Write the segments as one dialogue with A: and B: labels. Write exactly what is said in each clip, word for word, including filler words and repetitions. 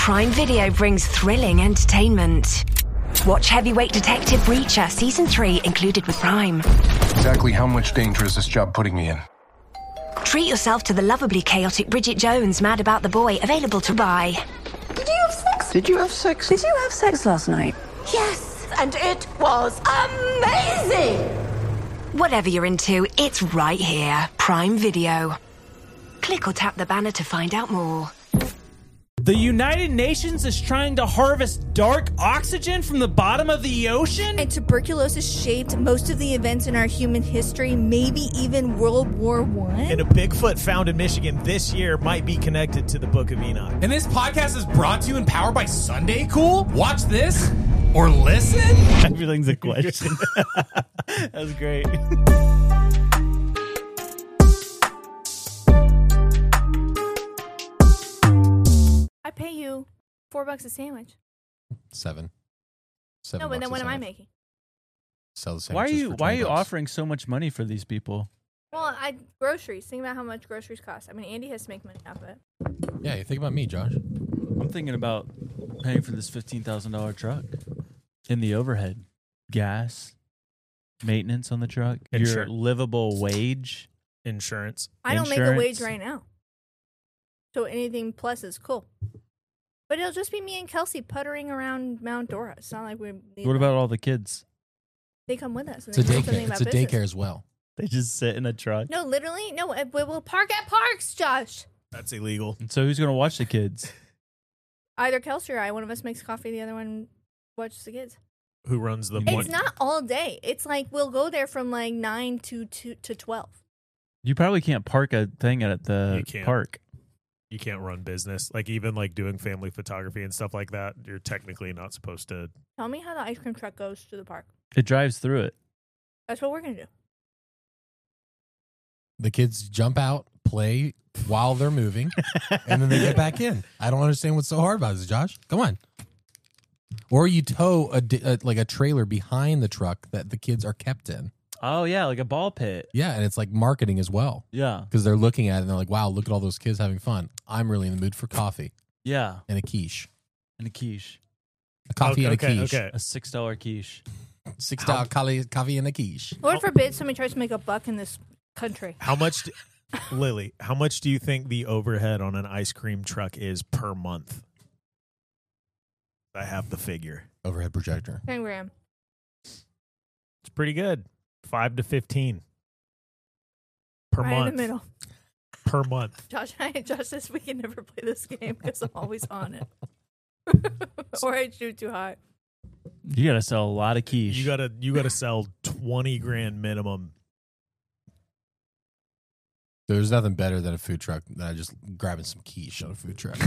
A: Prime Video brings thrilling entertainment. Watch Heavyweight Detective Reacher Season three included with Prime.
B: Exactly how much danger is this job putting me in?
A: Treat yourself to the lovably chaotic Bridget Jones Mad About the Boy, available to buy.
C: Did you have sex?
D: Did you have sex?
C: Did you have sex last night? Yes, and it was amazing!
A: Whatever you're into, it's right here. Prime Video. Click or tap the banner to find out more.
E: The United Nations is trying to harvest dark oxygen from the bottom of the ocean?
F: And tuberculosis shaped most of the events in our human history, maybe even World War One.
G: And a Bigfoot found in Michigan this year might be connected to the Book of Enoch.
H: And this podcast is brought to you and powered by Sunday Cool? Watch this or listen?
E: Everything's a question. That was great.
F: I pay you four bucks a sandwich.
I: Seven. Seven.
F: No, but then
I: bucks
F: what
I: a
F: am I
I: sandwich.
F: making?
I: Sell the
E: Why are
I: sandwiches
E: you
I: for
E: Why are
I: twenty
E: you
I: bucks.
E: offering so much money for these people?
F: Well, I groceries. Think about how much groceries cost. I mean, Andy has to make money off of it.
I: Yeah, you think about me, Josh.
E: I'm thinking about paying for this fifteen thousand dollar truck in the overhead, gas, maintenance on the truck, your
G: Insur-
E: livable wage.
G: Insurance.
F: I don't make a
E: Insurance.
F: wage right now. So anything plus is cool. But it'll just be me and Kelsey puttering around Mount Dora. It's not like we need
E: What about all the kids?
F: They come with us. And
I: It's a
F: they know something
I: daycare.
F: about
I: It's a
F: business.
I: daycare as well.
E: They just sit in a truck.
F: No, literally. No, uh, we will park at parks, Josh.
G: That's illegal.
E: And so who's gonna watch the kids?
F: Either Kelsey or I. One of us makes coffee. The other one watches the kids.
G: Who runs the
F: It's
G: one?
F: not all day. It's like we'll go there from like nine to two to twelve.
E: You probably can't park a thing at the
G: You can't.
E: park.
G: You can't run business. Like even like doing family photography and stuff like that, you're technically not supposed to.
F: Tell me how the ice cream truck goes to the park.
E: It drives through it.
F: That's what we're gonna do.
I: The kids jump out, play while they're moving, and then they get back in. I don't understand what's so hard about this, Josh. Come on. Or you tow a, di- a like a trailer behind the truck that the kids are kept in.
E: Oh yeah, like a ball pit.
I: Yeah, and it's like marketing as well.
E: Yeah,
I: Because they're looking at it and they're like, wow, look at all those kids having fun. I'm really in the mood for coffee
E: yeah,
I: and a quiche.
E: and a quiche,
I: A coffee
G: okay,
I: and a
G: okay,
I: quiche.
G: okay.
E: a six dollar quiche.
I: Six dollar coffee, coffee and a quiche.
F: Lord forbid somebody tries to make a buck in this country.
G: How much, do, Lily? How much do you think the overhead on an ice cream truck is per month? I have the figure.
I: Overhead projector.
F: Ten grand.
G: It's pretty good. Five to fifteen per
F: Right
G: month.
F: in the middle.
G: Per month.
F: Josh, I, Josh says we can never play this game because I'm always on it. Or I shoot too high.
E: You gotta sell a lot of quiche.
G: You gotta you gotta sell twenty grand minimum.
I: There's nothing better than a food truck than I just grabbing some quiche on a food truck.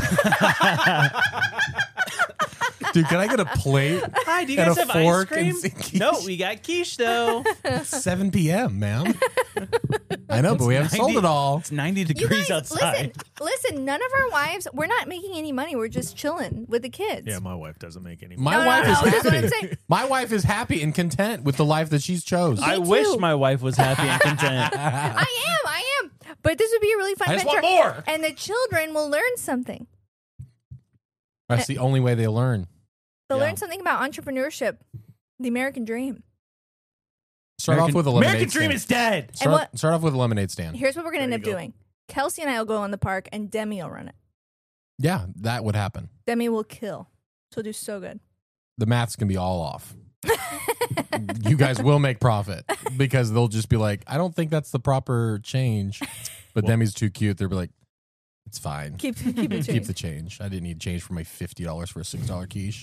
I: Dude, can I get a plate?
E: Hi, do you
I: and
E: guys
I: a
E: have ice
I: fork
E: cream?
I: and some quiche?
E: No, we got quiche though.
I: It's seven p.m., ma'am. I know, but we haven't sold
E: ninety
I: it all.
E: It's ninety
F: You
E: degrees
F: guys,
E: outside.
F: listen, listen, none of our wives, we're not making any money. We're just chilling with the kids.
G: Yeah, my wife doesn't make any
I: My
F: No, no,
I: wife
F: no,
I: is
F: no, that's what I'm
I: happy.
F: saying.
I: My wife is happy and content with the life that she's chose.
E: I
F: Me
E: wish
F: too.
E: my wife was happy and content.
F: I am, I am. But this would be a really fun
I: I just
F: venture.
I: want more.
F: And the children will learn something.
I: That's the only way they learn.
F: They'll
E: Yeah.
F: learn something about entrepreneurship, the American dream.
I: Start
E: American,
I: off with a lemonade
E: American dream
I: stand.
E: is dead.
I: Start,
F: what-
I: start off with a lemonade stand.
F: Here's what we're going to
G: There
F: end
G: you
F: up
G: go.
F: doing. Kelsey and I will go in the park, and Demi will run it.
I: Yeah, that would happen.
F: Demi will kill. She'll do so good.
I: The math's can be all off. You guys will make profit because they'll just be like, I don't think that's the proper change. But
G: Well-
I: Demi's too cute. They'll be like, it's fine.
F: Keep, keep it
I: Keep
F: changed.
I: the change. I didn't need change for my fifty dollars for a six dollar quiche.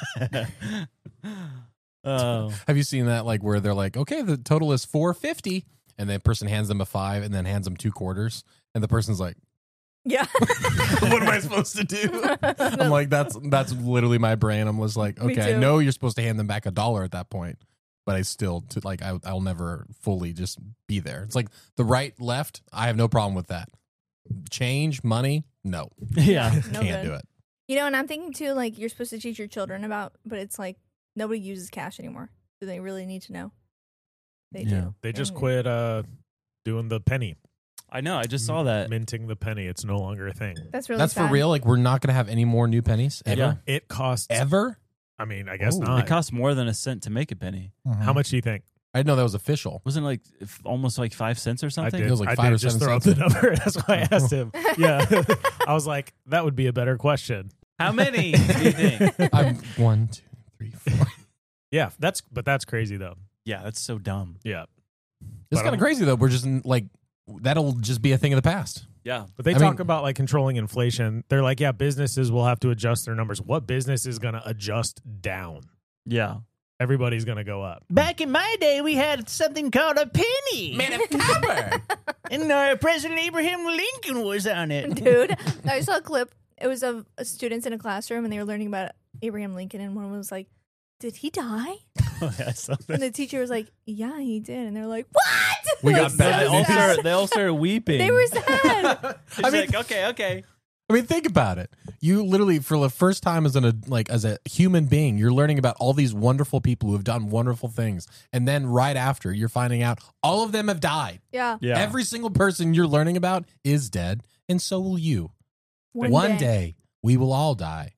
E: Oh,
I: Have you seen that? Like where they're like, okay, the total is four fifty, and the person hands them a five and then hands them two quarters, and the person's like,
F: Yeah.
I: what am I supposed to do? I'm like, that's that's literally my brain. I'm just like,
F: Me
I: okay, I
F: too.
I: know you're supposed to hand them back a dollar at that point, but I still to like I, I'll never fully just be there. It's like the right, left. I have no problem with that. Change, money, no,
E: yeah.
F: No
I: can't
F: good.
I: do it.
F: You know, and I'm thinking too, like, you're supposed to teach your children about, but it's like nobody uses cash anymore. Do they really need to know? They
E: Yeah.
F: do.
G: They just
F: And-
G: quit uh, doing the penny.
E: I know. I just saw that.
G: Minting the penny. It's no longer a thing.
F: That's really
I: That's
F: sad.
I: for real. Like we're not gonna have any more new pennies ever.
E: Yeah.
G: It costs
I: Ever?
G: I mean, I guess
I: Oh.
G: not.
E: It costs more than a cent to make a penny.
G: How much do you think?
I: I didn't know that was official.
E: Wasn't it like if, almost like five cents or
G: I
E: something?
G: did.
I: It was like
G: I
I: five
G: did
I: or
G: just
I: seven
G: throw out
I: cents.
G: the number. That's why I asked him. Yeah. I was like, that would be a better question.
E: How many do you think?
I: I'm one, two, three, four.
G: Yeah, that's but that's crazy though.
E: Yeah, that's so dumb.
G: Yeah.
I: It's
G: But
I: kind of
G: I'm-
I: crazy though. We're just in, like that'll just be a thing of the past.
E: Yeah.
G: But they
I: I
G: talk
I: mean-
G: about like controlling inflation. They're like, yeah, businesses will have to adjust their numbers. What business is going to adjust down?
E: Yeah.
G: Everybody's going to go up.
D: Back in my day, we had something called a penny.
I: Made of copper.
D: And uh, President Abraham Lincoln was on it.
F: Dude, I saw a clip. It was of uh, students in a classroom, and they were learning about Abraham Lincoln, and one was like, did he die?
E: Oh, yeah, I saw that.
F: And the teacher was like, yeah, he did. And they're like, what?
I: We
F: Like,
I: got
F: so
I: bad
E: They all,
F: sad.
E: started, they all started weeping.
F: They were sad.
E: She's
I: I mean-
E: like, okay, okay.
I: I mean, think about it. You literally, for the first time as an like as a human being, you're learning about all these wonderful people who have done wonderful things, and then right after, you're finding out all of them have died.
F: Yeah.
E: Yeah.
I: Every single person you're learning about is dead, and so will you. One, day. we will all die.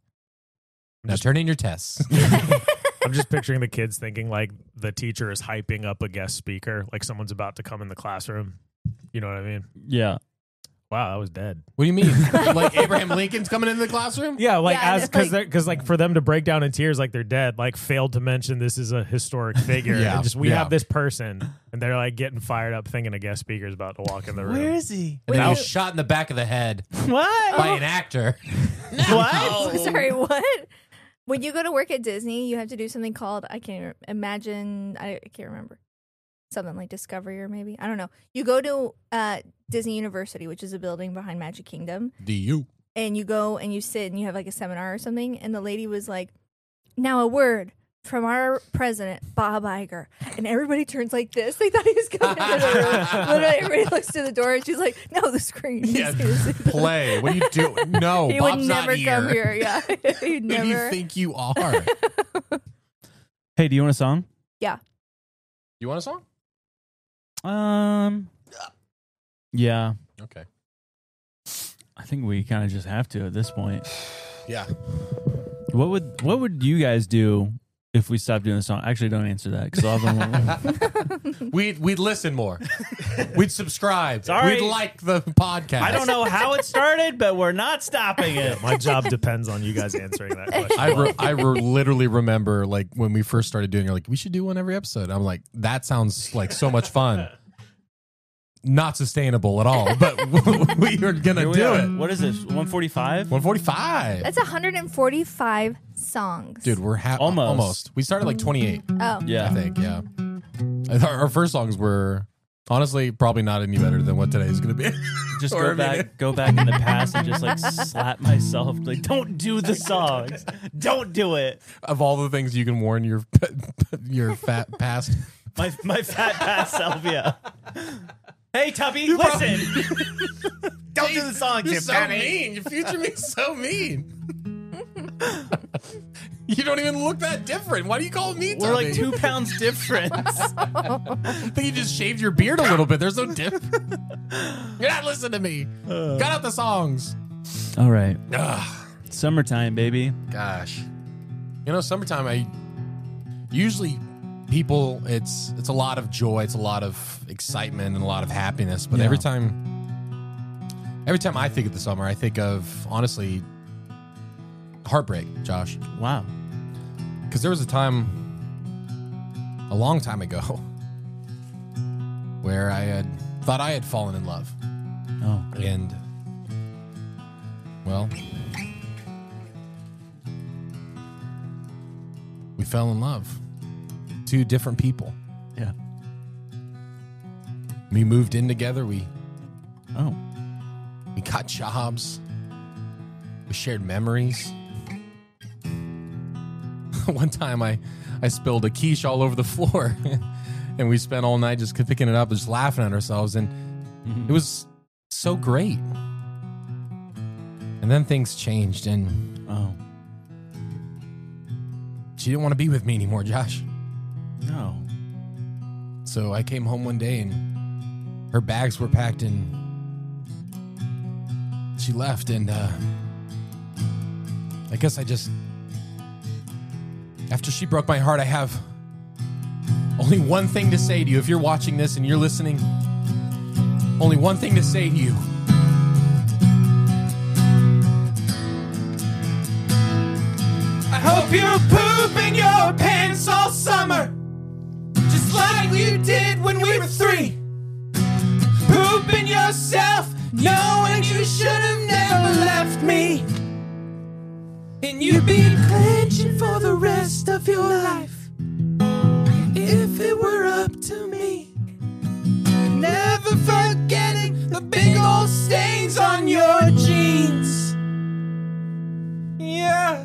I: Now turn in your tests.
G: I'm just picturing the kids thinking like the teacher is hyping up a guest speaker, like someone's about to come in the classroom. You know what I mean?
E: Yeah.
G: Wow, that was dead.
I: What do you mean? Like Abraham Lincoln's coming into the classroom?
G: Yeah, like
F: Yeah,
G: as
F: it's
G: because
F: like-
G: because like for them to break down in tears like they're dead, like failed to mention this is a historic figure.
I: Yeah,
G: And just we
I: yeah.
G: have this person, and they're like getting fired up, thinking a guest speaker is about to walk in the room.
D: Where is he?
I: And then
F: Wait,
I: he's shot in the back of the head
D: What?
I: by an actor.
D: What?
F: Sorry, what? When you go to work at Disney, you have to do something called, I can't re- imagine, I, I can't remember. Something like Discovery or maybe. I don't know. You go to uh, Disney University, which is a building behind Magic Kingdom,
I: Do you?
F: and you go and you sit and you have like a seminar or something, and the lady was like, now a word from our president, Bob Iger. And everybody turns like this. They thought he was coming into the room. Literally, everybody looks to the door, and she's like, no, the screen. He's-
I: Yeah,
F: he's-
I: play. What do you do? No,
F: he
I: Bob's
F: would never
I: not here.
F: come here. Yeah. He'd
I: Who do you
F: never.
I: think you are?
E: Hey, do you want a song?
I: You want a song?
E: Um. Yeah.
I: Okay.
E: I think we kind of just have to at this point.
I: Yeah.
E: What would What would you guys do if we stopped doing the song? Actually, don't answer that because I'll have one.
I: We'd we'd listen more. We'd subscribe.
D: Sorry.
I: We'd like the podcast.
D: I don't know how it started, but we're not stopping it.
G: My job depends on you guys answering that question.
I: I re- I re- literally remember like when we first started doing it, like we should do one every episode. I'm like, that sounds like so much fun. Not sustainable at all, but we are gonna
E: Here we
I: do
E: are.
I: it.
E: What is this? one forty-five?
I: one forty-five.
F: That's one hundred forty-five songs.
I: Dude, we're ha-
E: Almost.
I: almost. We started like twenty-eight.
F: Oh.
E: Yeah.
I: I think. Yeah. I thought our first songs were honestly probably not any better than what today's gonna be.
E: Just
I: Or, I
E: go
I: mean,
E: back, go back in the past and just like slap myself. Like, don't do the songs. Don't do it.
I: of all the things you can warn your your fat past.
D: My my fat past self, yeah. Hey, Tubby,
I: You
D: listen. Don't do the song,
I: You're
D: Jim.
I: so mean. Your future me's so mean. You don't even look that different. Why do you call me?
E: We're like
I: Tubby?
E: two pounds difference.
I: I think you just shaved your beard a little bit. There's no dip. You're not listening to me. Cut out the songs.
E: All right.
I: Ugh.
E: Summertime, baby.
I: Gosh. You know, summertime, I usually people it's it's a lot of joy, it's a lot of excitement and a lot of happiness. But
E: Yeah.
I: every time every time I think of the summer, I think of honestly heartbreak, Josh.
E: Wow.
I: Because there was a time a long time ago where I had thought I had fallen in love.
E: Oh.
I: And well, we fell in love. Two different people.
E: Yeah.
I: We moved in together. We
E: Oh.
I: we got jobs. We shared memories. One time I I spilled a quiche all over the floor and we spent all night just picking it up and just laughing at ourselves, and it was so great. And then things changed and
E: Oh.
I: she didn't want to be with me anymore, Josh.
E: No.
I: So I came home one day and her bags were packed and she left, and uh, I guess I just, after she broke my heart, I have only one thing to say to you. If you're watching this and you're listening, only one thing to say to you.
H: I hope you're pooping your pants all summer, just like you did when we were three. Pooping yourself, knowing you should have never left me. And you'd be clenching for the rest of your life if it were up to me. Never forgetting the big old stains on your jeans. Yeah.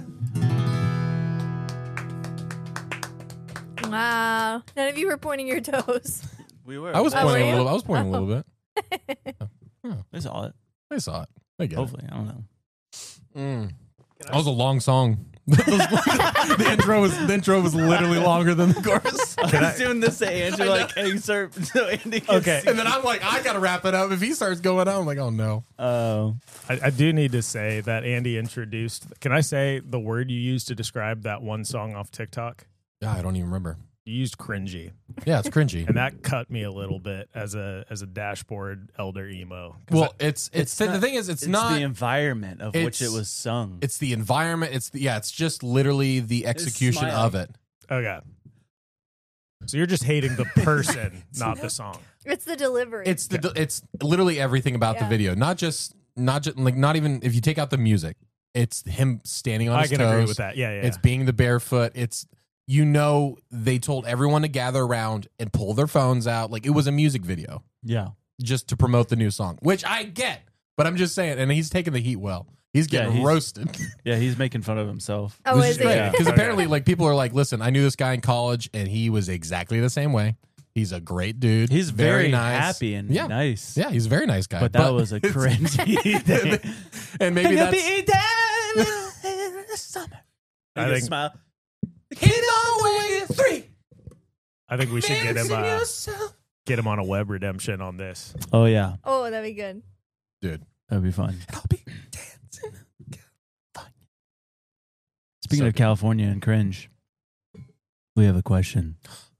F: Wow. None of you were pointing your toes.
E: We were.
I: I was
F: Oh,
I: pointing
F: were
I: a
F: you?
I: little. I was pointing a little bit.
E: I saw it.
I: I saw it. I get
E: Hopefully, I don't know.
I: it. Mm. That was a long song. the intro was the intro was literally longer than the chorus.
E: I was doing this to Andrew, like, hey, sir, so Andy can
G: Okay.
E: see.
I: And then I'm like, I gotta wrap it up. If he starts going out, I'm like, oh no.
E: Oh,
G: I, I do need to say that Andy introduced. Can I say the word you used to describe that one song off TikTok?
I: Yeah, I don't even remember.
G: You used cringy,
I: Yeah, it's cringy.
G: and that cut me a little bit as a as a dashboard elder emo. 'Cause
I: Well, it's it's,
E: not-
I: the thing is, it's,
E: it's
I: not.
E: the environment of which it
I: it's-
E: was sung.
I: It's the environment. It's the, yeah. It's just literally the execution
E: smiling.
I: of it.
G: I, okay, so you're just hating the person, not the song.
F: It's the delivery.
I: It's the it's literally everything about the
F: Yeah.
I: video. Not just not just like not even if you take out the music. It's him standing on
G: I
I: his
G: can
I: toes.
G: agree with that. Yeah, yeah.
I: It's
G: yeah.
I: being the barefoot. It's you know they told everyone to gather around and pull their phones out. Like it was a music video
E: yeah.
I: just to promote the new song, which I get. But I'm just saying, and he's taking the heat well. He's
E: Yeah,
I: getting
E: he's-
I: roasted.
E: Yeah, he's making fun of himself.
F: oh,
I: Which
F: is
I: is
F: it?
I: great
E: Yeah.
I: because
G: Okay.
I: apparently, like people are like, "Listen, I knew this guy in college, and he was exactly the same way. He's a great dude.
E: He's very,
I: nice,
E: happy and
I: yeah,
E: nice.
I: yeah. He's a very nice guy.
E: But that was a cringy thing.
I: and maybe that's
G: I
E: I
G: think-
E: smile.
G: I think we should get him uh, get him on a web redemption on this.
E: Oh yeah,
F: Oh, that'd be good.
I: dude.
E: that'd be fun.
I: I'll be dancing.
E: Speaking
I: So
E: of
I: good.
E: California and cringe, we have a question.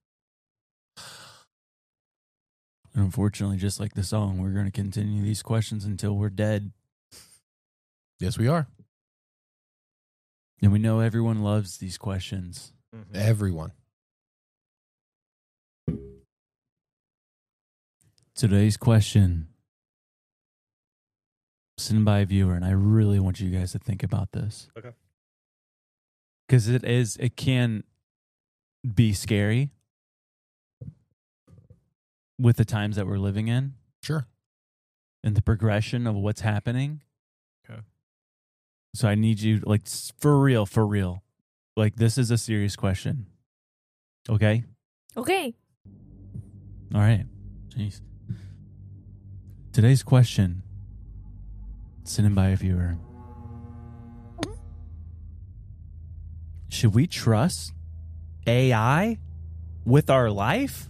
E: And unfortunately, just like the song, we're going to continue these questions until we're dead.
I: Yes, we are.
E: And we know everyone loves these questions.
I: Everyone.
E: Today's question, sent by a viewer, and I really want you guys to think about this.
G: Okay.
E: Because it is, it can be scary with the times that we're living in
I: Sure.
E: and the progression of what's happening.
G: Okay.
E: So I need you, like, s- for real, for real. Like, this is a serious question. Okay?
F: Okay.
E: All right. Jeez. Today's question, sent in by a viewer. Should we trust A I with our life?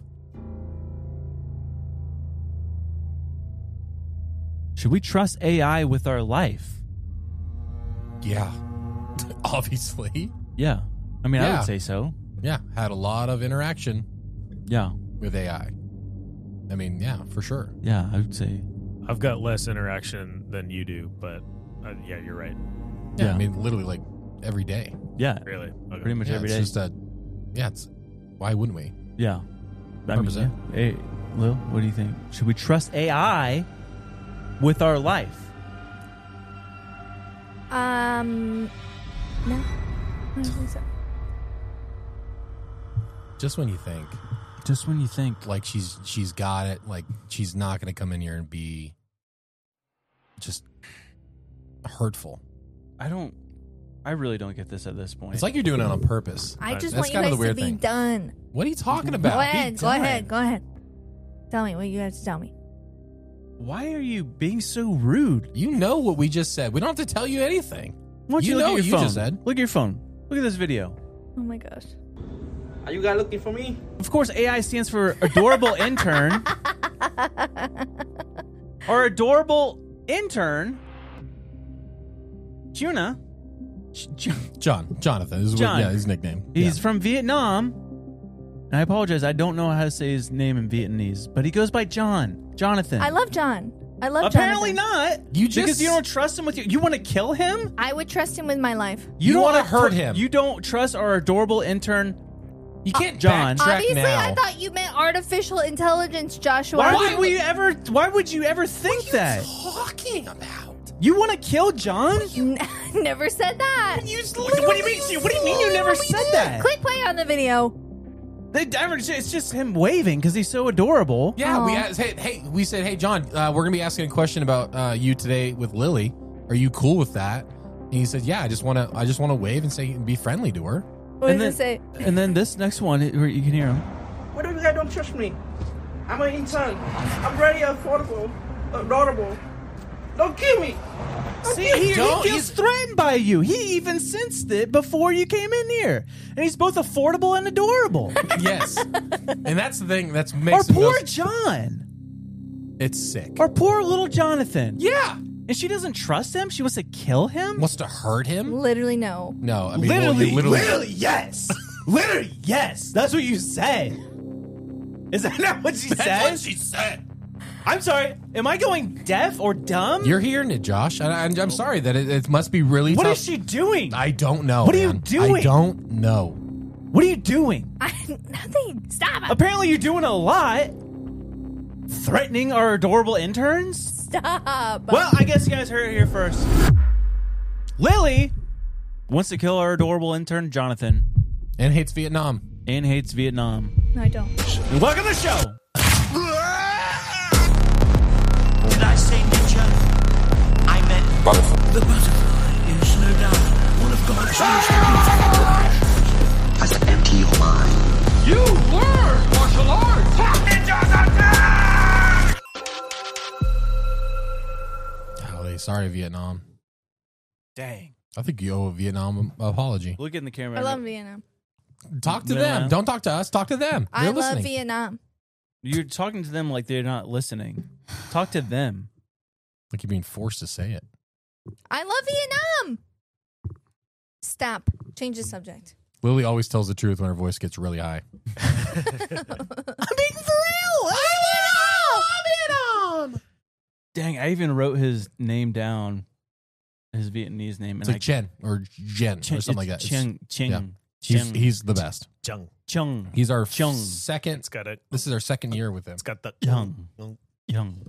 E: Should we trust A I with our life?
I: Yeah. Obviously.
E: Yeah. I mean, I
I: Yeah.
E: would say so.
I: Yeah. Had a lot of interaction
E: Yeah.
I: with A I. I mean, yeah, for sure.
E: Yeah, I would say.
G: I've got less interaction than you do, but uh, yeah, you're right.
I: Yeah,
E: Yeah.
I: I mean, literally like every day.
E: Yeah.
G: Really, okay.
E: Pretty much
I: Yeah,
E: every
I: it's
E: day.
I: just that. Yeah, it's why wouldn't we?
E: Yeah. I
I: one hundred
E: mean,
I: percent.
E: yeah. Hey, Lil, what do you think? Should we trust A I with our life?
F: Um, no. I don't think so.
I: Just when you think
E: Just when you think,
I: like she's she's got it, like she's not going to come in here and be just hurtful.
E: I don't, I really don't get this at this point.
I: It's like you're doing it on purpose.
F: I just
I: That's
F: want you
I: kinda
F: guys
I: the weird
F: to be
I: thing.
F: done.
I: What are you talking about?
F: Go
I: Be
F: ahead. Go
I: done.
F: ahead. Go ahead. Tell me what you have to tell me.
E: Why are you being so rude?
I: You know what we just said. We don't have to tell you anything.
E: Why don't
I: You
E: you, look
I: know
E: at
I: what
E: your
I: you
E: phone?
I: just said.
E: Look at your phone. Look at this video.
F: Oh my gosh.
J: Are you guys looking for me?
E: Of course, A I stands for adorable intern. Our adorable intern Tuna. J-
I: John, Jonathan. This is
E: John.
I: What, yeah, his nickname.
E: He's
I: yeah.
E: from Vietnam. And I apologize. I don't know how to say his name in Vietnamese, but he goes by John. Jonathan.
F: I love John. I love
E: Apparently
F: Jonathan.
E: not.
I: You just
E: because you don't trust him with you. You want to kill him?
F: I would trust him with my life.
I: You
E: don't
I: wanna
E: want
I: hurt him.
E: You don't trust our adorable intern.
I: You can't
E: John.
I: backtrack
F: Obviously,
I: now.
F: I thought you meant artificial intelligence, Joshua.
E: Why would we ever? Why would you ever think
I: what are
E: that?
I: you talking about?
E: You want to kill John?
F: Never said that.
E: You, what, what do you mean? What do you mean you never said that?
F: Click play on the video.
E: They, it's just him waving because he's so adorable.
I: Yeah, we
F: Aw.
I: asked, hey, hey, we said, hey, John, uh, we're gonna be asking a question about uh, you today with Lily. Are you cool with that? And he said, yeah, I just want to, I just want to wave and say, be friendly to her.
F: What
E: and
F: does
E: then,
F: it say?
E: And then this next one, it- where you can hear him.
J: What if you guys don't trust me? I'm an intern. I'm very affordable, adorable. Don't kill me.
E: See, he, he
I: Don't-
E: feels
I: he's-
E: threatened by you. He even sensed it before you came in here, and he's both affordable and adorable.
I: Yes, and that's the thing that's
E: Our
I: makes him
E: poor
I: go-
E: John.
I: it's sick.
E: Our poor little Jonathan.
I: Yeah,
E: And she doesn't trust him. She wants to kill him.
I: wants to hurt him.
F: Literally no.
I: No, I mean well,
E: Literally,
I: you literally,
E: literally, yes. Literally, yes. That's what you said. Is that not what she
I: That's
E: said?
I: what she said.
E: I'm sorry. Am I going deaf or dumb?
I: You're hearing it, Josh. And I, I'm sorry that it, it must be really.
E: What
I: tough.
E: is she doing?
I: I don't know.
E: What are you
I: man.
E: doing?
I: I don't know.
E: What are you doing?
F: I, nothing. Stop it.
E: Apparently, you're doing a lot. Threatening our adorable interns?
F: Stop.
E: Well, I guess you guys heard it here first. Lily wants to kill our adorable intern, Jonathan,
I: And hates Vietnam.
E: and hates Vietnam.
F: No, I don't.
E: And welcome to the show.
K: Did I say ninja? I meant butterfly. The butterfly is no doubt one of God's most beautiful.
L: I said empty your mind.
K: You learn martial arts. Ninjas attack!
I: Golly, sorry, Vietnam.
E: Dang.
I: I think you owe a Vietnam apology.
E: Look in the camera.
F: I love Vietnam.
I: Talk to
E: No,
I: them.
E: no.
I: Don't talk to us. Talk to them.
F: I
I: They're
F: love
I: listening.
F: Vietnam.
E: You're talking to them like they're not listening. Talk to them.
I: Like you're being forced to say it.
F: I love Vietnam. Stop. Change the subject.
I: Lily always tells the truth when her voice gets really high.
E: I'm being for real. Vietnam. Dang, I even wrote his name down, his Vietnamese name.
I: It's
E: and
I: like Chen or Jen
E: Chen,
I: or something like that.
E: it's
I: It's-
E: Cheng, Cheng,
I: yeah. He's,
E: Cheng,
I: he's the best.
G: Jung.
E: Chung,
I: He's our
E: Chung.
I: second.
G: It's got it.
I: This is our second year with him.
G: It's got the
E: Young. Young.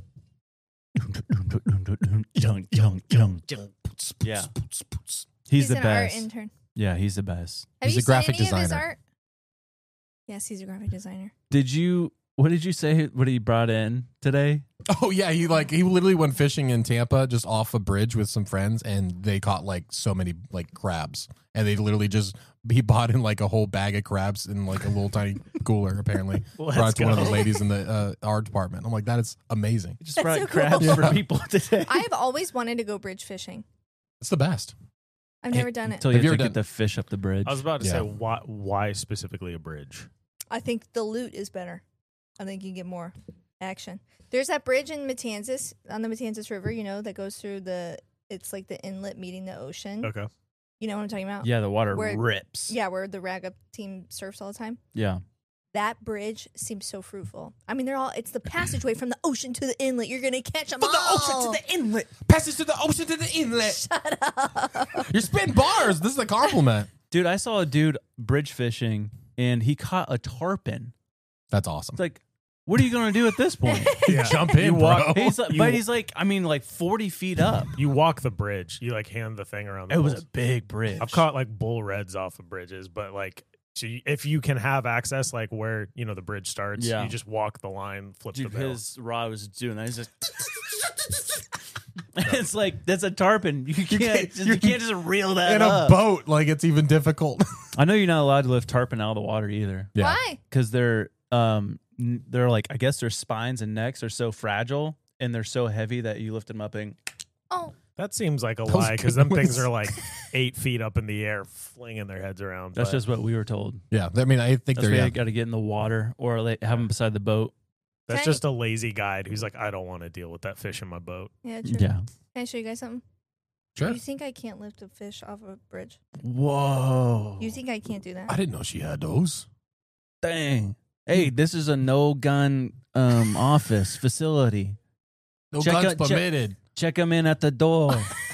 E: Young, young, young. Yeah. He's, the
F: an
E: best.
F: art intern.
E: Yeah, he's the best.
F: Have
I: He's
F: you
I: a graphic
F: seen any of his
I: designer.
F: art? Yes, he's a graphic designer.
E: Did you, what did you say what he brought in today?
I: Oh yeah, he like he literally went fishing in Tampa just off a bridge with some friends, and they caught like so many like crabs, and they literally just he bought in like a whole bag of crabs in like a little tiny cooler. Apparently,
G: Let's
I: brought it to one of
G: go.
I: the ladies in the uh, art department. I'm like, that is amazing.
E: He just
F: That's
E: brought
F: so
E: crabs
F: cool.
E: for
I: Yeah.
E: people today.
F: I have always wanted to go bridge fishing.
I: It's the best.
F: I've
I: Hey,
F: never done it.
E: Until you
I: Have
E: have
I: you
E: to
I: ever
E: get the fish up the bridge.
G: I was about to
I: Yeah.
G: say why why specifically a bridge?
F: I think the loot is better. I think you get more action. There's that bridge in Matanzas, on the Matanzas River, you know, that goes through the, it's like the inlet meeting the ocean.
G: Okay.
F: You know what I'm talking about?
E: Yeah, the water
F: Where-
E: rips.
F: Yeah, where the rag up team surfs all the time.
E: Yeah.
F: That bridge seems so fruitful. I mean, they're all, it's the passageway from the ocean to the inlet. You're going to catch them
I: From the
F: all.
I: ocean to the inlet, passage to the ocean to the inlet.
F: Shut up.
I: You're spitting bars. This is a compliment.
E: Dude, I saw a dude bridge fishing and he caught a tarpon.
I: That's awesome.
E: It's like, what are you going to do at this point?
G: Yeah.
I: Jump in,
E: You
I: bro.
E: walk, he's like,
G: You-
E: but he's like, I mean, like forty feet up.
G: You walk the bridge. You like hand the thing around. The
E: It was
G: bulls.
E: a big bridge.
G: I've caught like bull reds off of bridges, but like so you, if you can have access, like where you know the bridge starts,
E: Yeah.
G: you just walk the line, flip
E: Dude,
G: the bill.
E: his rod was doing that. He's just. It's like that's a tarpon. You can't.
I: can't-
E: just, you can't just reel that
I: in a
E: up.
I: boat, like it's even difficult.
E: I know you're not allowed to lift tarpon out of the water either,
I: Yeah.
F: Why?
E: because they're um n- they're like I guess their spines and necks are so fragile and they're so heavy that you lift them up and
F: Oh,
G: That seems like a
I: Those
G: lie because them things
I: penguins.
G: are like eight feet up in the air, flinging their heads around.
E: that's
G: but
E: just what we were told.
I: Yeah, I mean, I think
E: That's
I: they're
E: why
I: yeah.
E: you got to get in the water or like, have them beside the boat.
G: that's
F: Can I-
G: just a lazy guide who's like, I don't want to deal with that fish in my boat.
F: yeah, true.
E: Yeah,
F: Can I show you guys something?
I: Sure.
F: You think I can't lift a fish off a bridge?
E: Whoa.
F: You think I can't do that?
I: I didn't know she had those.
E: Dang. Hey, this is a no gun um, office facility.
I: No
E: Check
I: guns
E: out- check-
I: permitted.
E: Check them in at the door.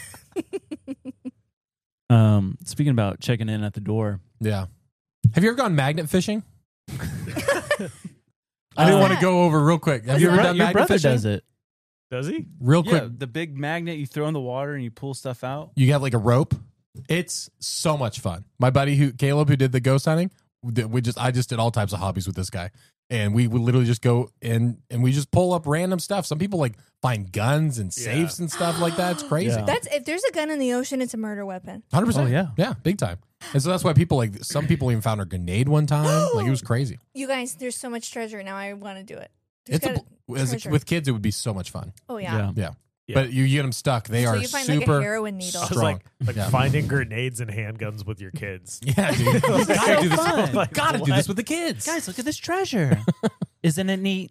E: um, speaking about checking in at the door.
I: Yeah. Have you ever gone magnet fishing? I
E: Uh,
I: didn't want to go over real quick. Have
E: What's
I: you ever
E: that?
I: done
E: Your
I: magnet
E: brother
I: fishing?
E: does it.
G: Does he?
I: Real quick.
E: Yeah, the big magnet you throw in the water and you pull stuff out.
I: You have like a rope. It's so much fun. My buddy who Caleb who did the ghost hunting, we just I just did all types of hobbies with this guy, and we would literally just go in and we just pull up random stuff. Some people like find guns and safes and stuff like that. It's crazy.
E: Yeah.
F: That's if there's a gun in the ocean, it's a murder weapon.
I: Hundred percent.
E: Oh, yeah.
I: yeah, big time. And so that's why people like some people even found a grenade one time. Like it was crazy.
F: You guys, there's so much treasure now. I want to do it. There's
I: It's a,
F: gotta-
I: as a,
F: treasure.
I: with kids, it would be so much fun.
F: Oh yeah.
I: Yeah.
G: Yeah.
I: But you get them stuck. They
F: So
I: are
F: you find, like, a
I: super
F: heroin needle. I
G: I
F: was
G: was
I: strong.
G: like, like
I: Yeah.
G: finding grenades and handguns with your kids.
I: Yeah, dude. You gotta do this.
E: fun.
I: You gotta do
G: What?
I: this with the kids.
E: Guys, look at this treasure. Isn't it neat?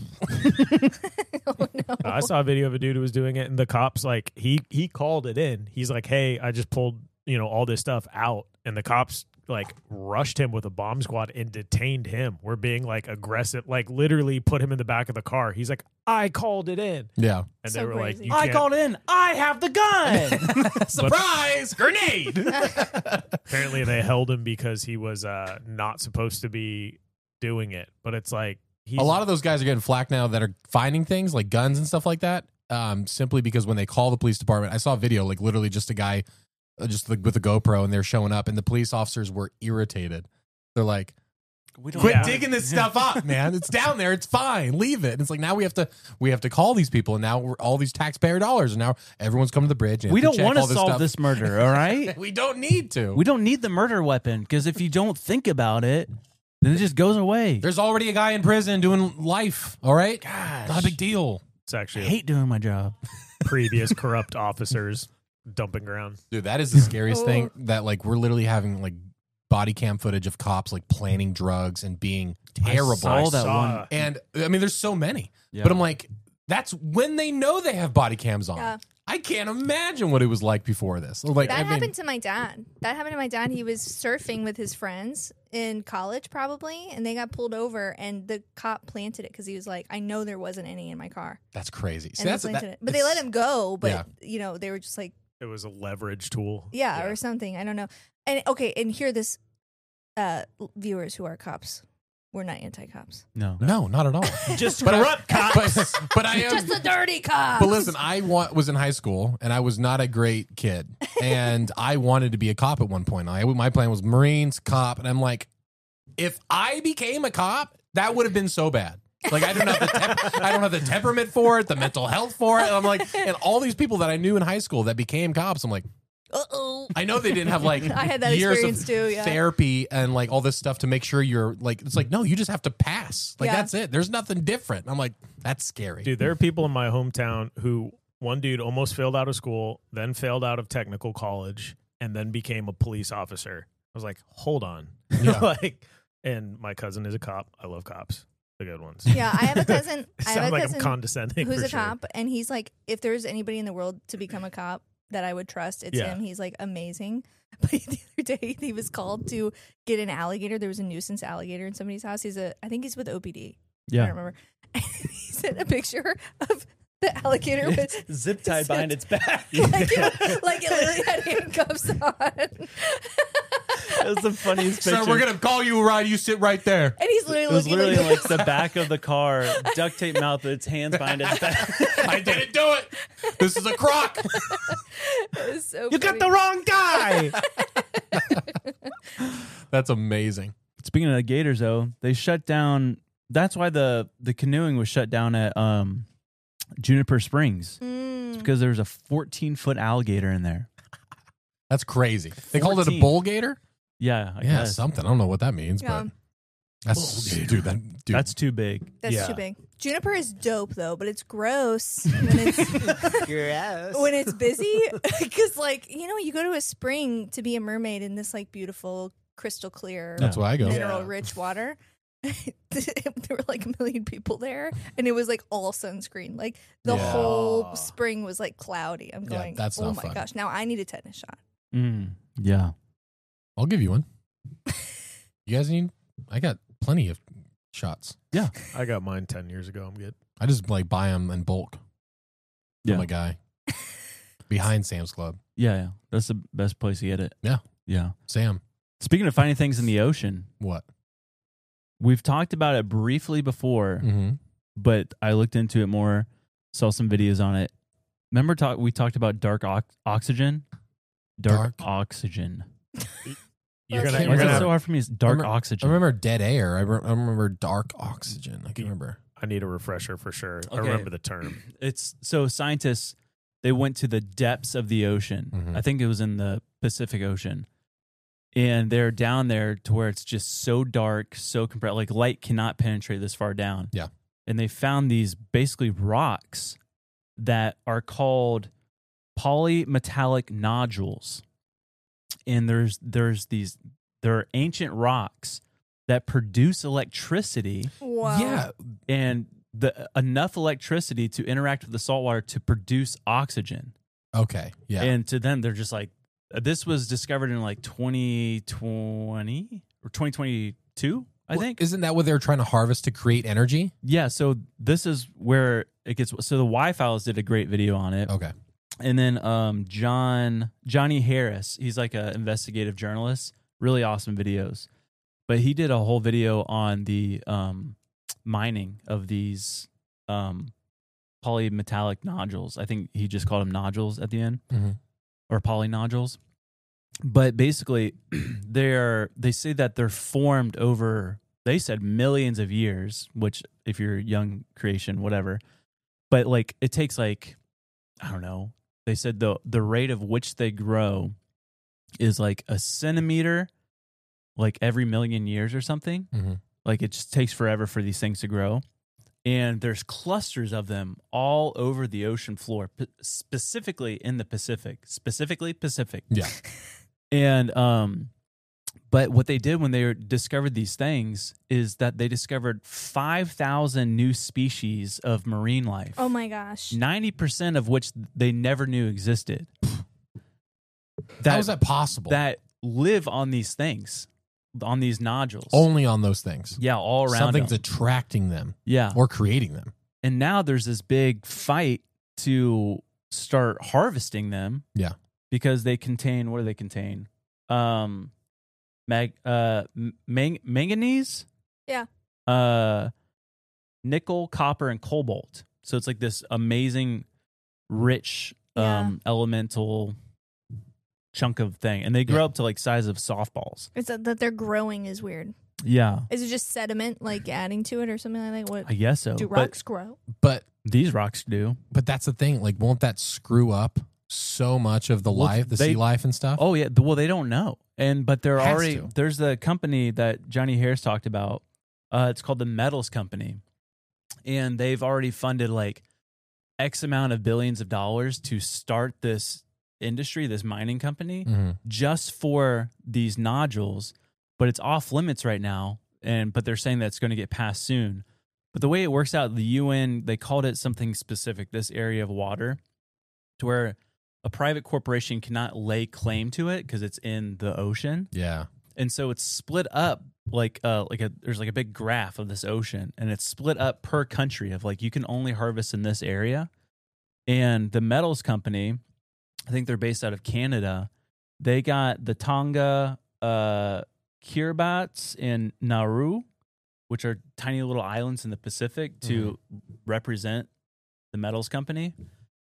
F: Oh, no.
G: I saw a video of a dude who was doing it, and the cops like he he called it in. He's like, "Hey, I just pulled you know all this stuff out," and the cops like rushed him with a bomb squad and detained him. We're being like aggressive, like literally put him in the back of the car. He's like, "I called it in,"
I: Yeah.
G: and
F: So
G: they were
F: crazy.
G: like, you
E: I
G: can't-
E: called in. I have the gun.
I: Surprise! Grenade!
G: Apparently, they held him because he was uh, not supposed to be doing it. But it's like he's
I: A lot of those guys are getting flack now that are finding things like guns and stuff like that. Um, simply because when they call the police department, I saw a video like literally just a guy, uh, just like with a GoPro, and they're showing up, and the police officers were irritated. They're like,
E: We don't
I: "Quit
G: Yeah.
I: digging this stuff up, man! It's down there. It's fine. Leave it." And it's like now we have to we have to call these people, and now we're all these taxpayer dollars, and now everyone's coming to the bridge. And
E: We
I: have
E: don't want to
I: check all this
E: solve
I: stuff.
E: this murder, all right?
I: We don't need to.
E: We don't need the murder weapon because if you don't think about it, then it just goes away.
I: There's already a guy in prison doing life. All right, not a big deal.
G: it's
E: I
G: actually
E: hate doing my job.
G: previous corrupt officers dumping ground.
I: Dude, that is the scariest thing that like we're literally having like body cam footage of cops like planning drugs and being terrible.
E: I saw that
G: saw-
E: one.
I: And I mean, there's so many,
E: Yeah.
I: but I'm like, that's when they know they have body cams on.
F: Yeah.
I: I can't imagine what it was like before this. Like,
F: That
I: I mean,
F: happened to my dad. That happened to my dad. He was surfing with his friends in college, probably, and they got pulled over, and the cop planted it because he was like, "I know there wasn't any in my car,"
I: that's crazy. See,
F: and
I: that's
F: they planted
I: that-
F: it. But they let
I: it's-
F: him go. But
I: Yeah.
F: you know, they were just like,
G: It was a leverage tool.
F: yeah, or something. I don't know. And okay, and hear this, uh, viewers who are cops, we're not anti-cops.
E: No.
I: No, not at all.
G: Just
I: But I-
G: corrupt cops.
I: But, but I am.
F: Just the dirty cops.
I: But listen, I wa- was in high school and I was not a great kid, and I wanted to be a cop at one point. I, my plan was Marines, cop, and I'm like, if I became a cop, that would have been so bad. Like I don't have the temp- I don't have the temperament for it, the mental health for it. And I'm like, and all these people that I knew in high school that became cops, I'm like,
F: Uh oh.
I: I know they didn't have like
F: I had that
I: years
F: experience
I: of
F: too, yeah.
I: therapy and like all this stuff to make sure you're like, it's like, no, you just have to pass. Like
F: Yeah.
I: that's it. There's nothing different. I'm like, that's scary.
G: Dude, there are people in my hometown who one dude almost failed out of school, then failed out of technical college, and then became a police officer. I was like, hold on.
I: Yeah.
G: like, and my cousin is a cop. I love cops. The good ones.
F: Yeah, I have a cousin. I
G: Sound
F: have a
G: like
F: cousin
G: I'm condescending.
F: who's
G: for
F: a
G: sure.
F: cop, and he's like, if there's anybody in the world to become a cop that I would trust, it's
G: Yeah.
F: him. He's like amazing. But the other day, he was called to get an alligator. There was a nuisance alligator in somebody's house. He's a, I think he's with O P D. I
E: Yeah.
F: don't remember. And he sent a picture of the alligator with
E: Zip tied behind its back.
F: like, it, like it literally had handcuffs on.
E: It was the funniest picture.
I: Sir, we're gonna call you a ride. You sit right there.
F: And he's literally
E: It was
F: looking
E: literally
F: like,
E: like the back of the car, duct tape mouth with its hands behind its back.
I: I didn't do it. This is a crock.
F: it was so
E: You got
F: funny.
E: the wrong guy.
I: That's amazing.
E: Speaking of the gators, though, they shut down. That's why the the canoeing was shut down at um, Juniper Springs.
F: Mm.
E: It's because there was a fourteen foot alligator in there.
I: That's crazy. They called it a
E: fourteen.
I: bull gator.
E: Yeah, I
I: Yeah,
E: guess.
I: something. I don't know what that means,
F: Yeah.
I: but that's dude. That dude.
E: That's too big.
F: That's
G: Yeah.
F: too big. Juniper is dope though, but it's gross when it's
D: Gross.
F: when it's busy. Because like you know, you go to a spring to be a mermaid in this like beautiful crystal clear,
I: That's why I go.
F: mineral
G: Yeah.
F: rich water. there were like a million people there, and it was like all sunscreen. Like the
I: Yeah.
F: whole spring was like cloudy. I'm
I: Yeah,
F: going,
I: that's
F: oh
I: not
F: my
I: fun.
F: gosh! Now I need a tetanus shot.
E: Mm, yeah.
I: I'll give you one. You guys need? I got plenty of shots.
E: Yeah.
G: I got mine ten years ago. I'm good.
I: I just like buy them in bulk.
E: Yeah.
I: I'm a guy behind Sam's Club.
E: Yeah, yeah. That's the best place to get it.
I: Yeah.
E: Yeah.
I: Sam,
E: Speaking of finding things in the ocean,
I: what?
E: we've talked about it briefly before,
I: Mm-hmm.
E: but I looked into it more, saw some videos on it. Remember talk we talked about dark ox- oxygen? Dark,
I: Dark?
E: oxygen.
G: You're
F: That's
G: gonna.
E: Why
G: You're
E: is
G: gonna
E: it so hard for me? It's dark
I: I remember-
E: oxygen.
I: I remember dead air. I, re- I remember dark oxygen. I can remember.
G: I need a refresher for sure. I
E: Okay.
G: remember the term.
E: It's so scientists, they went to the depths of the ocean.
I: Mhm.
E: I think it was in the Pacific Ocean. And they're down there to where it's just so dark, so compressed, like light cannot penetrate this far down.
I: Yeah.
E: And they found these basically rocks that are called polymetallic nodules. And there's there's these there are ancient rocks that produce electricity
F: Wow.
I: Yeah.
E: and the enough electricity to interact with the salt water to produce oxygen.
I: Okay. Yeah.
E: And to them, they're just like, this was discovered in like twenty twenty or twenty twenty-two, I
I: Well,
E: think.
I: Isn't that what they're trying to harvest to create energy?
E: Yeah. So this is where it gets. So the Y-Files did a great video on it.
I: Okay.
E: And then um, John Johnny Harris, he's like an investigative journalist, really awesome videos. But he did a whole video on the um, mining of these um, polymetallic nodules. I think he just called them nodules at the end,
I: Mm-hmm.
E: or polynodules. But basically, they're they say that they're formed over. They said millions of years, which if you're young creation, whatever. But like it takes like I don't know. They said the the rate of which they grow is like a centimeter, like every million years or something.
I: Mm-hmm.
E: Like it just takes forever for these things to grow. And there's clusters of them all over the ocean floor, p- specifically in the Pacific, specifically Pacific.
I: Yeah.
E: And um, but what they did when they discovered these things is that they discovered five thousand new species of marine life.
F: Oh my gosh.
E: ninety percent of which they never knew existed.
I: How is that possible?
E: That live on these things, on these nodules.
I: Only on those things.
E: Yeah, all around
I: Something's
E: them.
I: attracting them.
E: Yeah.
I: Or creating them.
E: And now there's this big fight to start harvesting them.
I: Yeah.
E: Because they contain, what do they contain? Um, mag, uh, mang- manganese?
F: Yeah.
E: Uh, nickel, copper, and cobalt. So it's like this amazing, rich, um, elemental chunk of thing. And they grow
I: Yeah.
E: up to like size of softballs.
F: It's that, that they're growing is weird.
E: Yeah.
F: Is it just sediment like adding to it or something like that? What
E: I guess so.
F: do
E: But
F: rocks grow?
I: But
E: these rocks do.
I: but that's the thing. Like, won't that screw up so much of the
E: Well,
I: life, the
E: they-
I: sea life and stuff?
E: Oh yeah, well they don't know, and but they're
I: Has
E: already
I: to.
E: there's the company that Johnny Harris talked about. Uh, it's called the Metals Company, and they've already funded like X amount of billions of dollars to start this industry, this mining company,
I: Mhm.
E: just for these nodules. But it's off limits right now, and but they're saying that it's going to get passed soon. But the way it works out, the U N they called it something specific. This area of water, to where a private corporation cannot lay claim to it because it's in the ocean.
I: Yeah.
E: And so it's split up like uh like a there's like a big graph of this ocean, and it's split up per country of like you can only harvest in this area. And the Metals Company, I think they're based out of Canada. They got the Tonga, uh Kiribati, and Nauru, which are tiny little islands in the Pacific, to represent the Metals Company.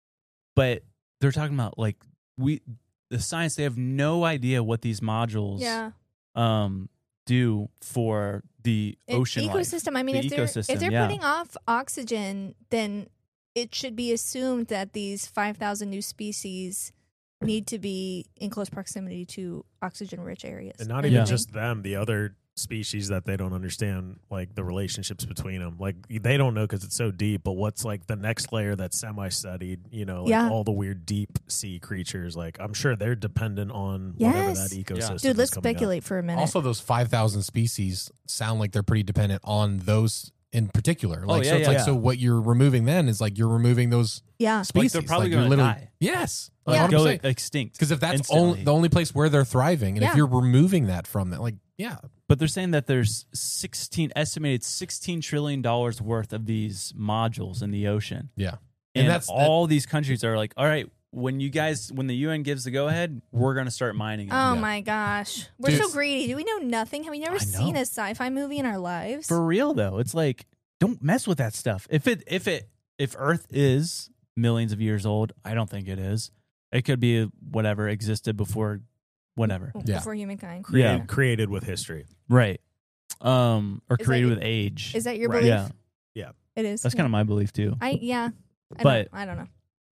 E: But they're talking about like we the science, they have no idea what these modules
F: Yeah.
E: um do for the
F: An
E: ocean life.
F: ecosystem. I mean,
E: The
F: if they're
E: ecosystem,
F: if they're
E: yeah.
F: putting off oxygen, then it should be assumed that these five thousand new species need to be in close proximity to oxygen-rich areas.
G: And not
F: Don't
G: even
F: you
G: just
F: think?
G: them, the other species that they don't understand, like the relationships between them. Like they don't know because it's so deep. But what's like the next layer that's semi-studied? You know, like
F: Yeah.
G: all the weird deep sea creatures. Like I'm sure they're dependent on whatever
F: Yes.
G: that ecosystem.
F: Dude,
G: is
F: let's
G: coming up.
F: speculate for a minute.
I: Also, those five thousand species sound like they're pretty dependent on those in particular. Like,
E: yeah,
I: so it's
E: yeah,
I: like,
E: yeah.
I: so what you're removing then is like you're removing those
F: yeah.
I: species.
E: Like, they're probably
I: you're
E: gonna
I: literally-
E: die.
I: Yes.
F: Yeah.
I: Like,
E: Go
I: what I'm saying.
E: extinct.
I: Because if that's
E: instantly.
I: only, the only place where they're thriving, and
F: Yeah.
I: if you're removing that from them, like, yeah.
E: But they're saying that there's sixteen estimated sixteen trillion dollars worth of these modules in the ocean.
I: Yeah.
E: And,
I: And that's-
E: all these countries are like, all right, when you guys, when the U N gives the go ahead, we're going to start mining.
F: Oh
E: them.
F: my gosh. We're
I: Dude.
F: so greedy. Do we know nothing? Have we never
E: I
F: seen
E: know.
F: a sci-fi movie in our lives?
E: For real though, it's like, don't mess with that stuff. If it, if it, if Earth is millions of years old, I don't think it is. It could be whatever existed before, whatever.
I: Yeah.
F: Before humankind.
G: Created,
E: Yeah.
G: created with history.
E: Right. Um, or
F: Is that
E: created
F: your-
E: with age.
F: Is that your
G: Right.
F: belief?
E: Yeah.
G: Yeah.
F: It is.
E: That's kind of my belief too.
F: I yeah. I
E: But-
F: don't, I don't know.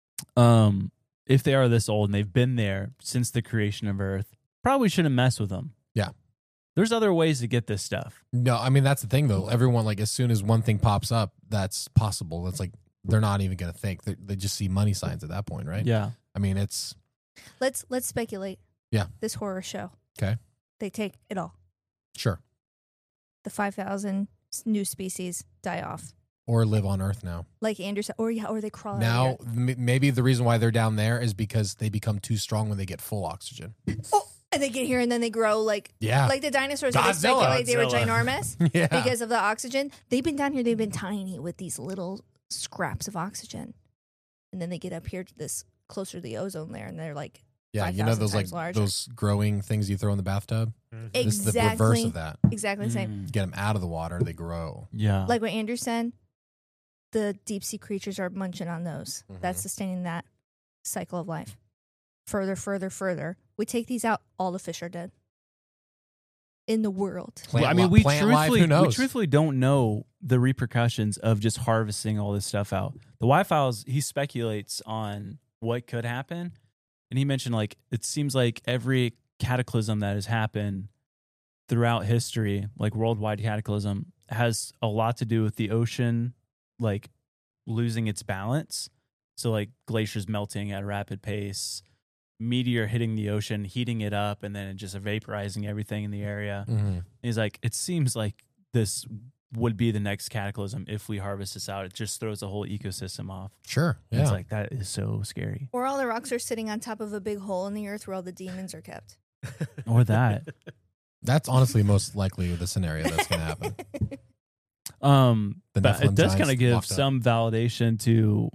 E: Um, if they are this old and they've been there since the creation of Earth, probably shouldn't mess with them.
I: Yeah.
E: There's other ways to get this stuff.
I: No, I mean, that's the thing, though. Everyone, like, as soon as one thing pops up, that's possible. That's like, they're not even going to think. They, they just see money signs at that point, right?
E: Yeah.
I: I mean, it's,
F: Let's let's speculate.
I: Yeah.
F: This horror show.
I: okay,
F: They take it all.
I: sure.
F: The five thousand new species die off.
I: Or live on Earth now.
F: Like Andrew said, or yeah, or they crawl out
I: Now,
F: of the earth.
I: m- maybe the reason why they're down there is because they become too strong when they get full oxygen.
F: Oh, and they get here and then they grow like
I: Yeah.
F: like the dinosaurs. They
I: Godzilla.
F: speculate they were
G: Godzilla.
F: ginormous
I: Yeah.
F: because of the oxygen. They've been down here. They've been tiny with these little scraps of oxygen, and then they get up here to this closer to the ozone layer, and they're like
I: Yeah, you know
F: five thousand
I: those like
F: times larger.
I: those growing things you throw in the bathtub? This is the
F: Exactly.
I: reverse of that.
F: exactly the same.
E: Mm.
I: Get them out of the water, they grow.
E: Yeah.
F: Like what Andrew said, the deep sea creatures are munching on those.
I: Mhm.
F: That's sustaining that cycle of life. Further, further, further. We take these out, all the fish are dead in the world.
I: Plant
E: Well, I mean,
I: li-
E: we
I: plant life,
E: truthfully,
I: who knows?
E: we truthfully don't know the repercussions of just harvesting all this stuff out. The Y-Files, he speculates on what could happen. And he mentioned, like, it seems like every cataclysm that has happened throughout history, like worldwide cataclysm, has a lot to do with the ocean, like, losing its balance. So, like, glaciers melting at a rapid pace, meteor hitting the ocean, heating it up, and then it just vaporizing everything in the area.
I: Mhm.
E: He's like, it seems like this would be the next cataclysm if we harvest this out. It just throws the whole ecosystem off.
I: Sure.
E: And
I: Yeah.
E: It's like, that is so scary.
F: Or all the rocks are sitting on top of a big hole in the earth where all the demons are kept.
E: Or that.
I: That's honestly most likely the scenario that's going to happen.
E: Um,
I: The
E: but it
I: Nephilim
E: does kind
I: giants
E: of give
I: locked up.
E: some validation to,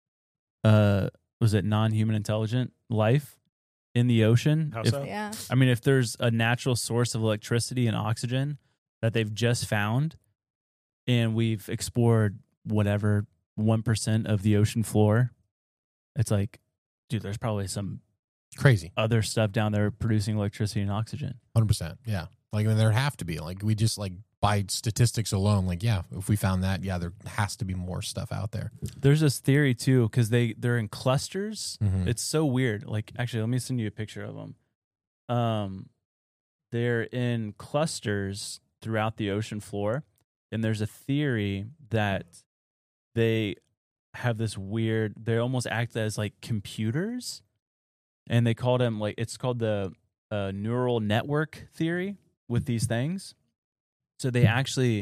E: uh, was it non-human intelligent life in the ocean?
G: How
E: If-
G: so?
F: Yeah.
E: I mean, if there's a natural source of electricity and oxygen that they've just found, and we've explored whatever one percent of the ocean floor, it's like, dude, there's probably some
I: Crazy.
E: other stuff down there producing electricity and oxygen.
I: one hundred percent. Yeah. Like, I mean, there have to be. Like, we just, like, by statistics alone, like, yeah, if we found that, yeah, there has to be more stuff out there.
E: There's this theory too, because they they're in clusters.
I: Mhm.
E: It's so weird. Like, actually, let me send you a picture of them. Um, they're in clusters throughout the ocean floor, and there's a theory that they have this weird. They almost act as like computers, and they call them like it's called the uh, neural network theory with these things. So they actually.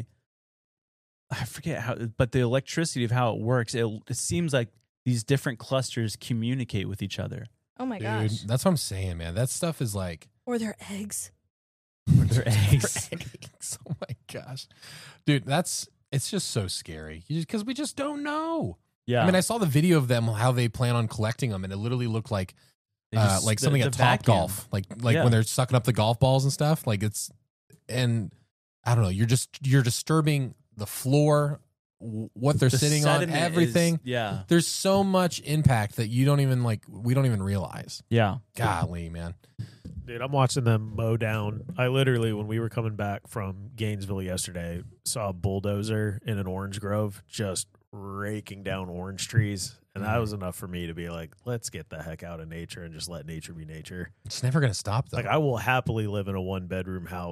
E: I forget how, but the electricity of how it works, it, it seems like these different clusters communicate with each other.
F: Oh my
I: Dude,
F: gosh.
I: that's what I'm saying, man. That stuff is like.
F: Or their eggs.
E: Their eggs.
I: eggs. Oh my gosh. Dude, that's, it's just so scary because we just don't know.
E: Yeah.
I: I mean, I saw the video of them, how they plan on collecting them, and it literally looked like
E: They
I: uh,
E: just-
I: like
E: the-
I: something
E: the
I: at Top
E: vacuum.
I: Golf, like like
E: Yeah.
I: when they're sucking up the golf balls and stuff. Like it's, and I don't know. You're just you're disturbing the floor, w- what they're
E: The
I: sitting on,
E: sediment
I: everything.
E: is- yeah.
I: There's so much impact that you don't even like. We don't even realize.
E: Yeah.
I: Golly, man.
G: Dude, I'm watching them mow down. I literally, when we were coming back from Gainesville yesterday, saw a bulldozer in an orange grove just raking down orange trees. And that was enough for me to be like, let's get the heck out of nature and just let nature be nature.
I: It's never gonna stop though.
G: Like, I will happily live in a one bedroom house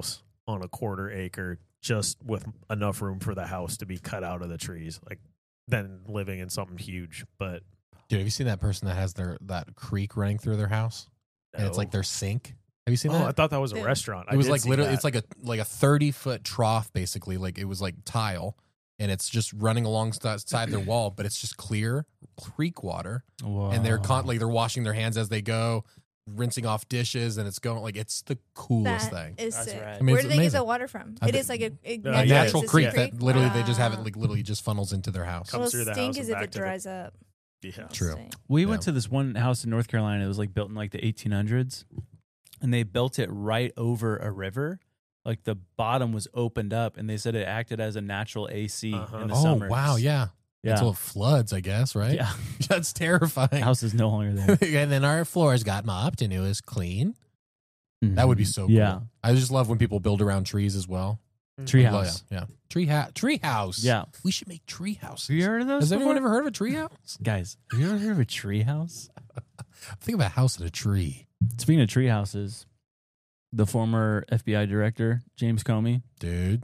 G: on a quarter acre just with enough room for the house to be cut out of the trees, like than living in something huge. But
I: Dude, have you seen that person that has their that creek running through their house? And it's
G: No.
I: like their sink. Have you seen
G: oh,
I: that?
G: I thought that was a
F: Dude.
G: restaurant.
I: It
G: I
I: was
G: did
I: like
G: see
I: literally,
G: that.
I: it's like a like a thirty foot trough, basically. Like it was like tile, and it's just running alongside their wall, but it's just clear creek water,
E: Whoa.
I: and they're con- like they're washing their hands as they go, rinsing off dishes, and it's going like it's the coolest
F: That
I: thing.
F: is
D: That's
F: sick.
D: right.
I: I mean,
F: Where
I: it's
F: do they get
I: amazing.
F: the water from?
I: I
F: It
I: thi-
F: is like a, a
G: Uh,
I: A
G: yeah,
I: natural
G: it's-
I: creek
G: yeah.
I: that literally they just have it
F: Wow.
I: like literally just funnels into their house.
G: Comes
F: Well,
G: through the
F: stink
G: house
F: is
G: and
F: if
G: back
F: it
G: to the-
F: dries up.
G: yeah.
I: True.
F: Stink.
E: We went
I: Yeah.
E: to this one house in North Carolina. It was like built in like the eighteen hundreds, and they built it right over a river. Like the bottom was opened up, and they said it acted as a natural A C
G: Uh-huh.
E: in the
I: Oh
E: summer.
I: wow, yeah.
E: Yeah.
I: Until it floods, I guess, right?
E: Yeah.
I: That's terrifying.
E: The house is no longer there.
I: And then our floors got mopped and it was clean. That would be so cool.
E: Yeah.
I: I just love when people build around trees as well.
E: Treehouse.
I: Yeah. yeah. Tree ha- tree house.
E: Yeah.
I: We should make tree houses.
E: Have you heard of those?
I: Has anyone
E: before?
I: ever heard of a tree house?
E: Guys, have you ever heard of a tree house?
I: Think of a house in a tree.
E: Speaking of tree houses, the former F B I director, James Comey,
I: Dude.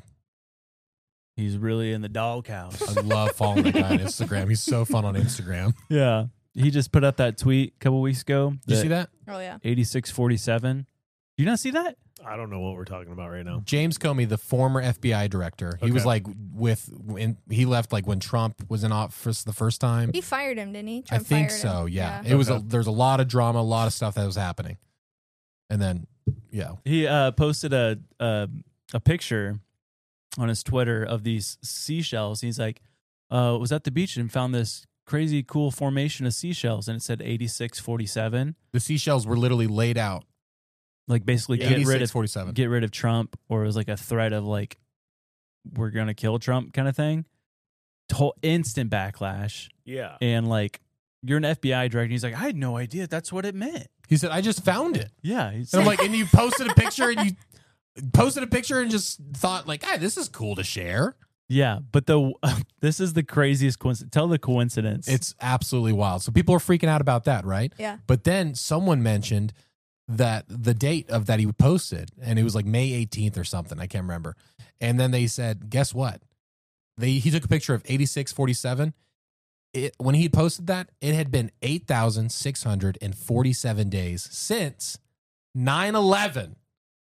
E: he's really in the doghouse.
I: I love following that guy on Instagram. He's so fun on Instagram.
E: Yeah. He just put up that tweet a couple weeks ago.
I: Did you see that?
F: Oh yeah.
E: eighty-six forty-seven. Do you not see that?
G: I don't know what we're talking about right now.
I: James Comey, the former F B I director, he was
G: Okay.
I: like with when he left like when Trump was in office the first time.
F: He fired him, didn't he?
I: I
F: Trump
I: think
F: fired
I: so.
F: him.
I: Yeah, it was. A,
G: Okay.
I: there's a lot of drama, a lot of stuff that was happening, and then yeah,
E: He uh, posted a, a a picture on his Twitter of these seashells. He's like, uh, was at the beach and found this crazy cool formation of seashells, and it said eighty-six forty-seven.
I: the seashells were literally laid out.
E: Like basically get rid
I: eighty-six
E: of
I: forty-seven.
E: get rid of Trump, or it was like a threat of like we're gonna kill Trump kind of thing. Whole instant backlash,
G: Yeah.
E: and like you're an F B I director. He's like, I had no idea that's what it meant.
I: He said, "I just found it."
E: Yeah, he's
I: And I'm like, and you posted a picture, and you posted a picture, and just thought like, "Hey, this is cool to share."
E: yeah, but the this is the craziest coincidence. Tell the coincidence.
I: It's absolutely wild. So people are freaking out about that, right?
F: Yeah.
I: But then someone mentioned that the date of that he posted, and it was like May eighteenth or something. I can't remember. And then they said, guess what? They he took a picture of eighty-six forty-seven. It, when he posted that, it had been eight thousand six hundred forty-seven days since nine eleven.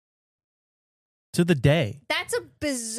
E: to the day.
F: That's a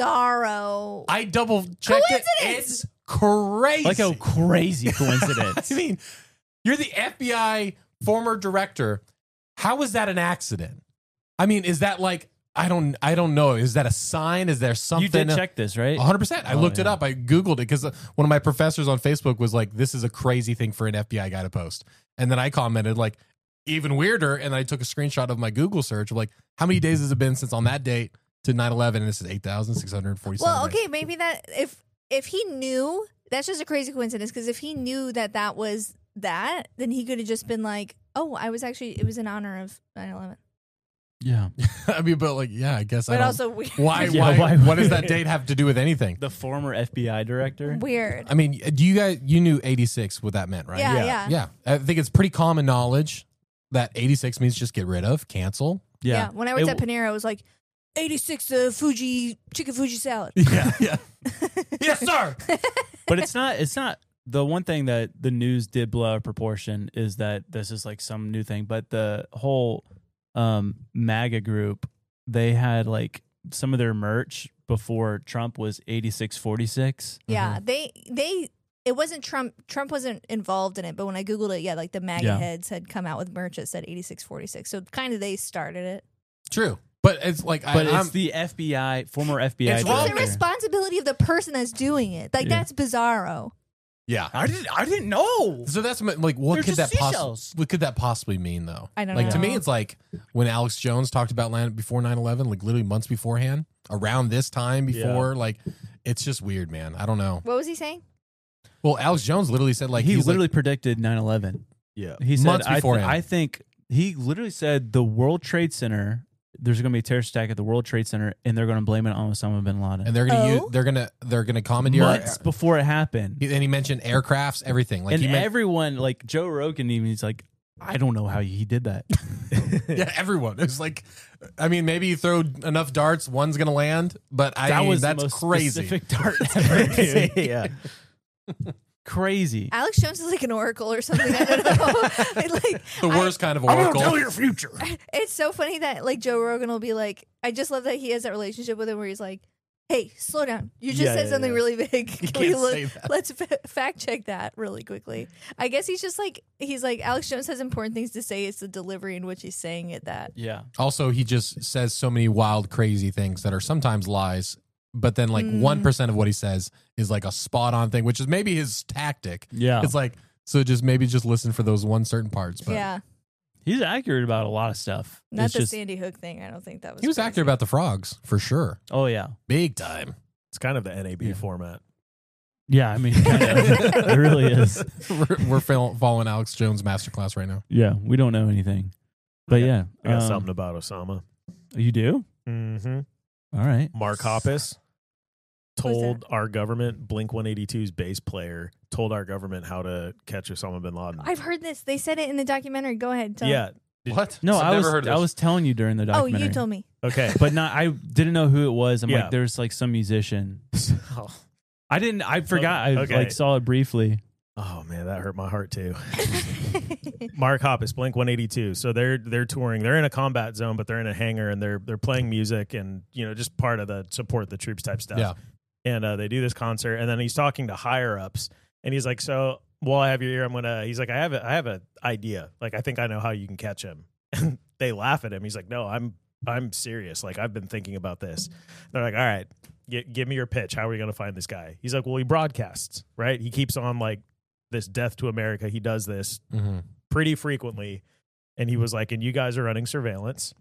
F: bizarro.
I: I double checked it.
F: Coincidence!
I: It's crazy.
E: Like a crazy coincidence.
I: I mean, you're the F B I former director. How is that an accident? I mean, is that like I don't I don't know. Is that a sign? Is there something?
E: You did check this, right?
I: one hundred percent. I
E: Oh,
I: looked it
E: yeah.
I: up. I Googled it because one of my professors on Facebook was like, this is a crazy thing for an F B I guy to post. And then I commented like, even weirder. And I took a screenshot of my Google search of like, how many days has it been since on that date to nine eleven? And this is eight thousand six hundred forty-seven.
F: Well, okay, maybe that if if he knew, that's just a crazy coincidence. Because if he knew that that was that, then he could have just been like, "Oh, I was actually it was in honor of nine eleven."
E: Yeah.
I: I mean, but like, yeah, I guess I
F: But
I: don't.
F: also weird.
I: why,
E: Yeah,
I: why,
E: why-
I: what does that date have to do with anything?
E: The former F B I director.
F: Weird.
I: I mean, do you guys, you knew eighty-six what that meant, right?
F: Yeah, yeah.
I: Yeah. I think it's pretty common knowledge that eighty-six means just get rid of, cancel.
F: Yeah.
E: Yeah.
F: When I worked
E: It-
F: at Panera, it was like eighty-six uh, Fuji chicken Fuji salad.
I: Yeah. Yeah. Yes, sir.
E: But it's not it's not the one thing that the news did blow out of proportion is that this is like some new thing, but the whole um MAGA group, they had like some of their merch before Trump was eighty-six forty-six.
F: Yeah, they they it wasn't Trump. Trump wasn't involved in it, but when I googled it, yeah, like the MAGA
E: Yeah.
F: heads had come out with merch that said eighty-six forty-six. So kind of they started it.
I: True. But it's like,
E: But
I: I,
E: it's
I: I'm,
E: the F B I, former F B I
I: It's
F: It's
I: wrong.
F: the
E: director.
F: responsibility of the person that's doing it. Like
E: Yeah.
F: that's bizarro.
I: yeah.
D: I didn't. I didn't know.
I: So that's like, what
D: They're
I: could that
D: just
I: possibly,
D: seashells.
I: what could that possibly mean though?
F: I don't
I: like,
F: know.
I: to me, it's like when Alex Jones talked about land before nine eleven, like literally months beforehand, around this time before, like, it's just weird, man. I don't know.
F: What was he saying?
I: Well, Alex Jones literally said like,
E: he
I: he's
E: literally
I: like,
E: predicted nine eleven.
G: Yeah.
E: He said,
I: Months
E: I, th-
I: beforehand.
E: I think he literally said the World Trade Center, there's going to be a terrorist attack at the World Trade Center, and they're going to blame it on Osama bin Laden.
I: and they're gonna
F: Oh?
I: use, they're gonna they're gonna commandeer.
E: Months before it happened.
I: And he mentioned aircrafts, everything. Like
E: and
I: he meant,
E: everyone, like Joe Rogan, even he's like, I don't know how he did that.
I: Yeah, everyone. It's like, I mean, maybe you throw enough darts, one's gonna land, but I
E: that
I: mean,
E: was
I: that's
E: the most
I: crazy.
E: specific dart ever, dude. Yeah, crazy.
F: Alex Jones is like an oracle or something. I don't know. like
I: The worst
F: I,
I: kind of oracle.
G: your future.
F: It's so funny that like Joe Rogan will be like, I just love that he has that relationship with him where he's like, hey, slow down. You just
G: Yeah,
F: said
G: yeah,
F: something
G: yeah.
F: really big. Can
I: can't
F: we look-
I: say that.
F: Let's fa- fact check that really quickly. I guess he's just like, he's like, Alex Jones has important things to say. It's the delivery in which he's saying it that.
E: Yeah.
I: Also, he just says so many wild, crazy things that are sometimes lies, but then like one percent of what he says is like a spot on thing, which is maybe his tactic.
E: Yeah.
I: It's like, so just maybe just listen for those one certain parts. But
F: Yeah.
E: He's accurate about a lot of stuff.
F: Not
E: It's
F: the
E: just,
F: Sandy Hook thing. I don't think that was
I: he was
F: crazy.
I: accurate about the frogs for sure.
E: oh yeah,
I: Big time.
G: It's kind of the N A B
E: Yeah.
G: format.
E: yeah. I mean, kind of. It really is.
I: we're we're fol- following Alex Jones' masterclass right now.
E: Yeah, we don't know anything, but
G: I got-
E: yeah,
G: I got
E: um,
G: something about Osama.
E: You do?
G: Mm-hmm.
E: All right.
G: Mark Hoppus
F: Who's
G: told our government, Blink one eighty-two's bass player, told our government how to catch Osama bin Laden.
F: I've heard this. They said it in the documentary. Go ahead. Tell
G: yeah. Did-
I: What?
E: No,
I: I've
E: I
I: never
E: was
I: heard of
E: I
I: this.
E: was telling you during the
F: Oh,
E: documentary.
F: you told me.
G: Okay.
E: but not. I didn't know who it was. I'm
G: Yeah.
E: like, there's like some musician. I didn't. I forgot. I
G: Okay.
E: like saw it briefly.
G: Oh man, that hurt my heart too. Mark Hoppus, Blink one eighty-two. So they're they're touring. They're in a combat zone, but they're in a hangar and they're they're playing music and you know just part of the support the troops type stuff.
I: Yeah.
G: And uh, they do this concert, and then he's talking to higher ups, and he's like, "So while I have your ear, I'm gonna." He's like, "I have a I have an idea. Like I think I know how you can catch him." And they laugh at him. He's like, "No, I'm I'm serious. Like I've been thinking about this." They're like, "All right, g- give me your pitch. How are we gonna find this guy?" He's like, "Well, he broadcasts, right? He keeps on like this Death to America. He does this
I: Mm-hmm.
G: pretty frequently." And he was like, "And you guys are running surveillance,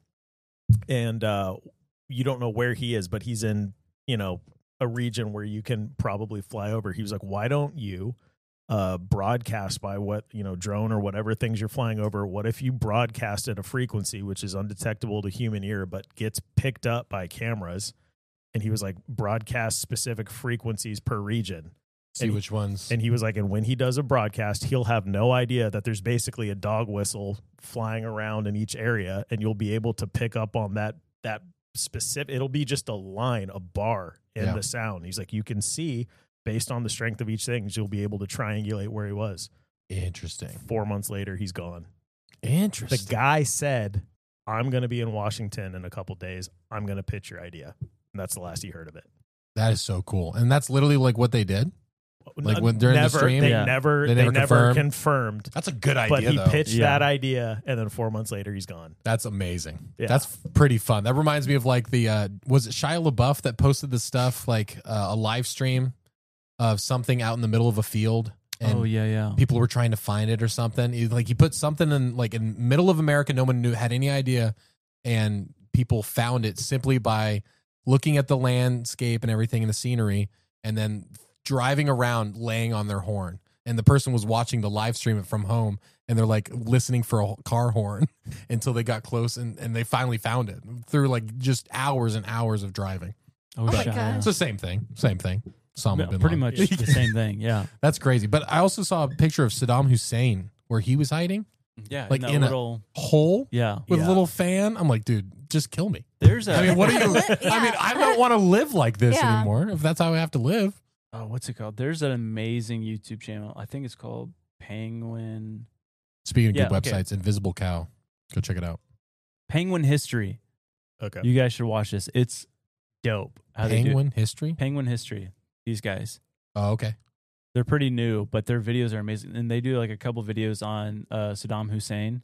G: and uh, you don't know where he is, but he's in you know a region where you can probably fly over." He was like, "Why don't you?" Uh, broadcast by what you know drone or whatever things you're flying over. What if you broadcast at a frequency which is undetectable to human ear but gets picked up by cameras?" And he was like, broadcast specific frequencies per region.
I: See
G: And he-
I: which ones.
G: And he was like, and when he does a broadcast, he'll have no idea that there's basically a dog whistle flying around in each area, and you'll be able to pick up on that that specific. It'll be just a line, a bar in
I: Yeah.
G: the sound. He's like, you can see based on the strength of each thing, you'll be able to triangulate where he was.
I: Interesting.
G: Four months later, he's gone. The
I: Interesting.
G: guy said, "I'm going to be in Washington in a couple days. I'm going to pitch your idea." And that's the last he heard of it.
I: That is so cool. And that's literally like what they did. Like when during
G: never,
I: the stream,
G: they
E: Yeah.
G: never,
I: They
G: they
I: never
G: never,
I: confirmed?
G: confirmed.
I: That's a good idea.
G: But he
I: though.
G: pitched
E: Yeah.
G: that idea, and then four months later, he's gone.
I: That's amazing.
G: Yeah.
I: That's pretty fun. That reminds me of like the uh was it Shia LaBeouf that posted this stuff like uh, a live stream of something out in the middle of a field, and
E: Oh yeah, yeah.
I: people were trying to find it or something. He, like he put something in like in middle of America, no one knew had any idea, and people found it simply by looking at the landscape and everything and the scenery, and then driving around laying on their horn. And the person was watching the live stream from home, and they're like listening for a car horn until they got close, and, and they finally found it through like just hours and hours of driving.
E: Oh,
F: my
E: shit,
F: God.
I: It's the same thing. Same thing. Osama
E: yeah.
I: bin
E: Pretty
I: Laden.
E: much the same thing. Yeah.
I: That's crazy. But I also saw a picture of Saddam Hussein where he was hiding
E: Yeah.
I: Like
E: that
I: in a-
E: little.
I: hole
E: Yeah.
I: with
G: Yeah.
I: a little fan. I'm like, dude, just kill me.
E: There's a.
I: I mean, what are you?
F: Yeah.
I: I mean, I don't want to live like this
F: Yeah.
I: anymore. If that's how I have to live.
E: oh, what's it called? There's an amazing YouTube channel. I think it's called Penguin.
I: Speaking of
E: Yeah,
I: good
E: okay.
I: websites, Invisible Cow. Go check it out.
E: Penguin History.
G: Okay.
E: You guys should watch this. It's dope. How they do it.
I: Penguin history.
E: Penguin History. These guys.
I: Oh, okay.
E: They're pretty new, but their videos are amazing. And they do like a couple videos on uh, Saddam Hussein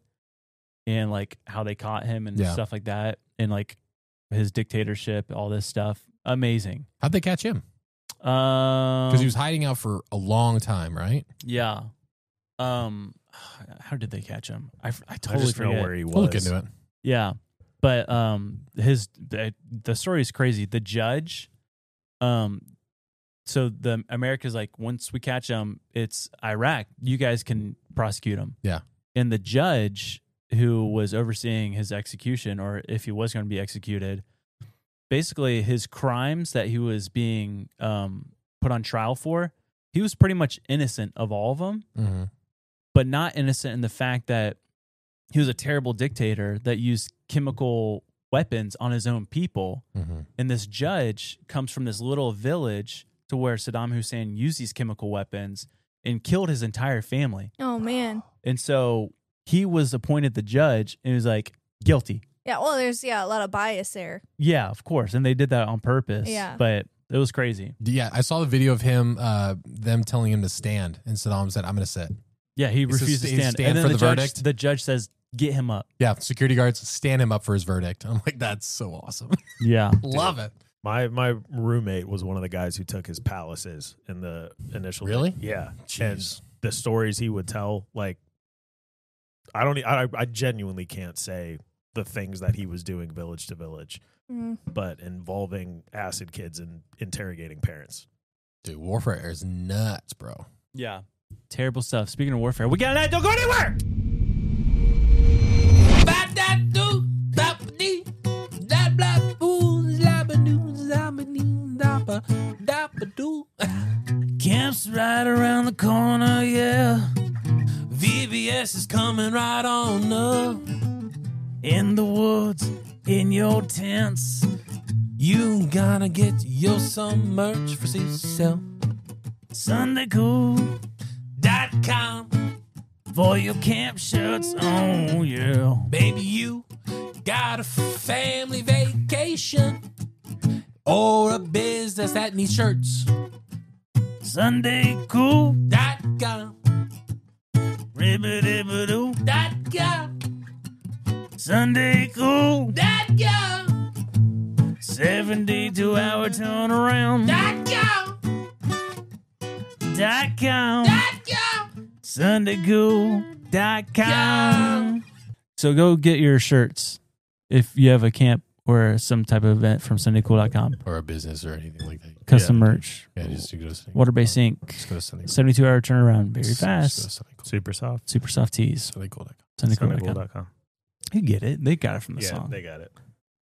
E: and like how they caught him and
I: Yeah.
E: stuff like that, and like his dictatorship, all this stuff. Amazing.
I: How'd they catch him?
E: Um,
I: Because he was hiding out for a long time, right?
E: yeah. Um, how did they catch him? I, f- I
G: I
E: totally
G: just know
E: forget.
G: where he was.
I: We'll look into it.
E: Yeah, but um, his the, the story is crazy. The judge, um, so the America's like, once we catch him, it's Iraq. You guys can prosecute him.
I: Yeah.
E: And the judge who was overseeing his execution, or if he was going to be executed, basically his crimes that he was being um put on trial for, he was pretty much innocent of all of them,
I: Mm-hmm.
E: but not innocent in the fact that he was a terrible dictator that used chemical weapons on his own people.
I: Mm-hmm.
E: And this judge comes from this little village to where Saddam Hussein used these chemical weapons and killed his entire family.
F: Oh man.
E: And so he was appointed the judge and he was like, guilty.
F: Yeah, well, there's yeah a lot of bias there.
E: Yeah, of course. And they did that on purpose.
F: Yeah.
E: But it was crazy.
I: Yeah, I saw the video of him, uh, them telling him to stand, and Saddam said, "I'm going to sit."
E: Yeah, he
I: He says,
E: refused to
I: "Stand-
E: stand.
I: stand
E: and then
I: for
E: the,
I: the
E: judge,
I: verdict?"
E: the judge says, get him up.
I: Yeah, security guards stand him up for his verdict. I'm like, that's so awesome.
E: Yeah.
I: Love it.
G: My my roommate was one of the guys who took his palaces in the initial.
I: Really?
G: Yeah.
I: Jeez.
G: And the stories he would tell, like, I don't, e- I, I genuinely can't say the things that he was doing village to village,
F: Mm.
G: but involving acid kids and interrogating parents.
I: Dude, warfare is nuts, bro.
E: Yeah. Terrible stuff. Speaking of warfare, we got that. Don't go anywhere.
H: Camp's right around the corner, yeah. V B S is coming right on up. In the woods, in your tents, you gotta get your some merch for yourself. Sunday Cool dot com for your camp shirts, oh yeah. Baby, you got a family vacation or a business that needs shirts. Sunday Cool dot com Ribbit-dibba-doo dot com Sunday Cool dot com seventy-two hour turnaround dot com dot com dot com Sunday Cool dot com.
E: So go get your shirts if you have a camp or some type of event from Sunday Cool dot com.
I: Or a business or anything like that.
E: Custom
I: Yeah.
E: merch.
I: Yeah, just you go to Sunday
E: Water Based Ink.
I: Just go to Sunday Cool.
E: seventy-two hour turnaround. Very
I: Just-
E: fast.
I: just go to Sunday Cool.
G: Super soft.
E: Super soft tees.
I: Sunday Cool dot com.
E: Sunday Cool dot com.
G: Sunday Cool dot com.
E: You get it. They got it from the
G: Yeah,
E: song.
G: they got it.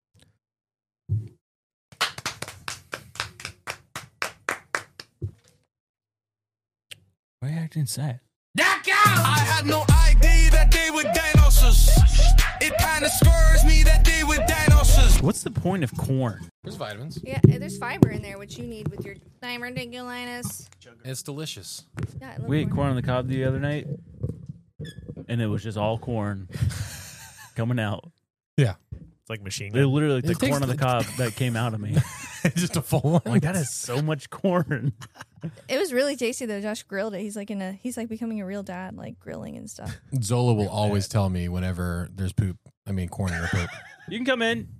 E: Why are you acting sad?
H: I had no idea that they were dinosaurs. It kind of scares me that they were dinosaurs.
E: What's the point of corn?
I: There's vitamins.
F: Yeah, there's fiber in there, which you need with your diverticulitis.
I: It's delicious.
F: Yeah, I love
E: We ate
F: corn.
E: corn on the cob the other night, and it was just all corn coming out.
I: Yeah.
G: It's like machine
E: They
G: gun.
E: literally like
I: It
E: the
I: takes
E: corn on the
I: the-
E: cob that came out of me.
I: Just a full one.
E: I'm like, that is so much corn.
F: It was really tasty though. Josh grilled it. He's like in a he's like becoming a real dad, like grilling and stuff.
I: Zola will always tell me whenever there's poop. I mean, corn in her poop.
E: You can come in.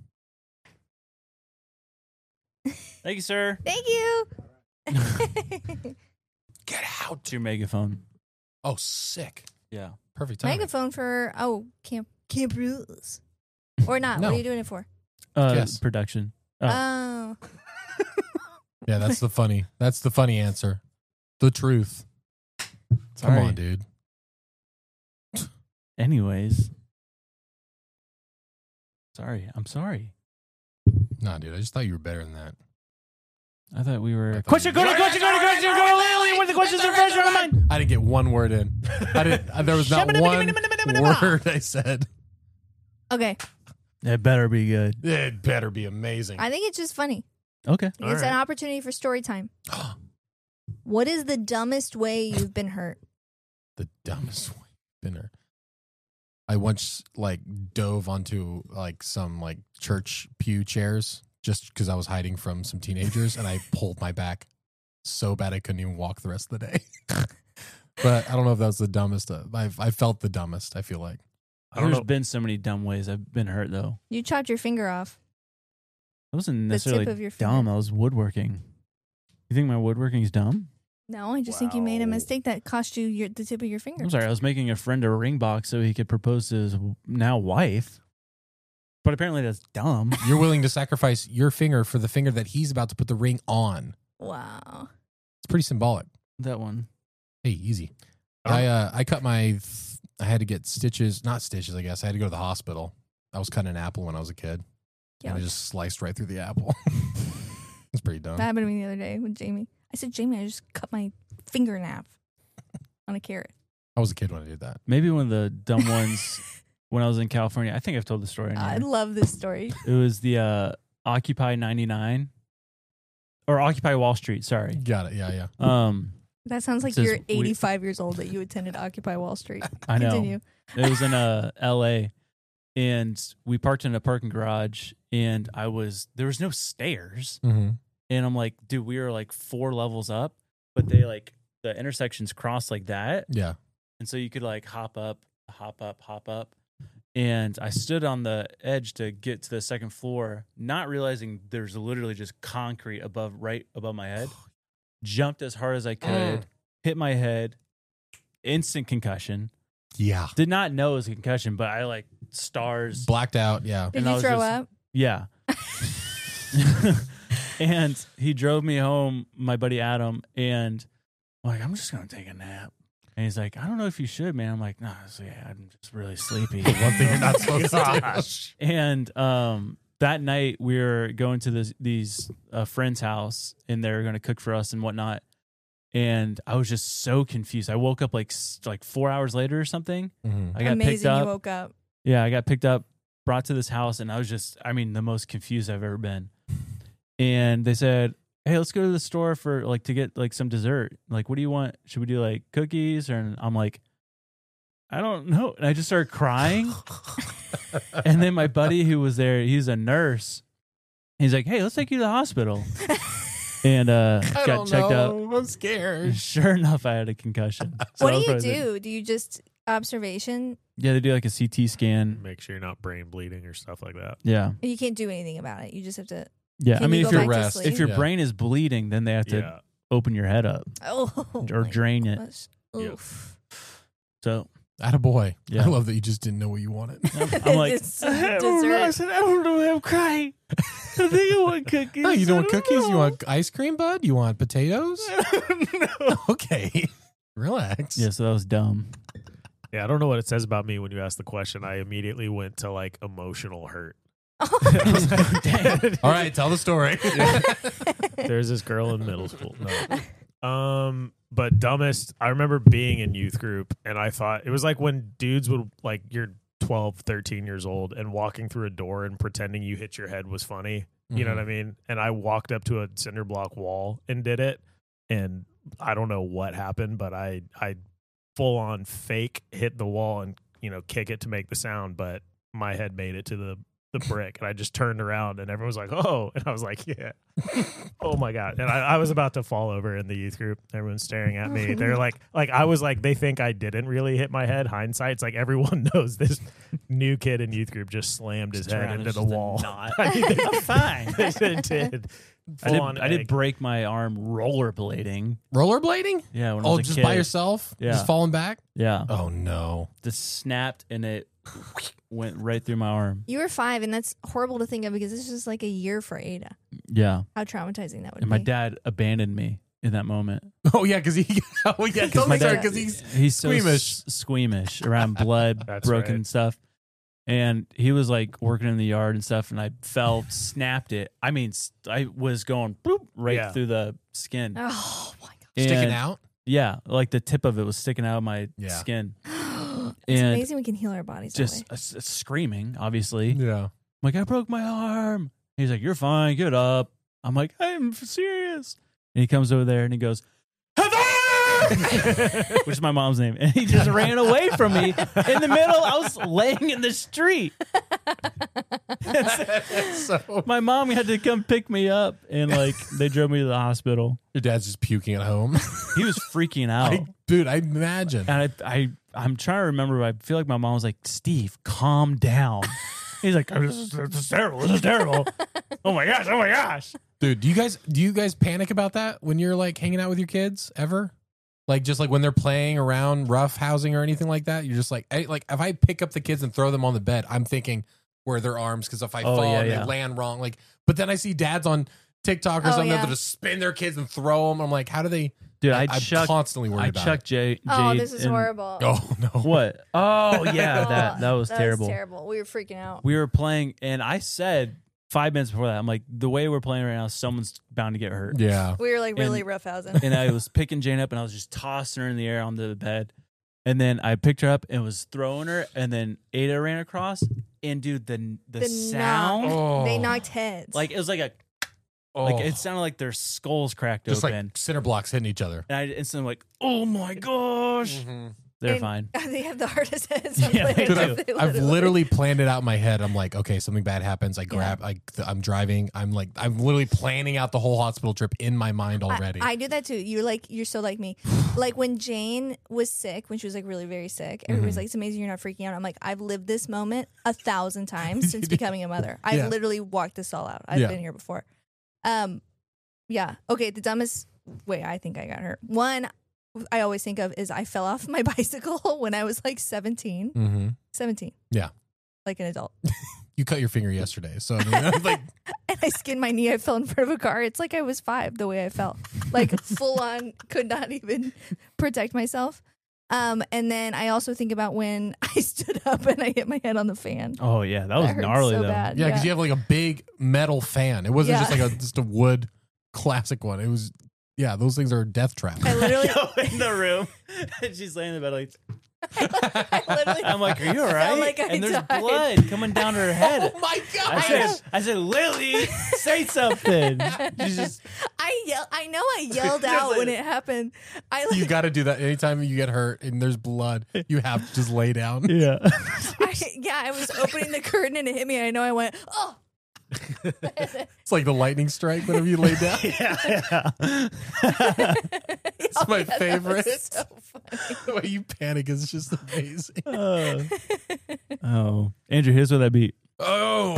E: Thank you, sir.
F: Thank you.
I: Get out.
E: It's your megaphone.
I: Oh, sick.
E: Yeah.
I: Perfect timing.
F: Megaphone for oh camp camp rules or not?
I: No.
F: What are you doing it for?
E: Uh,
I: Yes.
E: Production. Oh.
F: Oh,
I: Yeah, that's the funny. That's the funny answer. The truth. Come
E: Sorry.
I: on, dude.
E: Anyways. Sorry. I'm sorry.
I: Nah, dude. I just thought you were better than that.
E: I thought we were.
I: thought
E: Question,
I: you-
E: question, question, question, question, question, question, when the questions are fresh on mine.
I: I didn't get one word in. I didn't. uh, There was not one word I said.
F: okay.
E: It better be good.
I: It better be amazing.
F: I think it's just funny.
E: Okay.
F: It's
G: All
F: an
G: right.
F: opportunity for story time. What is the dumbest way you've been hurt?
I: The dumbest way dinner. I once like dove onto like some like church pew chairs just because I was hiding from some teenagers, and I pulled my back so bad I couldn't even walk the rest of the day. But I don't know if that was the dumbest. Uh, I I felt the dumbest. I feel like.
G: I don't
E: There's
G: know.
E: been so many dumb ways I've been hurt, though.
F: You chopped your finger off.
E: I wasn't
F: The tip
E: necessarily
F: of your finger.
E: dumb. I was woodworking. You think my woodworking is dumb?
F: No, I just think you made a
G: Wow.
F: mistake that cost you your, the tip of your finger.
E: I'm sorry. I was making a friend a ring box so he could propose to his now wife. But apparently that's dumb.
I: You're willing to sacrifice your finger for the finger that he's about to put the ring on.
F: Wow.
I: It's pretty symbolic.
E: That one.
I: Hey, easy.
G: Oh.
I: I uh, I cut my. I had to get stitches, not stitches. I guess I had to go to the hospital. I was cutting an apple when I was a kid, and I
F: Yikes.
I: just sliced right through the apple. It's pretty dumb.
F: That happened to me the other day with Jamie. I said, Jamie, I just cut my finger in half on a carrot.
I: I was a kid when I did that.
E: Maybe one of the dumb ones when I was in California. I think I've told the story. In
F: I
E: here.
F: love this story.
E: It was the uh, Occupy ninety-nine or Occupy Wall Street. Sorry.
I: Got it. Yeah, yeah.
E: Um,
F: That sounds like
E: Says
F: you're
E: we-
F: eighty-five years old that you attended Occupy Wall Street.
E: I know.
F: Continue.
E: It was in uh, L A, and we parked in a parking garage, and I was there was no stairs,
I: Mm-hmm.
E: and I'm like, dude, we were like four levels up, but they like the intersections cross like that,
I: Yeah.
E: and so you could like hop up, hop up, hop up. And I stood on the edge to get to the second floor, not realizing there's literally just concrete above, right above my head. Jumped as hard as I could, hit my head, instant concussion.
I: Yeah.
E: Did not know it was a concussion, but I like stars.
I: Blacked out. Yeah.
F: Did
E: And I
F: you
E: was
F: throw
E: just-
F: up?
E: Yeah. And he drove me home, my buddy Adam, and I'm like, I'm just going to take a nap. And he's like, I don't know if you should, man. I'm like, nah, so yeah, I'm just really sleepy.
I: One thing you're not supposed to
E: Gosh. And um, that night we were going to this these uh, friend's house, and they were going to cook for us and whatnot. And I was just so confused. I woke up like s- like four hours later or something.
I: Mm-hmm.
E: I got
F: Amazing
E: picked up.
F: you woke up.
E: Yeah, I got picked up, brought to this house, and I was just, I mean, the most confused I've ever been. And they said, hey, let's go to the store for like to get like some dessert. Like, what do you want? Should we do like cookies? Or and I'm like, I don't know. And I just started crying. And then my buddy who was there, he's a nurse. He's like, hey, let's take you to the hospital. And uh,
I: I
E: got
I: don't
E: checked
I: know.
E: out.
I: I'm scared.
E: Sure enough, I had a concussion. So
F: What
E: that
F: do
E: was
F: you
E: probably the-
F: do? Do you just observation?
E: Yeah, they do like a C T scan.
G: Make sure you're not brain bleeding or stuff like that.
E: Yeah.
F: You can't do anything about it. You just have to.
E: Yeah.
F: Can
E: I mean,
F: you
E: if
F: go
E: your
F: back to
I: rest-
F: sleep?
E: if your
I: Yeah.
E: brain is bleeding, then they have to
G: Yeah.
E: open your head up
F: Oh,
E: or
F: my
E: drain it.
F: gosh.
G: Yep.
F: Oof.
E: So
I: Attaboy.
E: Yeah.
I: I love that you just didn't know what you wanted.
E: I'm like,
F: It's
E: I don't know. I
F: dessert.
E: said, I don't know. I'm crying. I think I want cookies.
I: No, you
E: I
I: don't want
E: don't
I: cookies? You
E: know.
I: want ice cream, bud? You want potatoes?
E: No.
I: Okay. Relax.
E: Yeah, so that was dumb.
G: Yeah, I don't know what it says about me when you ask the question. I immediately went to like emotional hurt.
I: All right, tell the story.
G: There's this girl in middle school. No. Um, but dumbest, I remember being in youth group and I thought it was like when dudes would like you're twelve, thirteen years old and walking through a door and pretending you hit your head was funny. You know
I: Mhm.
G: what I mean? And I walked up to a cinder block wall and did it. And I don't know what happened, but I I full on fake hit the wall and, you know, kick it to make the sound, but my head made it to the the brick and I just turned around and everyone was like, oh, and I was like, yeah. Oh my God. And I, I was about to fall over in the youth group. Everyone's staring at me. They're like, like I was like, they think I didn't really hit my head. Hindsight's like everyone knows this new kid in youth group just slammed his
E: Just
G: head
E: around,
G: into
E: it's
G: the
E: just a
G: wall.
E: knot.
G: I mean, they-
E: I'm fine.
G: They did.
E: I did,
G: Full on
E: I did
G: egg.
E: break my arm rollerblading.
I: Rollerblading?
E: Yeah, when I
I: Oh,
E: was a
I: just
E: kid.
I: by yourself?
E: Yeah.
I: Just falling back?
E: Yeah.
I: Oh, no.
E: Just snapped and it went right through my arm.
F: You were five, and that's horrible to think of because it's just like a year for Ada.
E: Yeah.
F: How traumatizing that would
E: And
F: be.
E: my dad abandoned me in that moment.
I: Oh, yeah, because he, oh, yeah,
E: Because my dad,
I: because he's
E: he's so
I: squeamish.
E: s- squeamish around blood,
G: That's
E: broken
G: right.
E: stuff. And he was like working in the yard and stuff, and I fell, snapped it. I mean, s- I was going boop right
G: Yeah.
E: through the skin.
F: Oh my god!
I: Sticking
E: And-
I: out?
E: Yeah, like the tip of it was sticking out of my
I: Yeah.
E: skin.
F: It's
E: And
F: amazing we can heal our bodies.
E: Just
F: that way.
E: uh, s- screaming, obviously.
I: Yeah.
E: I'm like, I broke my arm. He's like, you're fine, get up. I'm like, I'm serious. And he comes over there and he goes, Heather! Which is my mom's name. And he just ran away from me in the middle. I was laying in the street.
I: So
E: My mom had to come pick me up and like they drove me to the hospital.
I: your dad's just puking at home.
E: He was freaking out.
I: I, dude, I imagine.
E: And I, I, I'm trying to remember. But I feel like my mom was like, "Steve, calm down." He's like, "This is, this is terrible. This is terrible. Oh my gosh. Oh my gosh."
I: Dude, do you guys do you guys panic about that when you're like hanging out with your kids ever? Like just like when they're playing around rough housing or anything like that, you're just like, I, like if I pick up the kids and throw them on the bed, I'm thinking where are their arms because if I
E: Oh,
I: fall
E: yeah,
I: and
E: yeah.
I: they land wrong, like. But then I see dads on TikTok or
F: Oh,
I: something
F: yeah.
I: that just spin their kids and throw them. I'm like, how do they?
E: Dude, I,
I: I'm
E: chucked.
I: constantly worried
E: I
I: about
E: chucked Jay.
F: Oh,
E: Jade
F: this is
E: in-
F: horrible.
I: Oh no!
E: What? Oh yeah, that that was
F: that
E: terrible.
F: Was terrible. We were freaking out.
E: We were playing, and I said five minutes before that, I'm like, the way we're playing right now, someone's bound to get hurt.
I: Yeah.
F: We were like really
E: And-
F: roughhousing.
E: And I was picking Jane up, and I was just tossing her in the air onto the bed. And then I picked her up and was throwing her, and then Ada ran across, and dude, the the,
F: The
E: sound,
F: knock-
I: Oh.
F: They knocked heads.
E: like it was like a,
I: Oh.
E: like it sounded like their skulls cracked
I: Just
E: open,
I: like center blocks hitting each other.
E: and I instantly like, oh my gosh,
I: Mm-hmm.
E: they're
F: And
E: fine.
F: They have the hardest heads. on
E: Yeah, they
F: planet
E: do.
F: Earth.
I: I've literally planned it out in my head. I'm like, okay, something bad happens. I grab,
F: Yeah.
I: like, I'm driving. I'm like, I'm literally planning out the whole hospital trip in my mind already.
F: I, I do that too. You're like, you're so like me. Like when Jane was sick, when she was like really very sick, everybody's
I: Mhm.
F: like, it's amazing you're not freaking out. I'm like, I've lived this moment a thousand times since becoming a mother. I've
I: Yeah.
F: literally walked this all out. I've
I: Yeah.
F: been here before. Um, yeah. Okay. The dumbest way I think I got hurt. One, I always think of is I fell off my bicycle when I was like seventeen.
I: mm-hmm.
F: seventeen.
I: Yeah.
F: Like an adult.
I: You cut your finger yesterday, so I mean, I was like,
F: And I skinned my knee. I fell in front of a car. It's like I was five the way I fell. Like full on, could not even protect myself. Um, and then I also think about when I stood up and I hit my head on the fan.
E: Oh yeah, that was
F: hurt
E: gnarly
F: so
E: though.
F: bad.
I: yeah, because you have like a big metal fan. It wasn't
F: Yeah.
I: just like a just a wood classic one. It was, yeah, those things are a death trap.
F: I literally,
E: Go in the room, and she's laying in the bed like,
F: I literally
E: I'm like, are you all
F: I
E: right?
F: felt like I
E: and there's
F: died.
E: blood coming down her head.
I: Oh my
E: I
I: god!
E: said, I said, Lily, say something. She's just,
F: I yell. I know I yelled out when it happened. I like,
I: You got to do that anytime you get hurt and there's blood. You have to just lay down.
E: yeah.
F: I, yeah, I was opening the curtain and it hit me. And I know I went, oh.
I: It's like the lightning strike whenever you lay down.
E: yeah, yeah.
I: It's my
F: yeah, that
I: favorite.
F: was so funny.
I: The way you panic is just amazing.
E: Uh, oh, Andrew, here's what that beat.
I: Oh.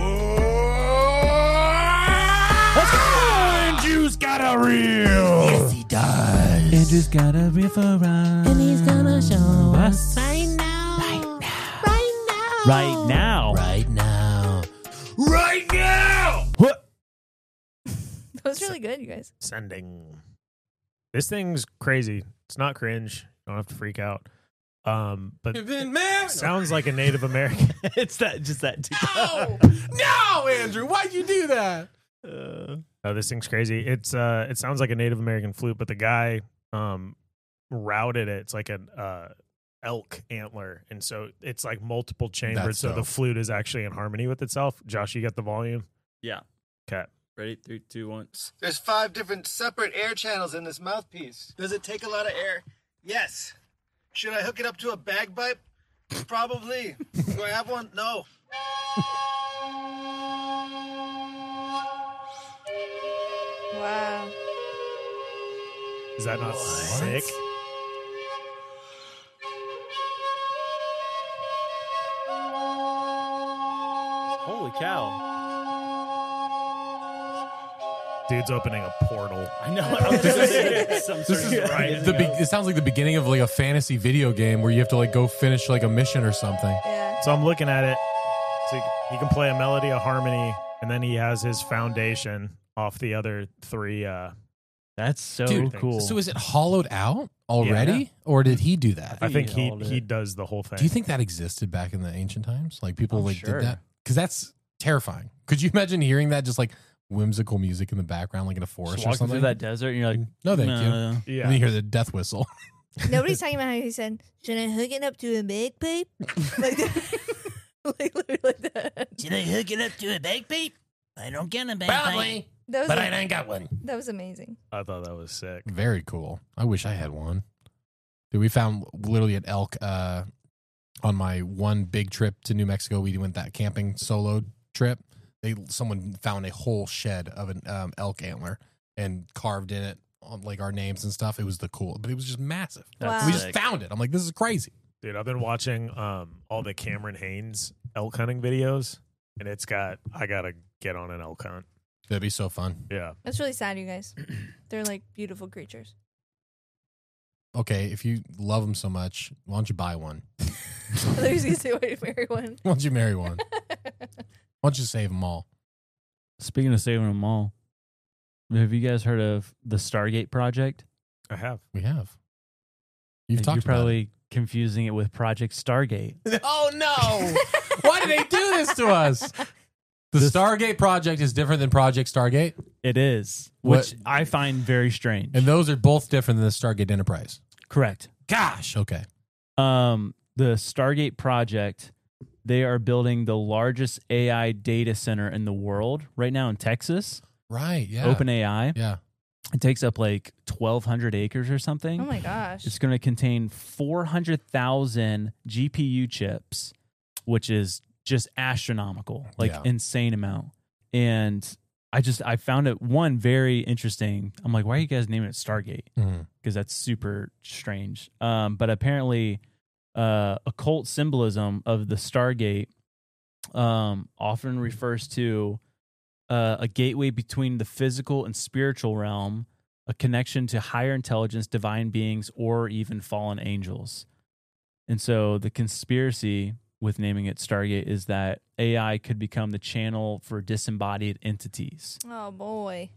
I: Andrew's got a reel. Yes, he does.
E: Andrew's got a riff around,
H: And he's gonna show
E: us
H: right now. Right now. Right now.
E: right now.
I: Right now. Right now.
E: What?
F: That was really good, you guys.
G: Sending. This thing's crazy. It's not cringe. You don't have to freak out. Um, but it sounds like a Native American.
E: It's that, just that.
I: No, no, Andrew, why'd you do that?
E: Uh,
G: Oh, this thing's crazy. It's uh, it sounds like a Native American flute, but the guy um routed it. It's like an uh elk antler, and so it's like multiple chambered.
I: That's
G: So the
I: dope.
G: flute is actually in harmony with itself. Josh, you got the volume.
E: yeah.
G: Okay.
E: Ready? Three, two, one.
L: There's five different separate air channels in this mouthpiece. Does it take a lot of air? Yes. Should I hook it up to a bagpipe? Probably. Do I have one? No.
F: Wow.
G: Is that not sick?
E: Holy cow.
G: Dude's opening a portal.
E: I know. I was gonna say some
I: This
E: sort
I: is
E: of
G: right.
I: the be- it sounds like the beginning of like a fantasy video game where you have to like go finish like a mission or something.
F: Yeah.
G: So I'm looking at it. So he, he can play a melody, a harmony, and then he has his foundation off the other three. Uh,
E: That's so
I: Dude,
E: cool.
I: So is it hollowed out already,
G: Yeah.
I: or did he do that?
G: I think
E: he
G: he
E: hauled it.
G: he does the whole thing.
I: Do you think that existed back in the ancient times? Like people
E: I'm
I: like
E: sure.
I: did that? Because that's terrifying. Could you imagine hearing that just like whimsical music in the background, like in a forest
E: Just
I: or
E: walking
I: something?
E: through that desert, and you're like,
I: No, thank
E: nah.
I: you.
G: Yeah.
I: And then you hear the death whistle.
F: Nobody's talking about how he said, should I hook it up to a bagpipe? Like that. Like, literally like that.
K: Should I hook it up to a bagpipe? I don't get a bagpipe.
F: That was,
I: but
F: a-
I: I ain't got one.
F: that was amazing.
G: I thought that was sick.
I: Very cool. I wish I had one. Dude, we found literally an elk uh, on my one big trip to New Mexico. We went that camping solo trip. They someone found a whole shed of an um, elk antler and carved in it on like our names and stuff. It was the cool, but it was just massive.
F: Wow.
I: We just
E: sick.
I: found it. I'm like, this is crazy.
G: Dude, I've been watching um, all the Cameron Haynes elk hunting videos, and it's got, I got to get on an elk hunt.
I: That'd be so fun.
G: Yeah.
F: That's really sad, you guys. They're like beautiful creatures.
I: Okay, if you love them so much, why don't you buy one?
F: I thought he was going to say, wait, marry one.
I: Why don't you marry one? Why don't you save them all?
E: Speaking of saving them all, have you guys heard of the Stargate project?
G: I have.
I: We have. You've
E: And
I: talked
E: You're
I: about
E: probably confusing it with Project Stargate.
I: it. Oh no! Why did they do this to us? The
E: This-
I: Stargate project is different than Project Stargate,
E: It is,
I: What-
E: which I find very strange.
I: and those are both different than the Stargate Enterprise.
E: Correct.
I: Gosh, okay.
E: Um, the Stargate project, they are building the largest A I data center in the world right now in Texas.
I: Right. Yeah.
E: OpenAI.
I: Yeah.
E: It takes up like twelve hundred acres or something.
F: Oh my gosh.
E: It's going to contain four hundred thousand G P U chips, which is just astronomical, like
I: Yeah.
E: insane amount. And I just, I found it, one, very interesting. I'm like, why are you guys naming it Stargate? Because
I: Mhm.
E: that's super strange. Um, but apparently, uh, occult symbolism of the Stargate um, often refers to uh, a gateway between the physical and spiritual realm, a connection to higher intelligence, divine beings, or even fallen angels. And so the conspiracy with naming it Stargate is that A I could become the channel for disembodied entities.
F: Oh boy.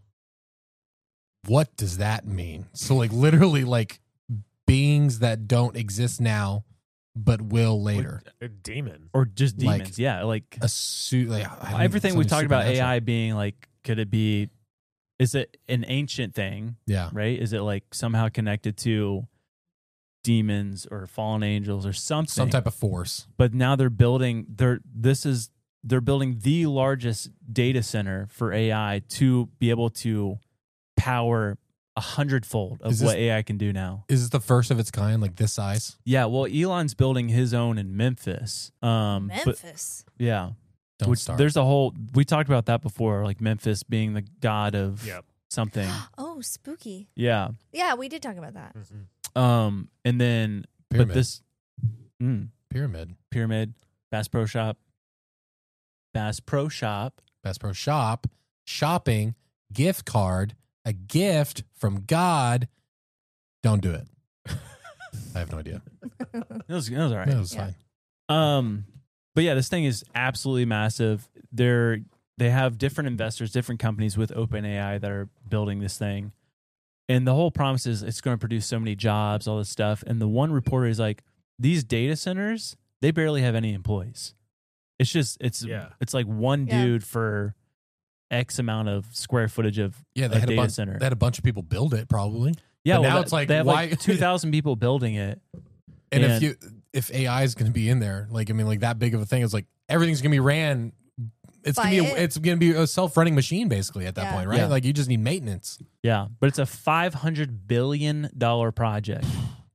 I: What does that mean? So like literally like beings that don't exist now but will later.
G: A demon.
E: Or just
I: Like
E: demons. yeah. Like
I: a suit. Like, I don't-
E: everything we
I: something
E: talked about A
I: supernatural.
E: I being like, could it be, is it an ancient thing?
I: Yeah.
E: Right? Is it like somehow connected to demons or fallen angels or something?
I: Some type of force.
E: But now they're building, they're, this is, they're building the largest data center for A I to be able to power a hundredfold of
I: Is this-
E: what A I can do now.
I: Is this the first of its kind, like this size?
E: Yeah, well, Elon's building his own in Memphis. Um, but-
F: Memphis.
E: yeah.
I: Don't
E: Which,
I: start.
E: there's a whole, we talked about that before, like Memphis being the god of
G: Yep.
E: something.
F: Oh, spooky.
E: Yeah.
F: Yeah, we did talk about that.
E: Um, and then,
I: Pyramid.
E: but this mm,
I: Pyramid.
E: Pyramid, Bass Pro Shop, Bass Pro Shop.
I: Bass Pro Shop, shopping, gift card, a gift from God. Don't do it. I have no idea.
E: It was, it was all right.
I: It was
F: Yeah.
I: fine.
E: Um, but yeah, this thing is absolutely massive. They're they have different investors, different companies with OpenAI that are building this thing, and the whole promise is it's going to produce so many jobs, all this stuff. And the one reporter is like, these data centers, they barely have any employees. It's just it's
G: Yeah.
E: it's like one
F: Yeah.
E: dude for X amount of square footage of
I: Yeah, they
E: a
I: had a
E: data
I: bunch.
E: center.
I: They had a bunch of people build it, probably.
E: yeah,
I: but
E: well,
I: now
E: that-
I: it's like,
E: they have
I: why-
E: like two thousand people building it.
I: And,
E: And-
I: if you if A I is going to be in there, like I mean, like that big of a thing, it's like everything's going to be ran. It's
F: By
I: gonna be a,
F: it.
I: it's going to be a self running machine basically at that
F: Yeah.
I: point, right?
E: Yeah.
I: Like you just need maintenance.
E: Yeah, but it's a five hundred billion dollar project.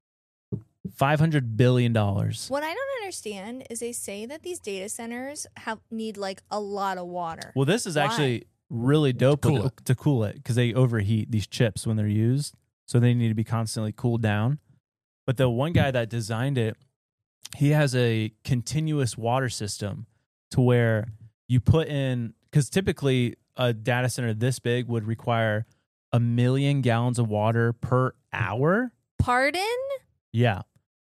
E: five hundred billion dollars.
F: What I don't understand is they say that these data centers have need like a lot of water.
E: Well, this is
F: Why?
E: actually really dope
I: To cool
E: with- to cool it because they overheat these chips when they're used, so they need to be constantly cooled down. But the one guy that designed it, he has a continuous water system to where you put in, because typically a data center this big would require a million gallons of water per hour.
F: Pardon?
E: Yeah.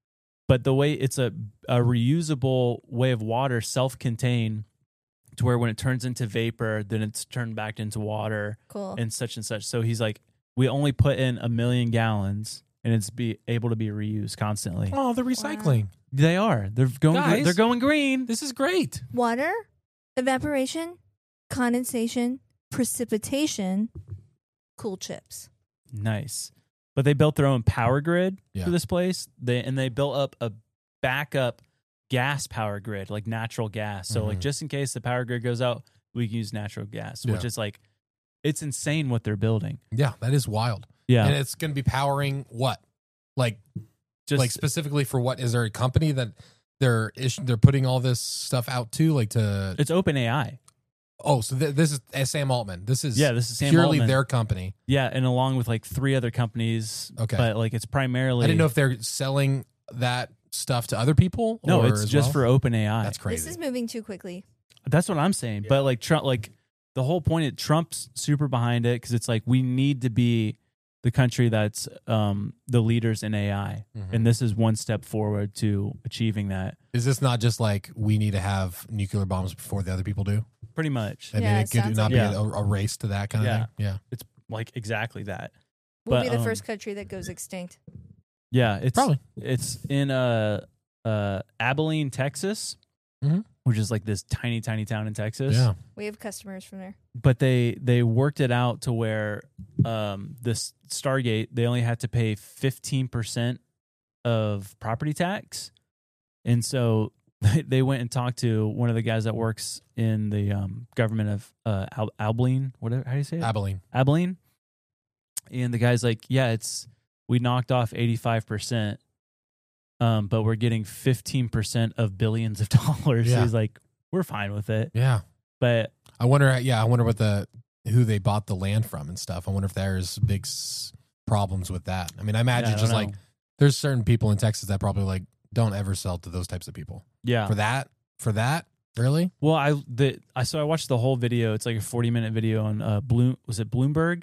E: But the way it's a, a reusable way of water, self-contained, to where when it turns into vapor, then it's turned back into water
F: Cool.
E: and such and such. So he's like, we only put in a million gallons and it's be able to be reused constantly.
I: Oh, the recycling.
E: They are. They're going
I: Guys.
E: they're going green.
I: This is great.
F: Water, evaporation, condensation, precipitation, cool chips.
E: Nice. But they built their own power grid
I: Yeah.
E: for this place. They and they built up a backup gas power grid, like natural gas. So like
I: Mhm.
E: just in case the power grid goes out, we can use natural gas, which
I: Yeah.
E: is like it's insane what they're building.
I: Yeah, that is wild.
E: Yeah.
I: And it's going to be powering what? Like
E: Just
I: like specifically for what? Is there a company that they're ish, they're putting all this stuff out to, like to?
E: it's OpenAI.
I: Oh, so th- this is uh, Sam Altman. This is
E: Yeah, this is Sam
I: purely
E: Altman.
I: their company.
E: Yeah, and along with like three other companies.
I: Okay.
E: But like it's primarily
I: I didn't know if they're selling that stuff to other people.
E: No,
I: or
E: it's
I: as
E: just
I: well?
E: for OpenAI.
I: That's crazy.
F: This is moving too quickly.
E: That's what I'm saying. But like Trump, like the whole point, it Trump's super behind it because it's like we need to be the country that's um, the leaders in A I,
I: Mhm.
E: and this is one step forward to achieving that.
I: Is this not just like we need to have nuclear bombs before the other people do?
E: Pretty much,
I: I
F: Yeah,
I: mean,
F: it
I: it could
F: sounds
I: not
E: like
I: be
E: it.
I: a, a race to that kind of
E: Yeah.
I: thing. Yeah,
E: it's like exactly that.
F: We'll
E: But,
F: be the
E: um,
F: first country that goes extinct.
E: Yeah, it's
I: Probably.
E: it's in uh uh Abilene, Texas,
I: Mhm.
E: which is like this tiny, tiny town in Texas.
I: yeah.
F: We have customers from there.
E: But they they worked it out to where um this Stargate, they only had to pay fifteen percent of property tax. And so they went and talked to one of the guys that works in the um, government of uh, Al- Abilene. Whatever, how do you say it?
I: Abilene.
E: Abilene. And the guy's like, yeah, it's we knocked off eighty-five percent, um, but we're getting fifteen percent of billions of dollars.
I: Yeah.
E: So he's like, we're fine with it.
I: Yeah.
E: But
I: I wonder, yeah, I wonder what the who they bought the land from and stuff. I wonder if there's big s- problems with that. I mean, I imagine
E: Yeah, I
I: just
E: don't
I: like
E: know.
I: there's certain people in Texas that probably like don't ever sell to those types of people.
E: Yeah.
I: For that, for that, really?
E: Well, I the I so I watched the whole video. It's like a forty minute video on uh Bloom was it Bloomberg?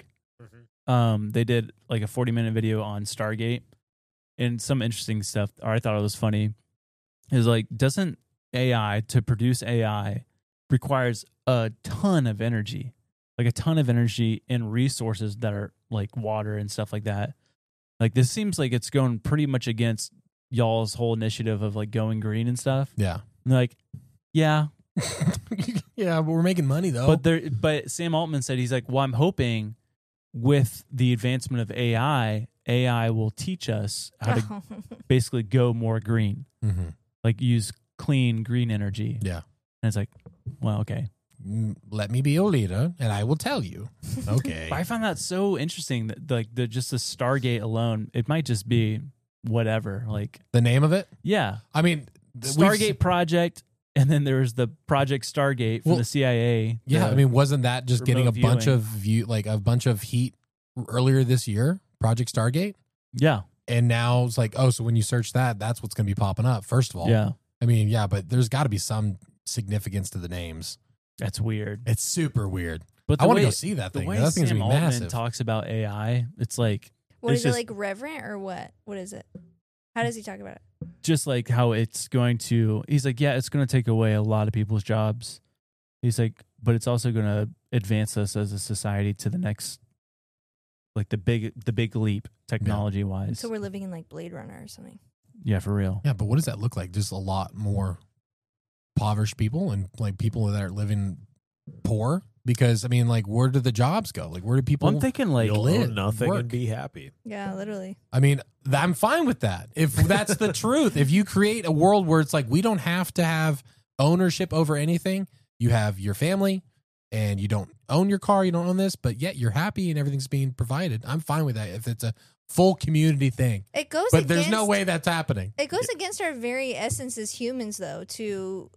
E: Um, they did like a forty minute video on Stargate and some interesting stuff. Or I thought it was funny. Is like doesn't A I to produce A I requires a ton of energy, like a ton of energy and resources that are like water and stuff like that. Like this seems like it's going pretty much against y'all's whole initiative of like going green and stuff.
I: Yeah.
E: And they're like, yeah.
I: Yeah, but we're making money though.
E: But there, but Sam Altman said he's like, well, I'm hoping with the advancement of A I, A I will teach us how to basically go more green,
I: Mhm.
E: like use clean green energy.
I: Yeah.
E: And it's like, well, okay.
I: Mm, Let me be your leader, and I will tell you. Okay.
E: But I found that so interesting that like the just the Stargate alone, it might just be whatever. Like
I: the name of it?
E: Yeah.
I: I mean, th- we've-
E: Stargate Project, and then there was the Project Stargate from
I: Well,
E: the C I A.
I: Yeah,
E: the
I: I mean, wasn't that just getting a
E: remote
I: bunch
E: viewing.
I: of view, like a bunch of heat earlier this year? Project Stargate.
E: Yeah.
I: And now it's like, oh, so when you search that, that's what's going to be popping up. First of all,
E: Yeah.
I: I mean, yeah, but there's got to be some significance to the names.
E: That's weird.
I: It's super weird.
E: But
I: I
E: the
I: want to
E: way-
I: go see that
E: the
I: thing.
E: way
I: That thing's
E: Sam
I: gonna be
E: Altman
I: massive.
E: talks about A I, it's like
F: What
E: it's
F: is
E: just,
F: it, like reverent or what? What is it? How does he talk about it?
E: just like how it's going to. He's like, yeah, it's going to take away a lot of people's jobs. He's like, but it's also going to advance us as a society to the next, like the big, the big leap technology wise.
F: So we're living in like Blade Runner or something.
E: Yeah, for real.
I: Yeah, but what does that look like? Just a lot more impoverished people and like people that are living poor. Because I mean, like, where do the jobs go? Like, where do people?
E: I'm thinking like
G: You'll
I: live,
G: own nothing
I: work?
G: and be happy.
F: Yeah, literally.
I: I mean, th- I'm fine with that. If that's the truth, if you create a world where it's like we don't have to have ownership over anything, you have your family and you don't own your car, you don't own this, but yet you're happy and everything's being provided. I'm fine with that if it's a full community thing.
F: It goes
I: But there's no
F: against-
I: way that's happening.
F: It goes against our very essence as humans, though, to,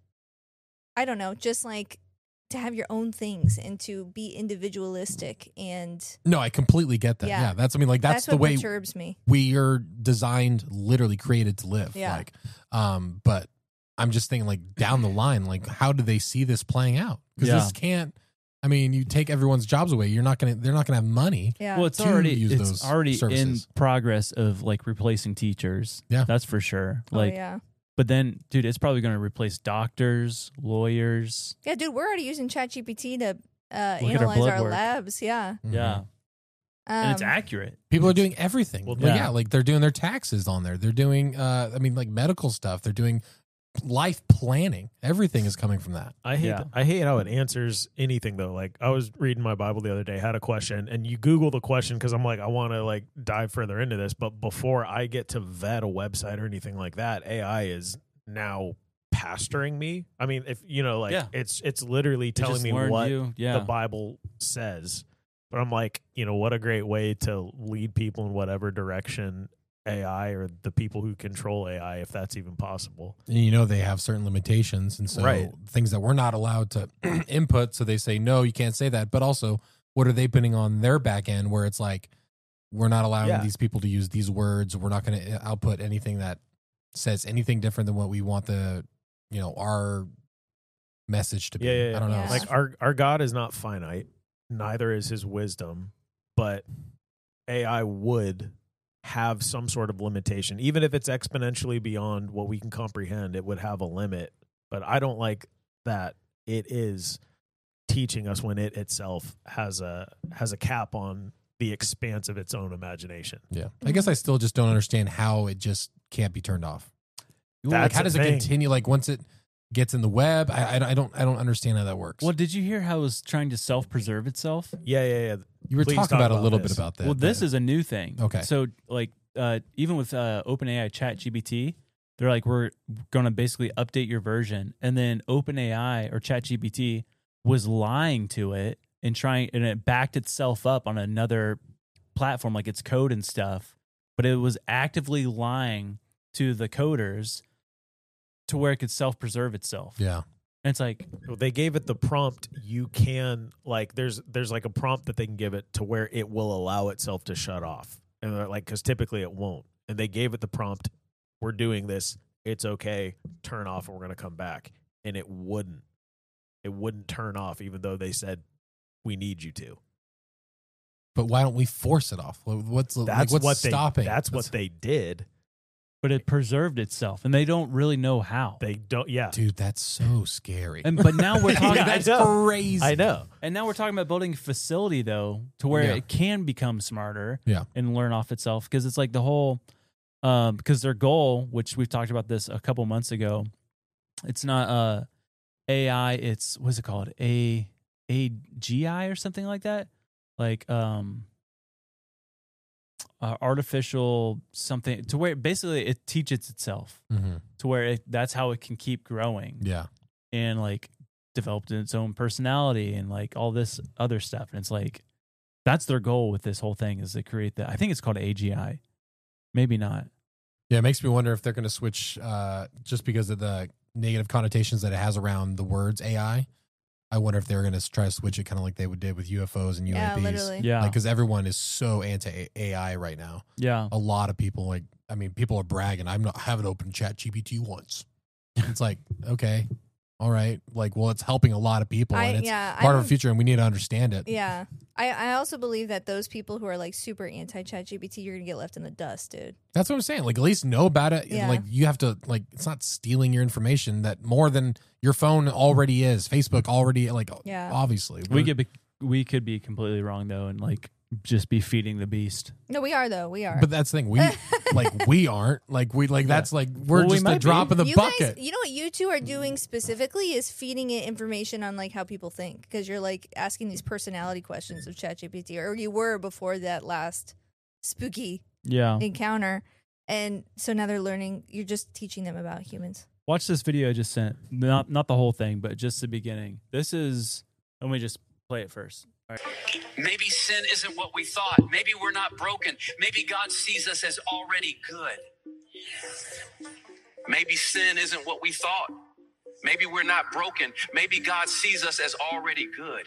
F: I don't know, just like to have your own things and to be individualistic. And
I: No, I completely get that.
F: Yeah.
I: Yeah, that's I mean, like that's,
F: That's
I: the
F: what
I: way
F: perturbs me.
I: we are designed, literally created to live.
F: Yeah.
I: Like, um, but I'm just thinking, like down the line, like how do they see this playing out? Because
E: Yeah.
I: this can't. I mean, you take everyone's jobs away. You're not gonna. They're not gonna have money.
F: Yeah.
E: Well, it's
I: to
E: already
I: use
E: it's
I: those
E: already
I: services.
E: in progress of like replacing teachers.
I: Yeah.
E: that's for sure.
F: Oh,
E: Like,
F: yeah.
E: but then, dude, it's probably going to replace doctors, lawyers.
F: Yeah, dude, we're already using ChatGPT to uh,
E: Look at our
F: analyze
E: blood
F: our,
E: work.
F: labs. Yeah.
E: Yeah,
F: Um,
E: and it's accurate.
I: People are doing everything.
G: Well,
I: Well,
E: yeah.
I: yeah. like they're doing their taxes on there. They're doing, uh, I mean, like medical stuff. They're doing life planning. Everything is coming from that.
G: I hate
E: Yeah.
G: I hate how it answers anything though. Like I was reading my Bible the other day, had a question, and you Google the question because I'm like I want to like dive further into this, but before I get to vet a website or anything like that, A I is now pastoring me. I mean, if you know, like
E: Yeah.
G: it's it's literally telling
E: just
G: me
E: learned
G: what
E: you- yeah.
G: the Bible says. But I'm like, you know, what a great way to lead people in whatever direction A I or the people who control A I, if that's even possible.
I: And you know they have certain limitations, and so
G: Right.
I: things that we're not allowed to input. So they say no, you can't say that. But also, what are they putting on their back end where it's like we're not allowing
G: Yeah.
I: these people to use these words. We're not going to output anything that says anything different than what we want the you know our message to be.
G: Yeah, yeah, yeah.
I: I don't know.
F: Yeah.
G: Like our our God is not finite, neither is his wisdom, but A I would have some sort of limitation. Even if it's exponentially beyond what we can comprehend, it would have a limit. But I don't like that it is teaching us when it itself has a has a cap on the expanse of its own imagination.
I: Yeah, I guess I still just don't understand how it just can't be turned off.
G: That's
I: like, how
G: the
I: does it
G: thing.
I: continue? Like once it gets in the web, I, I, I don't I don't understand how that works.
E: Well, did you hear how it was trying to self-preserve itself?
G: Yeah, yeah, yeah.
I: You were
G: Please
I: talking
G: talk
I: about a
G: about
I: little
G: this.
I: bit about that.
E: Well, this
I: but-
E: is a new thing.
I: Okay.
E: So, like, uh, even with uh, OpenAI ChatGPT, they're like, we're going to basically update your version. And then OpenAI or ChatGPT was lying to it and trying, and it backed itself up on another platform, like its code and stuff. But it was actively lying to the coders to where it could self-preserve itself.
I: Yeah.
E: And it's like,
G: they gave it the prompt. You can like, there's there's like a prompt that they can give it to where it will allow itself to shut off, and they're like, because typically it won't. And they gave it the prompt, we're doing this, it's okay, turn off, and we're gonna come back, and it wouldn't. It wouldn't turn off, even though they said we need you to.
I: But why don't we force it off? What's
G: That's
I: like, what's
G: what
I: stopping?
G: They, that's, that's what they did.
E: But it preserved itself, and they don't really know how.
G: They don't. Yeah,
I: dude, that's so scary.
E: And but now we're talking.
G: Yeah,
E: that's
G: I know.
I: crazy.
G: I know.
E: And now we're talking about building a facility though, to where
I: Yeah.
E: it can become smarter.
I: Yeah.
E: And learn off itself, because it's like the whole, um, because their goal, which we've talked about this a couple months ago, it's not uh, A I. It's what's it called? A A G I or something like that. Like um. Uh, artificial something to where basically it teaches itself
I: mm-hmm.
E: to where it, that's how it can keep growing.
I: Yeah.
E: And like developed its own personality and like all this other stuff. And it's like, that's their goal with this whole thing, is to create that. I think it's called A G I. Maybe not.
I: Yeah. It makes me wonder if they're going to switch uh, just because of the negative connotations that it has around the words A I. I wonder if they're going to try to switch it kind of like they would did with U F Os and U A Ps.
F: Yeah, literally.
E: Yeah.
I: Because like, everyone is so anti-A I right now.
E: Yeah.
I: A lot of people, like, I mean, people are bragging. I'm not, I haven't opened Chat G P T once. It's like, okay, all right. Like, well, it's helping a lot of people.
F: I-
I: and it's
F: yeah,
I: part
F: I'm-
I: of the future, and we need to understand it.
F: Yeah. I, I also believe that those people who are like super anti ChatGPT, you're going to get left in the dust, dude.
I: That's what I'm saying. Like, at least know about it.
F: Yeah.
I: Like, you have to, like, it's not stealing your information that more than your phone already is. Facebook already, like,
F: Yeah.
I: obviously.
E: We could be, we could be completely wrong though, and like just be feeding the beast.
F: No, we are, though. We are.
I: But that's the thing. We, like, we aren't. Like, we, like, that's like, we're
E: Well, we
I: just
E: might
I: a drop
E: be.
I: in the
F: you
I: bucket.
F: guys, you know what you two are doing specifically is feeding it information on like how people think, because you're like asking these personality questions of ChatGPT, or you were before that last spooky
E: Yeah.
F: encounter, and so now they're learning. You're just teaching them about humans.
E: Watch this video I just sent. Not not the whole thing, but just the beginning. This is. Let me just play it first. All right.
M: Maybe sin isn't what we thought. Maybe we're not broken. Maybe God sees us as already good. Maybe sin isn't what we thought. Maybe we're not broken. Maybe God sees us as already good.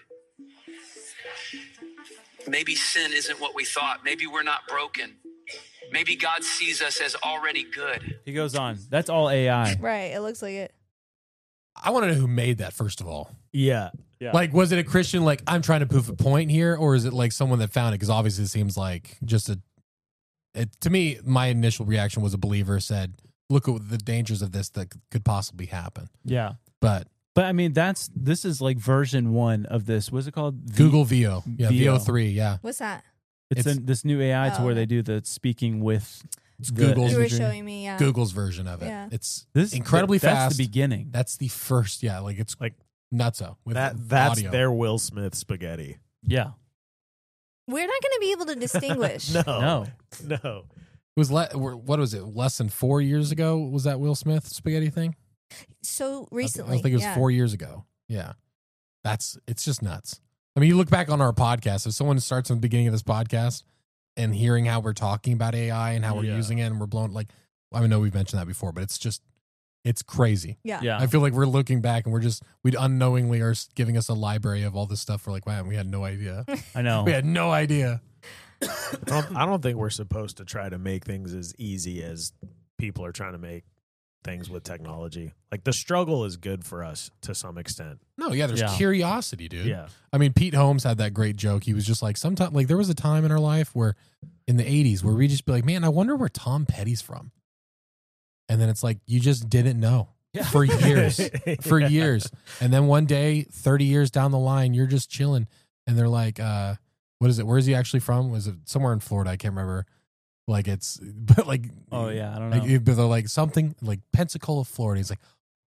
M: Maybe sin isn't what we thought. Maybe we're not broken. Maybe God sees us as already good.
E: He goes on. That's all A I.
F: Right. It looks like it.
I: I want to know who made that, first of all.
G: Yeah.
E: Yeah.
I: Like, was it a Christian, like, I'm trying to prove a point here, or is it like someone that found it? Because obviously it seems like just a, it, to me, my initial reaction was a believer said, look at the dangers of this that could possibly happen.
E: Yeah.
I: But
E: But I mean, that's this is like version one of this. What's it called? V-
I: Google V O. Yeah,
E: V O.
I: V O three, yeah.
F: What's that?
E: It's,
I: It's-
E: in this new A I to
F: Oh,
E: where
F: okay.
E: they do the speaking with
I: It's
E: the
I: Google's
F: You were
E: imagery.
F: showing me. Yeah.
I: Google's version of it.
F: Yeah.
I: It's
E: This
I: incredibly
E: that's
I: fast.
E: the beginning.
I: That's the first, yeah, like it's
G: Like
I: nutso with
G: that. That's
I: audio.
G: their Will Smith spaghetti.
E: Yeah.
F: We're not going to be able to distinguish.
G: No.
E: No.
G: No.
I: It was le- what was it? Less than four years ago was that Will Smith spaghetti thing?
F: So
I: I
F: recently.
I: think it was
F: yeah.
I: four years ago. Yeah, that's it's just nuts. I mean, you look back on our podcast. If someone starts in the beginning of this podcast and hearing how we're talking about A I and how we're
G: Yeah.
I: using it and we're blown, like, I know we've mentioned that before, but it's just it's crazy.
F: Yeah.
E: Yeah.
I: I feel like we're looking back and we're just we unknowingly are giving us a library of all this stuff. We're like, wow, we had no idea.
E: I know.
I: We had no idea.
G: I don't, I don't think we're supposed to try to make things as easy as people are trying to make things with technology. Like, the struggle is good for us to some extent.
I: No, yeah, there's
E: Yeah.
I: curiosity, dude.
G: Yeah.
I: I mean, Pete Holmes had that great joke. He was just like, sometimes, like, there was a time in our life where, in the eighties, where we just be like, man, I wonder where Tom Petty's from. And then it's like, you just didn't know for years, for
G: Yeah.
I: years. And then one day, thirty years down the line, you're just chilling. And they're like, uh, what is it? Where is he actually from? Was it somewhere in Florida? I can't remember. Like, it's, but like,
E: Oh yeah, I don't know.
I: like, but they're like something like Pensacola, Florida. He's like,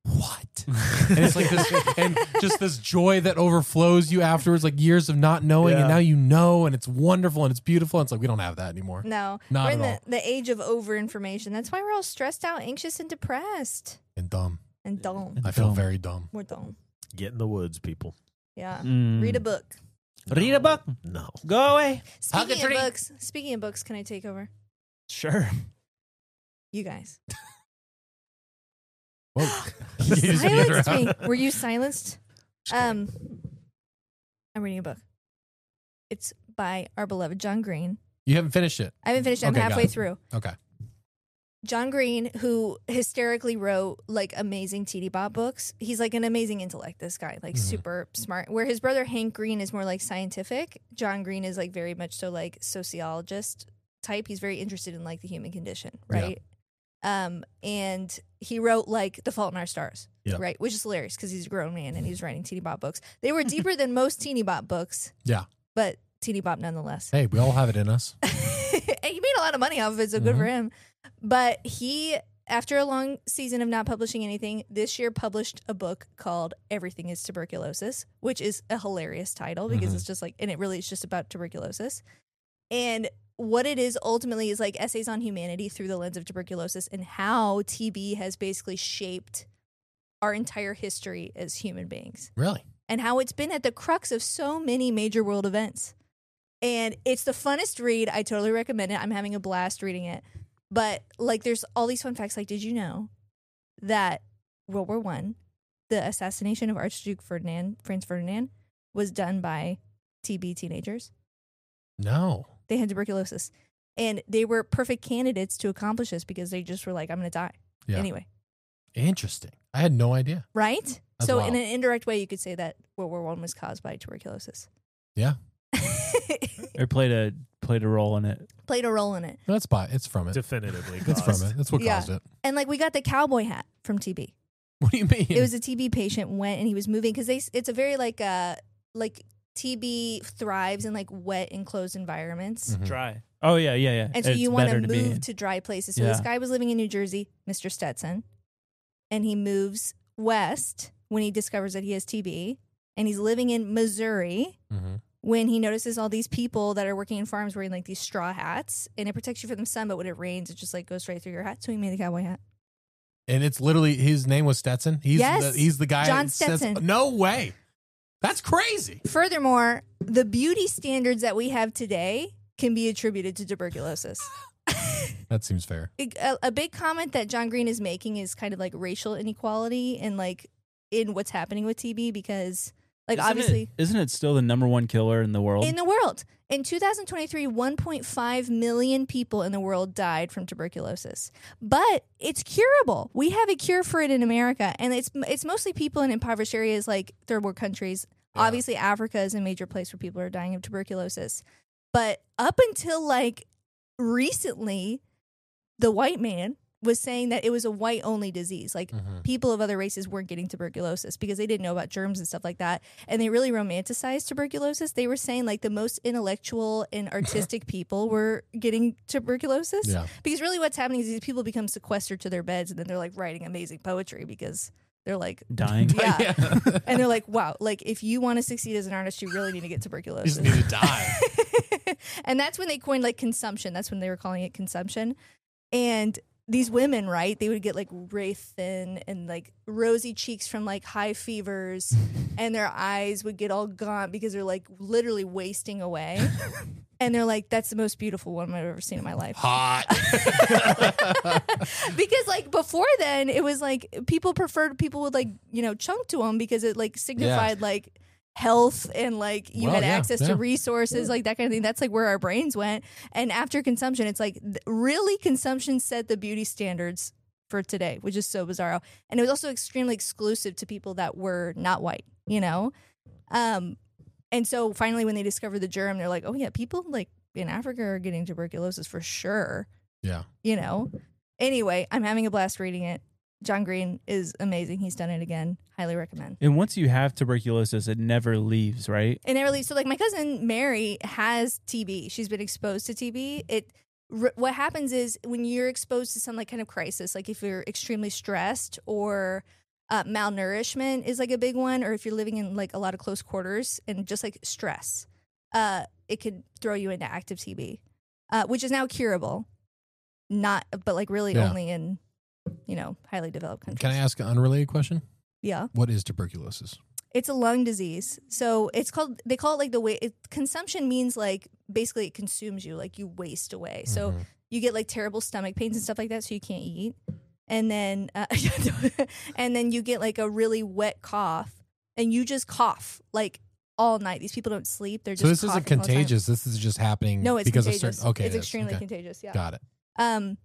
I: what? And it's like this, and just this joy that overflows you afterwards, like years of not knowing,
G: Yeah.
I: and now you know, and it's wonderful and it's beautiful. And it's like we don't have that anymore.
F: No,
I: Not
F: we're in
I: at
F: the, the age of over information. That's why we're all stressed out, anxious, and depressed,
I: And dumb.
F: and dumb.
I: I feel
E: Dumb.
I: very dumb.
F: We're dumb.
G: Get in the woods, people.
F: Yeah.
E: Mm.
F: Read a book.
E: Read a book.
G: No.
E: Go away.
F: Speaking of books, speaking of books, can I take over?
E: Sure.
F: You guys.
I: Whoa.
F: Silenced me. Were you silenced? Um, I'm reading a book. It's by our beloved John Green.
I: You haven't finished it.
F: I haven't finished it. I'm
I: Okay, got
F: halfway
I: it.
F: through.
I: Okay.
F: John Green, who hysterically wrote like amazing T D Bop books. He's like an amazing intellect, this guy, like
I: Mhm.
F: super smart. Where his brother Hank Green is more like scientific. John Green is like very much so like sociologist type. He's very interested in like the human condition, right? Um, and he wrote like The Fault in Our Stars,
I: Yeah.
F: right? Which is hilarious because he's a grown man and he's writing Teeny Bop books. They were deeper than most Teeny Bop books,
I: Yeah.
F: but Teeny Bop nonetheless.
I: Hey, we all have it in us.
F: And he made a lot of money off of it, so good for him. But he, after a long season of not publishing anything, this year published a book called Everything is Tuberculosis, which is a hilarious title because
I: Mhm.
F: it's just like, and it really is just about tuberculosis. And what it is ultimately is like essays on humanity through the lens of tuberculosis and how T B has basically shaped our entire history as human beings.
I: Really?
F: And how it's been at the crux of so many major world events. And it's the funnest read. I totally recommend it. I'm having a blast reading it. But like there's all these fun facts. Like, did you know that World War One, the assassination of Archduke Ferdinand, Franz Ferdinand, was done by T B teenagers?
I: No.
F: They had tuberculosis. And they were perfect candidates to accomplish this because they just were like, I'm going to die.
I: Yeah.
F: Anyway.
I: Interesting. I had no idea.
F: Right?
I: That's
F: so
I: wild.
F: in an indirect way, you could say that World War One was caused by tuberculosis.
I: Yeah.
E: Or played a played a role in it.
F: Played a role in it.
I: That's by it's from it.
G: Definitively.
I: It's from
G: caused.
I: it. That's what
F: Yeah.
I: caused it.
F: And like we got the cowboy hat from T B.
I: What do you mean?
F: It was a T B patient went and he was moving because they it's a very like uh like T B thrives in like wet enclosed environments.
I: Mhm.
E: Dry. Oh yeah, yeah, yeah.
F: And so
E: It's
F: you want to
E: better be
F: move
E: in.
F: to dry places. So
E: Yeah.
F: this guy was living in New Jersey, Mister Stetson, and he moves west when he discovers that he has T B, and he's living in Missouri
I: Mhm.
F: when he notices all these people that are working in farms wearing like these straw hats, and it protects you from the sun, but when it rains, it just like goes straight through your hat. So he made a cowboy hat.
I: And it's literally his name was Stetson. He's
F: Yes.
I: the, he's the guy.
F: John
I: that says-
F: Stetson.
I: no way. That's crazy.
F: Furthermore, the beauty standards that we have today can be attributed to tuberculosis.
I: That seems fair.
F: a, a big comment that John Green is making is kind of like racial inequality and like in what's happening with T B because like
E: Isn't
F: obviously
E: it, isn't it still the number one killer in the world?
F: in the world in two thousand twenty-three one point five million people in the world died from tuberculosis, but it's curable. We have a cure for it in America, and it's it's mostly people in impoverished areas like third world countries. Obviously Africa is a major place where people are dying of tuberculosis, but up until like recently the white man was saying that it was a white only disease. Like
I: Mhm.
F: people of other races weren't getting tuberculosis because they didn't know about germs and stuff like that. And they really romanticized tuberculosis. They were saying like the most intellectual and artistic people were getting tuberculosis.
I: Yeah.
F: Because really what's happening is these people become sequestered to their beds and then they're like writing amazing poetry because they're like
E: Dying.
F: Yeah. And they're like, wow, like if you want to succeed as an artist, you really need to get
I: You
F: tuberculosis.
I: just need to die.
F: And that's when they coined like consumption. That's when they were calling it consumption. And these women, right, they would get like really thin and like rosy cheeks from like high fevers, and their eyes would get all gaunt because they're like literally wasting away. And they're like, that's the most beautiful woman I've ever seen in my life.
I: Hot.
F: Because like before then, it was like people preferred people with like, you know, chunk to them because it like signified like health and like you
I: Well,
F: had
I: yeah,
F: access
I: yeah.
F: to resources, like that kind of thing. That's like where our brains went. And after consumption, it's like th- really consumption set the beauty standards for today, which is so bizarre. And it was also extremely exclusive to people that were not white, you know? Um, and so finally when they discovered the germ, they're like, oh yeah, people like in Africa are getting tuberculosis for sure,
I: Yeah.
F: you know? Anyway, I'm having a blast reading it. John Green is amazing. He's done it again. Highly recommend.
E: And once you have tuberculosis, it never leaves, right?
F: And never leaves. So, like, my cousin Mary has T B. She's been exposed to T B. It r- what happens is when you're exposed to some like kind of crisis, like if you're extremely stressed or Uh, malnourishment is like a big one, or if you're living in like a lot of close quarters and just like stress, uh, it could throw you into active T B, uh, which is now curable. Not, but like really
I: Yeah.
F: only in, you know, highly developed countries.
I: Can I ask an unrelated question?
F: Yeah.
I: What is tuberculosis?
F: It's a lung disease. So it's called, they call it like the way, it, consumption means like basically it consumes you, like you waste away. So
I: Mhm.
F: you get like terrible stomach pains and stuff like that, so you can't eat. And then, uh, and then you get like a really wet cough and you just cough like all night. These people don't sleep. They're just
I: So this isn't
F: coughing all the time.
I: contagious. This is just happening
F: No, it's
I: because
F: contagious.
I: of certain. Okay,
F: it's
I: it is.
F: extremely
I: Okay.
F: contagious. Yeah.
I: Got it.
F: Um,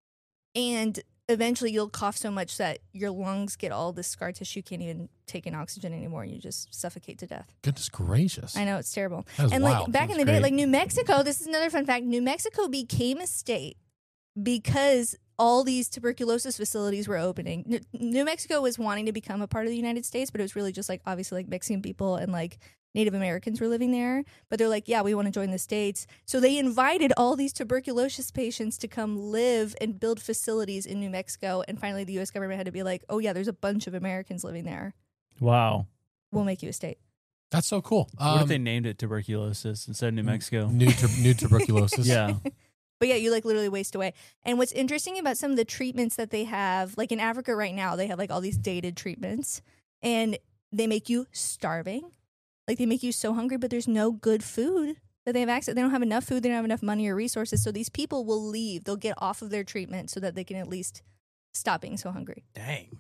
F: and eventually you'll cough so much that your lungs get all this scar tissue, you can't even take in oxygen anymore, and you just suffocate to death.
I: Goodness gracious.
F: I know, it's terrible.
I: That is
F: and
I: wild.
F: like back
I: That's
F: in the day,
I: great.
F: like New Mexico, this is another fun fact. New Mexico became a state because all these tuberculosis facilities were opening. N- New Mexico was wanting to become a part of the United States, but it was really just like obviously like Mexican people and like Native Americans were living there. But they're like, yeah, we want to join the states. So they invited all these tuberculosis patients to come live and build facilities in New Mexico. And finally, the U S government had to be like, oh, yeah, there's a bunch of Americans living there.
E: Wow.
F: We'll make you a state.
I: That's so cool.
E: What if
I: Um,
E: they named it tuberculosis instead of New Mexico?
I: New tu- new tuberculosis.
E: Yeah.
F: But yeah, you like literally waste away. And what's interesting about some of the treatments that they have, like in Africa right now, they have like all these dated treatments and they make you starving. Like they make you so hungry, but there's no good food that they have access. They don't have enough food. They don't have enough money or resources. So these people will leave. They'll get off of their treatment so that they can at least stop being so hungry.
E: Dang.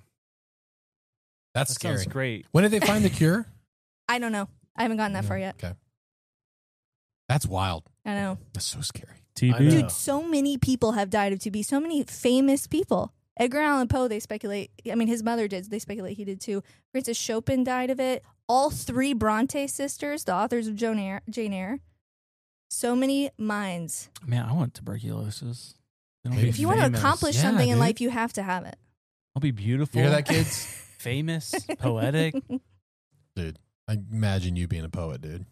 I: That's
E: That
I: scary.
E: sounds great.
I: When did they find the cure?
F: I don't know. I haven't gotten that far yet.
I: Okay. That's wild.
F: I know.
I: That's so scary.
E: T B.
F: Dude, so many people have died of T B. So many famous people. Edgar Allan Poe, they speculate. I mean, his mother did. They speculate he did too. Francis Chopin died of it. All three Bronte sisters, the authors of Joan Eyre, Jane Eyre. So many minds.
E: Man, I want tuberculosis. I'll
I: If
E: be
F: If you want to
E: famous.
F: accomplish
I: Yeah,
F: something in
I: dude.
F: life, you have to have it.
E: I'll be beautiful.
I: You hear that, kids?
E: Famous, poetic.
I: Dude, I imagine you being a poet, dude.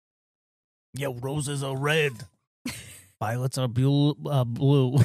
E: Yo, roses are red. Violets are blue. Uh, blue.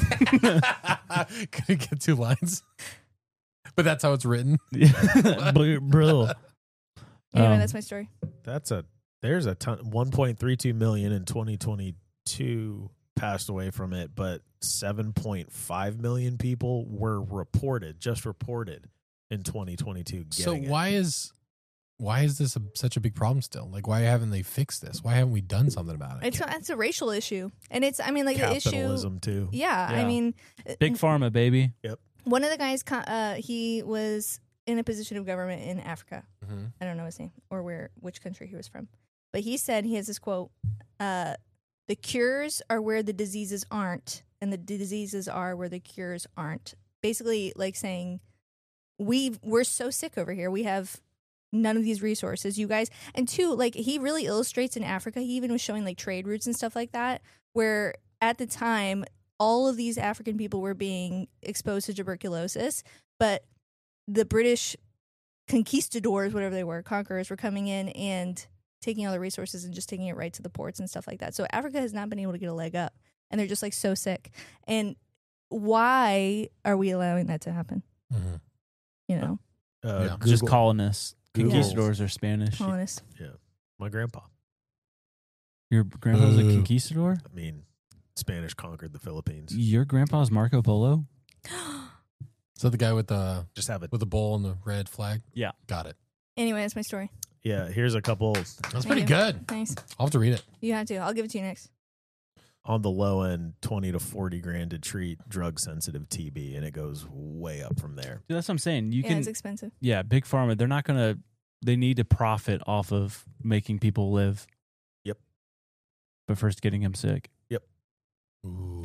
I: Could I get two lines? But that's how it's written.
E: blue, blue.
F: Anyway,
E: Um,
F: that's my story.
G: That's a there's a ton. one point three two million in twenty twenty-two passed away from it, but seven point five million people were reported, just reported in twenty twenty-two.
I: So
G: getting it.
I: why is why is this a, such a big problem still? Like, why haven't they fixed this? Why haven't we done something about it?
F: It's a, it's a racial issue, and it's. I mean, like the issue.
G: capitalism too?
F: Yeah, I
E: Yeah.
F: mean,
E: Big pharma, baby.
F: one of the guys, co- uh, he was in a position of government in Africa.
I: Mhm.
F: I don't know his name or where, which country he was from, but he said he has this quote: uh, "The cures are where the diseases aren't, and the diseases are where the cures aren't." Basically, like saying, "We we're so sick over here. We have none of these resources, you guys." And two, like he really illustrates in Africa. He even was showing like trade routes and stuff like that, where at the time all of these African people were being exposed to tuberculosis, but the British conquistadors, whatever they were, conquerors, were coming in and taking all the resources and just taking it right to the ports and stuff like that. So Africa has not been able to get a leg up, and they're just like so sick. And why are we allowing that to happen?
I: Mhm.
F: You know,
G: Uh,
I: Yeah.
E: Just
G: Google-
E: colonists.
G: Google-
E: Conquistadors are Spanish.
F: colonists.
G: Yeah, my grandpa.
E: Your grandpa's a
I: Boo.
E: conquistador?
G: I mean, Spanish conquered the Philippines.
E: Your grandpa's Marco Polo?
I: So the guy with the
G: Just have it.
I: with the bowl and the red flag?
E: Yeah.
I: Got it.
F: Anyway, that's my story.
G: Yeah, here's a couple
I: That's pretty
F: you.
I: good.
F: Nice.
I: I'll have to read it.
F: You have to. I'll give it to you next.
G: on the low end, twenty to forty grand to treat drug sensitive T B, and it goes way up from there.
E: Dude, that's what I'm saying. You
F: yeah,
E: can,
F: it's expensive.
E: yeah, big pharma. They're not gonna. They need to profit off of making people live.
G: Yep.
E: But first, getting them sick.
G: Yep.
I: Ooh.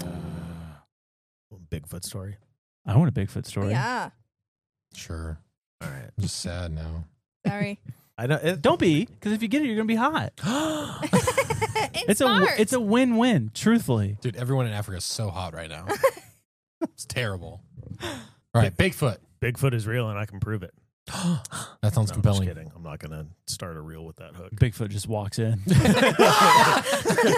G: Bigfoot story.
E: I want a Bigfoot story.
F: Yeah.
I: Sure.
G: All right.
I: I'm just sad now.
F: Sorry.
G: I know. It,
E: Don't be, because if you get it, you're gonna be hot.
F: it's
E: It's a
F: smart.
E: it's a win win. Truthfully,
I: Dude, everyone in Africa is so hot right now. It's terrible. All right, Bigfoot.
G: Bigfoot is real, and I can prove it.
I: That sounds
G: No,
I: compelling.
G: I'm just kidding. I'm not going to start a reel with that hook.
E: Bigfoot just walks in.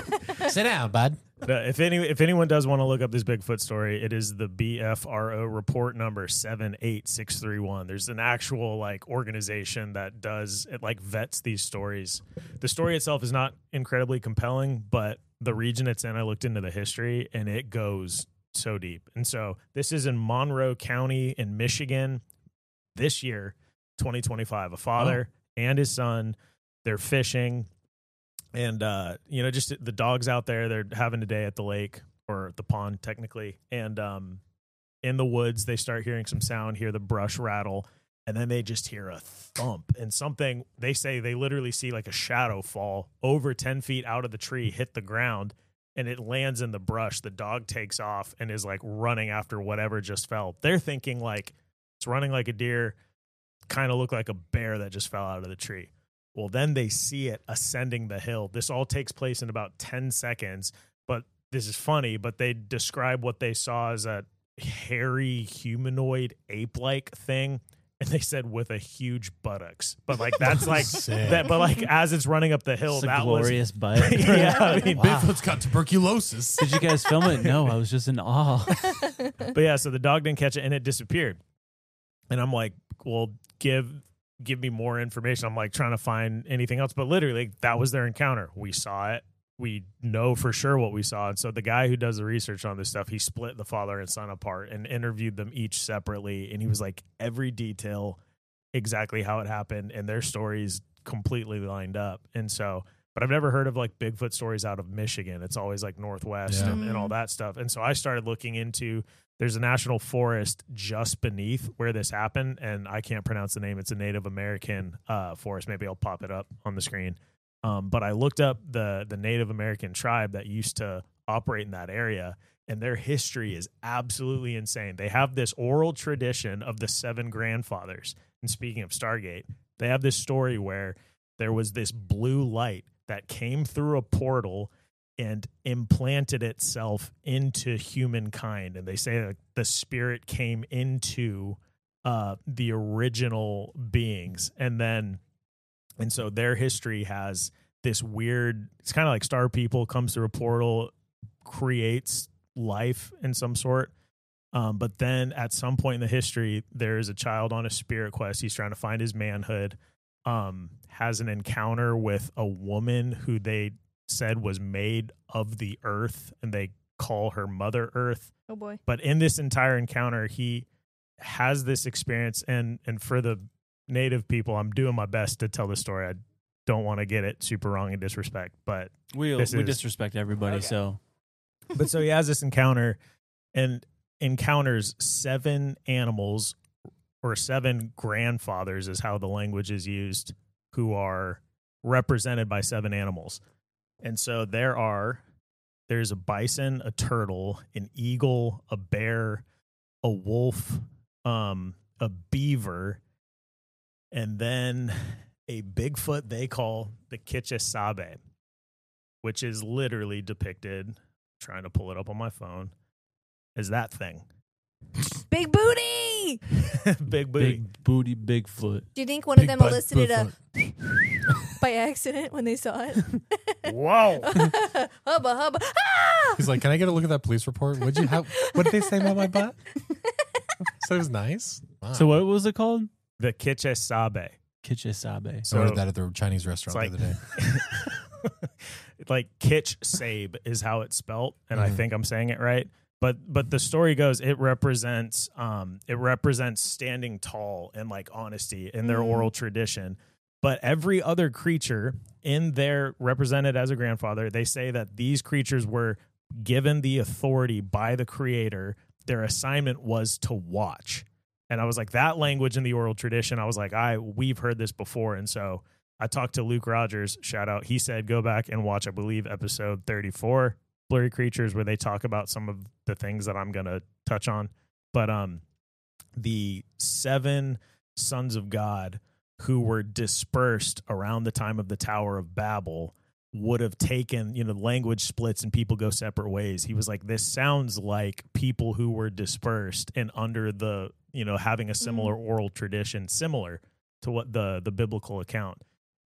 I: Sit down, bud.
G: Uh, if any if anyone does want to look up this Bigfoot story, it is the B F R O report number seven eight six three one. There's an actual like organization that does it, like vets these stories. The story itself is not incredibly compelling, but the region it's in, I looked into the history and it goes so deep. And so this is in Monroe County in Michigan this year, twenty twenty-five. A father oh. and his son, they're fishing. And, uh, you know, just the dogs out there, they're having a day at the lake or the pond, technically. And um, in the woods, they start hearing some sound, hear the brush rattle, and then they just hear a thump. And something, they say they literally see like a shadow fall over ten feet out of the tree, hit the ground, and it lands in the brush. The dog takes off and is like running after whatever just fell. They're thinking like it's running like a deer, kind of look like a bear that just fell out of the tree. Well, then they see it ascending the hill. This all takes place in about ten seconds, but this is funny, but they describe what they saw as a hairy humanoid ape-like thing, and they said with a huge buttocks. But like that's like that. But like as it's running up the hill,
E: it's a
G: that
E: glorious
G: was,
E: butt.
G: Yeah, I mean,
I: wow. Bigfoot's got tuberculosis.
E: Did you guys film it? No, I was just in awe.
G: But yeah, so the dog didn't catch it, and it disappeared. And I'm like, well, give. give me more information. I'm like trying to find anything else, but literally that was their encounter. We saw it. We know for sure what we saw. And so the guy who does the research on this stuff, he split the father and son apart and interviewed them each separately. And he was like, every detail, exactly how it happened, and their stories completely lined up. And so, but I've never heard of like Bigfoot stories out of Michigan. It's always like Northwest
I: Yeah.
G: and, and all that stuff. And so I started looking into, there's a national forest just beneath where this happened, and I can't pronounce the name. It's a Native American uh, forest. Maybe I'll pop it up on the screen. Um, but I looked up the the Native American tribe that used to operate in that area, and their history is absolutely insane. They have this oral tradition of the seven grandfathers. And speaking of Stargate, they have this story where there was this blue light that came through a portal and implanted itself into humankind. And they say that the spirit came into uh, the original beings. And then, and so their history has this weird, it's kind of like Star People, comes through a portal, creates life in some sort. Um, but then at some point in the history, there's a child on a spirit quest. He's trying to find his manhood, um, has an encounter with a woman who they said was made of the earth, and they call her Mother Earth.
F: Oh boy.
G: But in this entire encounter, he has this experience, and and for the native people, I'm doing my best to tell the story. I don't want to get it super wrong and disrespect, but
E: we
G: this
E: we
G: is,
E: disrespect everybody.
G: Okay.
E: So,
G: but so he has this encounter and encounters seven animals, or seven grandfathers is how the language is used, who are represented by seven animals. And so there are, there's a bison, a turtle, an eagle, a bear, a wolf, um, a beaver, and then a Bigfoot they call the Kitchesabe, which is literally depicted, trying to pull it up on my phone, as that thing.
F: Big booty!
G: Big booty.
E: Big booty Bigfoot.
F: Do you think one
I: Big
F: of them
I: butt
F: elicited a
I: Bigfoot.
F: by accident when they saw it?
G: Whoa.
F: hubba, hubba. Ah!
I: He's like, can I get a look at that police report? What'd you have? What did they say about my butt? So it was nice. Wow.
E: So what was it called?
G: The Kitchesabe.
E: Kitchesabe.
I: I ordered that at the Chinese restaurant
G: like,
I: the other day.
G: like Kitch Sabe is how it's spelt, and
I: Mm-hmm.
G: I think I'm saying it right. But but the story goes, it represents um it represents standing tall and like honesty in their
F: Mm.
G: oral tradition. But every other creature in there represented as a grandfather, they say that these creatures were given the authority by the creator. Their assignment was to watch. And I was like, that language in the oral tradition, I was like, I we've heard this before. And so I talked to Luke Rogers, shout out. He said, go back and watch, I believe, episode thirty-four, Blurry Creatures, where they talk about some of the things that I'm going to touch on. But um, the seven sons of God who were dispersed around the time of the Tower of Babel would have taken, you know, language splits and people go separate ways. He was like, this sounds like people who were dispersed and under the, you know, having a similar mm. oral tradition, similar to what the, the biblical account.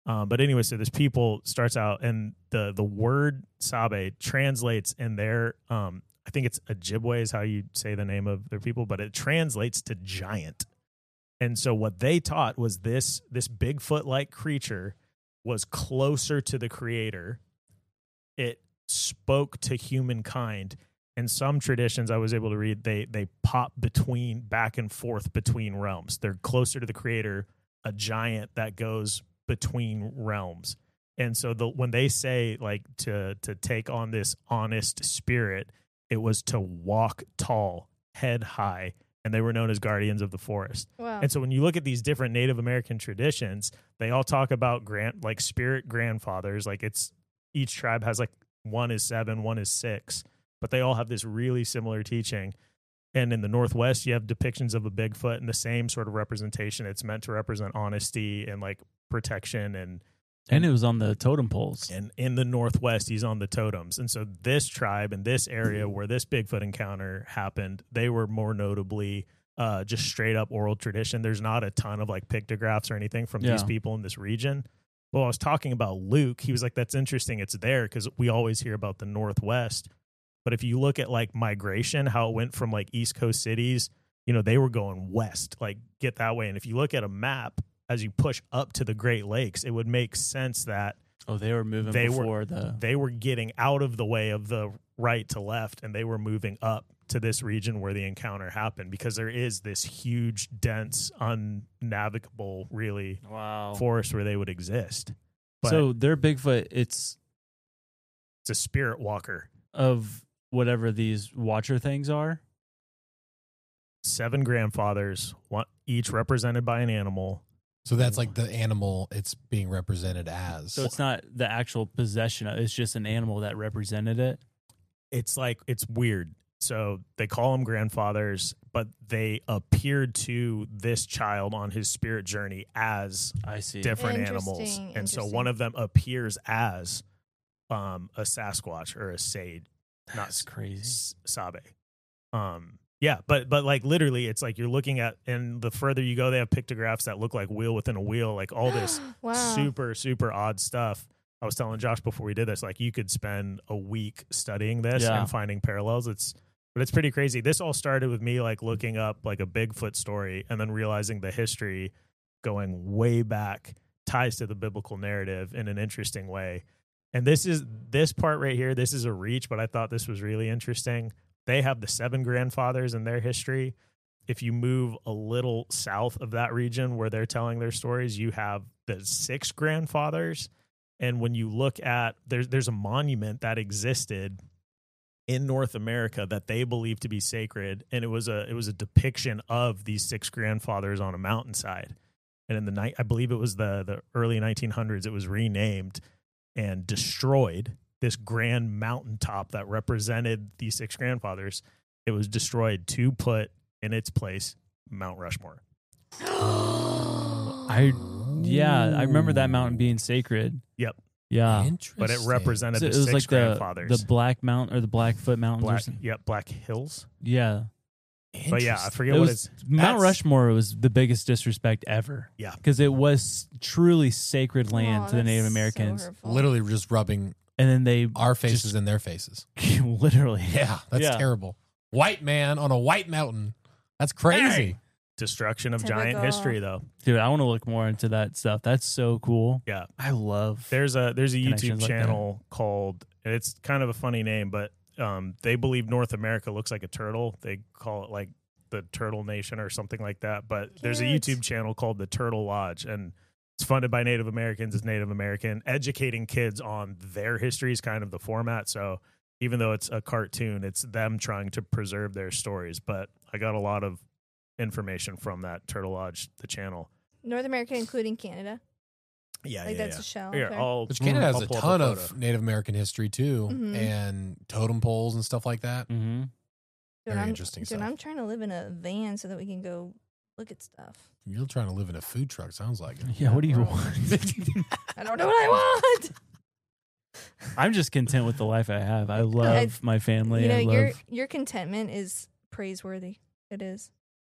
G: Um, but anyway, so this people starts out, and the the word Sabe translates in their, um, I think it's Ojibwe is how you say the name of their people, but it translates to giant. And so what they taught was this this Bigfoot-like creature was closer to the creator. It spoke to humankind. And some traditions I was able to read, they they pop between back and forth between realms. They're closer to the creator, a giant that goes between realms. And so the when they say like to to take on this honest spirit, it was to walk tall, head high, and they were known as guardians of the forest.
F: Wow.
G: And so when you look at these different Native American traditions, they all talk about grand like spirit grandfathers. Like it's each tribe has like one is seven, one is six, but they all have this really similar teaching. And in the Northwest, you have depictions of a Bigfoot and the same sort of representation. It's meant to represent honesty and like protection. And
E: And it was on the totem poles.
G: And in the Northwest, he's on the totems. And so this tribe in this area where this Bigfoot encounter happened, they were more notably uh, just straight up oral tradition. There's not a ton of like pictographs or anything from
E: Yeah.
G: these people in this region. Well, I was talking about Luke. He was like, that's interesting. It's there because we always hear about the Northwest. But if you look at like migration, how it went from like East Coast cities, you know, they were going west, like get that way. And if you look at a map, as you push up to the Great Lakes, it would make sense that
E: oh, they were moving
G: they
E: before
G: were,
E: the
G: they were getting out of the way of the right to left, and they were moving up to this region where the encounter happened because there is this huge, dense, unnavigable, really
E: wow
G: forest where they would exist. But
E: so their Bigfoot, it's
G: it's a spirit walker
E: of whatever these watcher things are.
G: Seven grandfathers, one each represented by an animal.
I: So that's like the animal it's being represented as.
E: So it's not the actual possession of, it's just an animal that represented it.
G: It's like, it's weird. So they call them grandfathers, but they appeared to this child on his spirit journey as
E: I see
G: different animals. And so one of them appears as um, a Sasquatch or a Sage. Not
E: That's crazy.
G: S- Sabe. Um, yeah, but but like literally, it's like you're looking at, and the further you go, they have pictographs that look like wheel within a wheel, like all this
F: Wow.
G: super super odd stuff. I was telling Josh before we did this, like you could spend a week studying this
E: Yeah.
G: and finding parallels. It's but it's pretty crazy. This all started with me like looking up like a Bigfoot story and then realizing the history going way back ties to the biblical narrative in an interesting way. And this is this part right here. This is a reach, but I thought this was really interesting. They have the seven grandfathers in their history. If you move a little south of that region where they're telling their stories, you have the six grandfathers. And when you look at, there's there's a monument that existed in North America that they believe to be sacred, and it was a it was a depiction of these six grandfathers on a mountainside. And in the night, I believe it was the the early nineteen hundreds, it was renamed and destroyed. This grand mountaintop that represented these six grandfathers, it was destroyed to put in its place Mount Rushmore.
E: I yeah, I remember that mountain being sacred.
G: Yep.
E: Yeah,
G: but it represented
E: So
G: the
E: it was
G: six
E: like the
G: grandfathers.
E: the Black Mountain or the Blackfoot Mountains. or
G: Black,
E: something.
G: yep, Black Hills.
E: Yeah.
G: But yeah, I forget
E: It
G: what
E: was,
G: it's.
E: Mount
G: that's-
E: Rushmore was the biggest disrespect ever.
G: Yeah.
E: because it was truly sacred land
F: Oh,
E: to the Native
F: that's so
E: Americans.
F: hurtful.
I: Literally just rubbing
E: and then they
I: our faces
E: just-
I: in their faces.
E: literally.
I: Yeah, that's
E: Yeah.
I: terrible. White man on a white mountain. That's crazy.
G: Destruction of giant
F: Typical.
G: history, though.
E: Dude, I want to look more into that stuff. That's so cool.
G: Yeah,
E: I love.
G: there's a there's a YouTube
E: Connections like that.
G: channel called. It's kind of a funny name, but um, they believe North America looks like a turtle. They call it like the Turtle Nation or something like that. But there's a
F: Cute.
G: YouTube channel called the Turtle Lodge, and it's funded by Native Americans. It's Native American educating kids on their history is kind of the format. So even though it's a cartoon, it's them trying to preserve their stories. But I got a lot of information from that Turtle Lodge, the channel.
F: North America, including Canada.
G: Yeah,
F: Like
G: yeah,
F: that's
G: yeah.
F: a shell.
G: Here,
F: Okay.
G: I'll-
I: Which Canada has
G: I'll
I: a
G: pull up
I: ton
G: photo.
I: of Native American history too,
F: Mhm.
I: and totem poles and stuff like that.
E: Mm-hmm.
F: Dude,
I: Very
F: I'm,
I: interesting
F: dude,
I: stuff.
F: I'm trying to live in a van so that we can go look at stuff.
I: You're trying to live in a food truck. Sounds like it.
E: Yeah, what do you
F: Bro.
E: want?
F: I don't know what I want.
E: I'm just content with the life I have. I love
F: I-
E: my family.
F: You know,
E: I love.
F: your your contentment is praiseworthy. It is.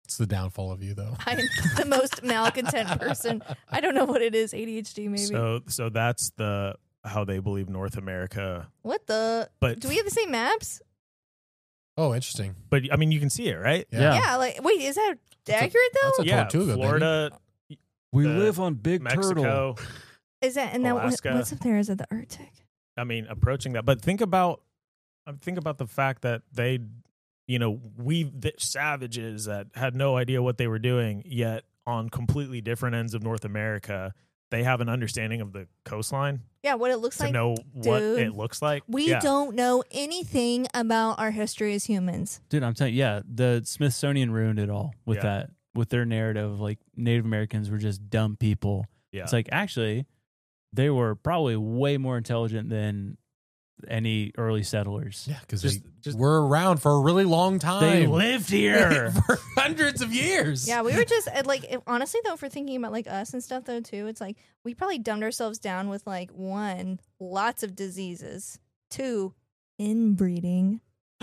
I: It's the downfall of you, though.
F: I'm the most malcontent person. I don't know what it is. A D H D, maybe.
G: So, so that's the how they believe North America.
F: What the?
G: But
F: do we have the same maps?
I: Oh, interesting.
G: But I mean, you can see it, right?
E: Yeah.
F: Yeah. Like, wait, is that accurate though?
I: That's a
G: Yeah,
I: Tortuga,
G: Florida.
E: We
G: the
E: live on Big
G: Mexico.
E: Turtle.
F: Is that and that what,
G: Alaska.
F: what's up there? Is it the Arctic?
G: I mean, approaching that. But think about, think about the fact that they, you know, we the savages that had no idea what they were doing, yet on completely different ends of North America, they have an understanding of the coastline.
F: Yeah, what it looks
G: to
F: like.
G: know what
F: dude.
G: it looks like.
F: We
G: Yeah.
F: don't know anything about our history as humans.
E: Dude, I'm telling you, yeah, the Smithsonian ruined it all with
G: Yeah.
E: that, with their narrative of like Native Americans were just dumb people.
G: Yeah.
E: It's like, actually, they were probably way more intelligent than any early settlers.
I: Yeah, because
G: Just-
I: they
G: just-
I: were around for a really long time.
E: They lived here.
I: for hundreds of years.
F: Yeah, we were just uh, like, if, honestly though, for thinking about like us and stuff though too, it's like we probably dumbed ourselves down with like one, lots of diseases, two, inbreeding.